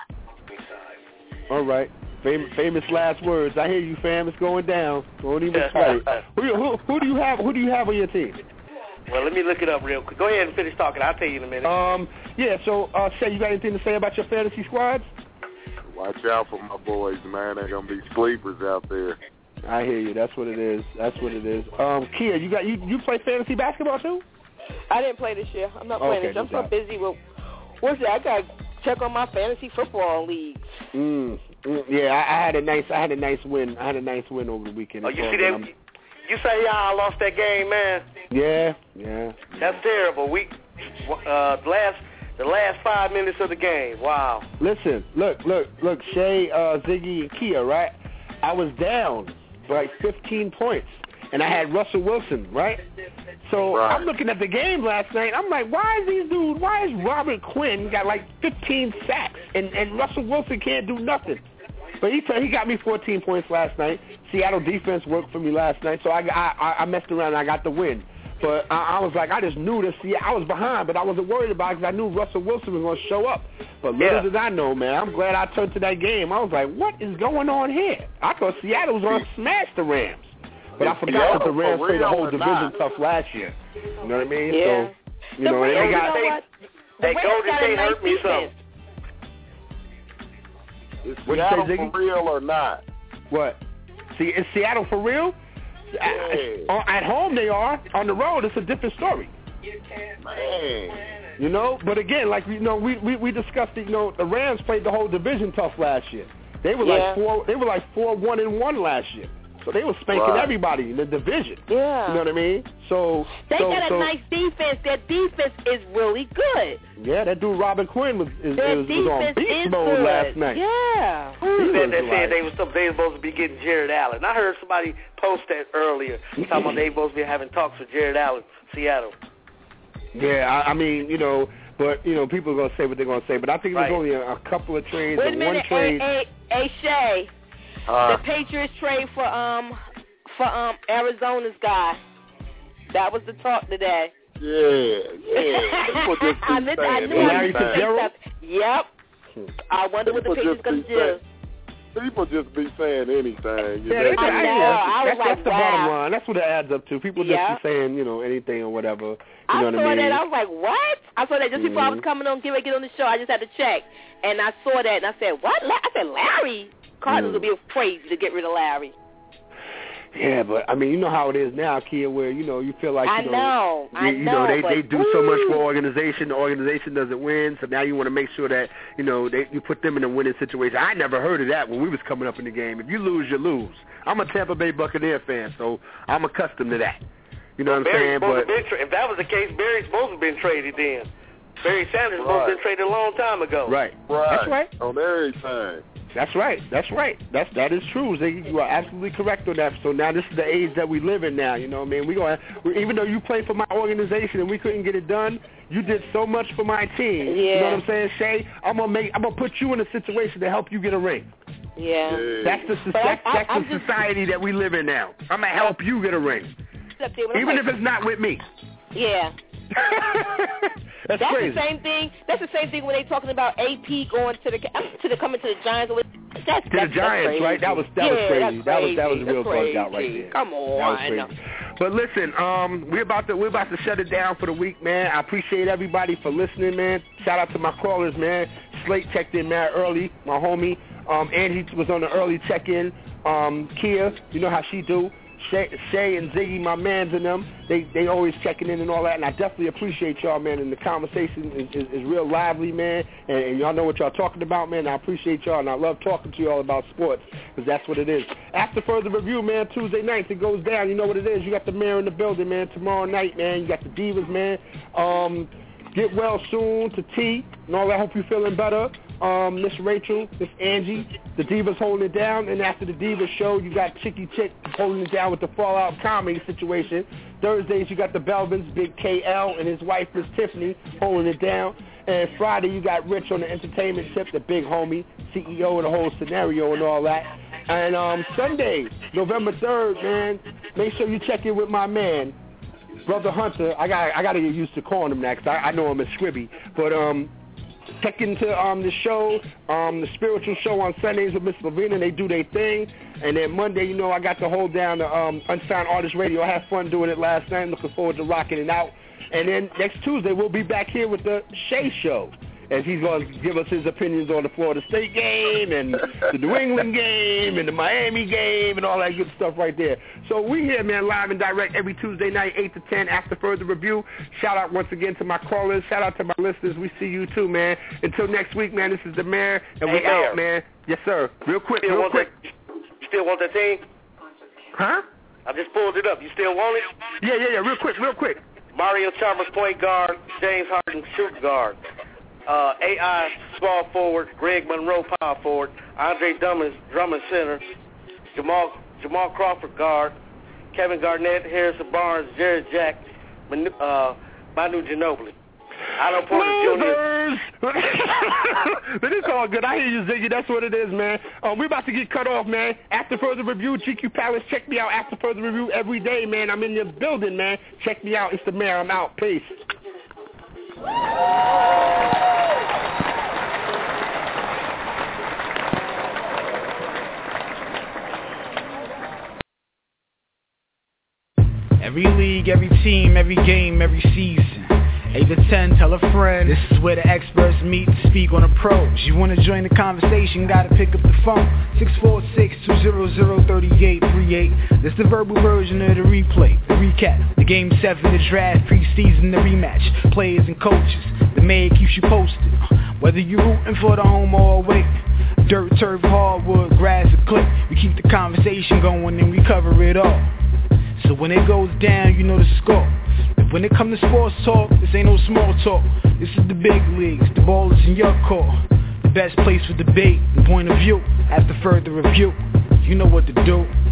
All right. Famous last words. I hear you, fam. It's going down. Don't even sweat it. Who do you have? Who do you have on your team? Well, let me look it up real quick. Go ahead and finish talking. I'll tell you in a minute. Yeah. So, Shay, you got anything to say about your fantasy squads? Watch out for my boys, man. They're gonna be sleepers out there. I hear you. That's what it is. Kia, you play fantasy basketball too? I didn't play this year. I'm not playing this year. I'm so busy with what's that? I gotta check on my fantasy football leagues. Yeah, I had a nice win. I had a nice win over the weekend. Oh, you see that? You say y'all lost that game, man. Yeah. That's terrible. The last 5 minutes of the game. Wow. Listen, look, Shay, Ziggy, and Kia, right? I was down by 15 points, and I had Russell Wilson, right? So I'm looking at the game last night. I'm like, why is Robert Quinn got like 15 sacks, and Russell Wilson can't do nothing? But he got me 14 points last night. Seattle defense worked for me last night, so I messed around and I got the win. But I was like, I just knew this. Yeah, I was behind, but I wasn't worried about it because I knew Russell Wilson was going to show up. But little did I know, man, I'm glad I turned to that game. I was like, what is going on here? I thought Seattle was going to smash the Rams. But I forgot that the Rams played the whole division tough last year. You know what I mean? Yeah. So, you know, and they got... They Golden State hurt me some. Is Seattle for real or not? What? See, is Seattle for real? Yeah. At home they are. On the road, it's a different story. Man. You know, but again, like we we discussed it. You know, the Rams played the whole division tough last year. They were like 4-1-1 last year. So they were spanking everybody in the division. Yeah. You know what I mean? So they got a nice defense. Their defense is really good. Yeah, that dude Robert Quinn was on beast mode last night. Yeah. Who said they were supposed to be getting Jared Allen? I heard somebody post that earlier, talking about they supposed to be having talks with Jared Allen, Seattle. Yeah, I mean, you know, but you know, people are gonna say what they're gonna say. But I think there's only a couple of trades. Wait a minute, hey, Shay. The Patriots trade for Arizona's guy. That was the talk today. Yeah. People just be saying Larry Fitzgerald? Yep. I wonder what the Patriots going to do. People just be saying anything. You know? I was like, that's the bottom line. That's what it adds up to. People just be saying, you know, anything or whatever. You know what I mean? That. I was like, what? I saw that just before I was coming on, get on the show. I just had to check. And I saw that, and I said, what? I said, Larry? Cardinals will be crazy to get rid of Larry. Yeah, but I mean, you know how it is now, Kia, where you know you feel like I know they do so much for organization. The organization doesn't win, so now you want to make sure that you know you put them in a winning situation. I never heard of that when we was coming up in the game. If you lose, you lose. I'm a Tampa Bay Buccaneer fan, so I'm accustomed to that. You know what I'm saying? But if that was the case, Barry's supposed to have been traded then. Barry Sanders supposed to have been traded a long time ago. Right. That's right. On everything. That's right. That is true. You are absolutely correct on that. So now this is the age that we live in now. You know what I mean? Even though you played for my organization and we couldn't get it done, you did so much for my team. Yeah. You know what I'm saying, Shay? I'm gonna put you in a situation to help you get a ring. Yeah. That's the society that we live in now. I'm gonna help you get a ring, even if it's not with me. Yeah. That's crazy. The same thing. That's the same thing when they talking about AP going coming to the Giants. That's the Giants, crazy. Right? That was crazy. That was a real bug out right there. Come on. That was crazy. But listen, we're about to shut it down for the week, man. I appreciate everybody for listening, man. Shout out to my callers, man. Slate checked in mad early, my homie. Angie was on the early check-in. Kia, you know how she do. Shay and Ziggy, my mans and them, they always checking in and all that, and I definitely appreciate y'all, man, and the conversation is real lively, man, and y'all know what y'all talking about, man, I appreciate y'all, and I love talking to y'all about sports, because that's what it is. After further review, man, Tuesday nights, it goes down, you know what it is, you got the mayor in the building, man, tomorrow night, man, you got the Divas, man, get well soon to T, and all that, hope you're feeling better. Miss Rachel, Miss Angie, the Divas holding it down, and after the Divas show, you got Chicky Chick holding it down with the Fallout comedy situation. Thursdays, you got the Belvins, Big KL, and his wife, Miss Tiffany, holding it down. And Friday, you got Rich on the entertainment tip, the big homie, CEO of the whole scenario and all that. And Sunday, November 3rd, man, make sure you check in with my man, Brother Hunter. I got to get used to calling him that because I know him as Scribby. But check into the show, the spiritual show on Sundays with Miss Lavina. They do their thing. And then Monday, you know, I got to hold down the Unsigned Artist Radio. I had fun doing it last night. Looking forward to rocking it out. And then next Tuesday, we'll be back here with the Shay Show, as he's going to give us his opinions on the Florida State game and the New England game and the Miami game and all that good stuff right there. So we here, man, live and direct every Tuesday night, 8 to 10, after further review. Shout out once again to my callers. Shout out to my listeners. We see you too, man. Until next week, man, this is the Mayor, and we out, man. Yes, sir. Real quick. You still want that team? Huh? I just pulled it up. You still want it? Yeah. Real quick. Mario Chalmers, point guard. James Harden, shoot guard. AI, small forward. Greg Monroe, power forward. Andre Drummond, center. Jamal Crawford, guard. Kevin Garnett, Harrison Barnes, Jared Jack, Manu Ginobili. Otto Porter Jr. But it's all good. I hear you, Ziggy. That's what it is, man. We're about to get cut off, man. After further review, GQ Palace. Check me out after further review every day, man. I'm in the building, man. Check me out. It's the Mayor. I'm out. Peace. Every league, every team, every game, every season. 8 to 10, tell a friend. This is where the experts meet to speak on the pros. You want to join the conversation, gotta pick up the phone. 646-200-3838. This is the verbal version of the replay, the recap, the Game 7, the draft, preseason, the rematch. Players and coaches, the mayor keeps you posted. Whether you're rooting for the home or away. Dirt, turf, hardwood, grass, or click. We keep the conversation going and we cover it all. So when it goes down, you know the score. When it comes to sports talk, this ain't no small talk. This is the big leagues, the ball is in your court. The best place for debate and point of view. After further review, you know what to do.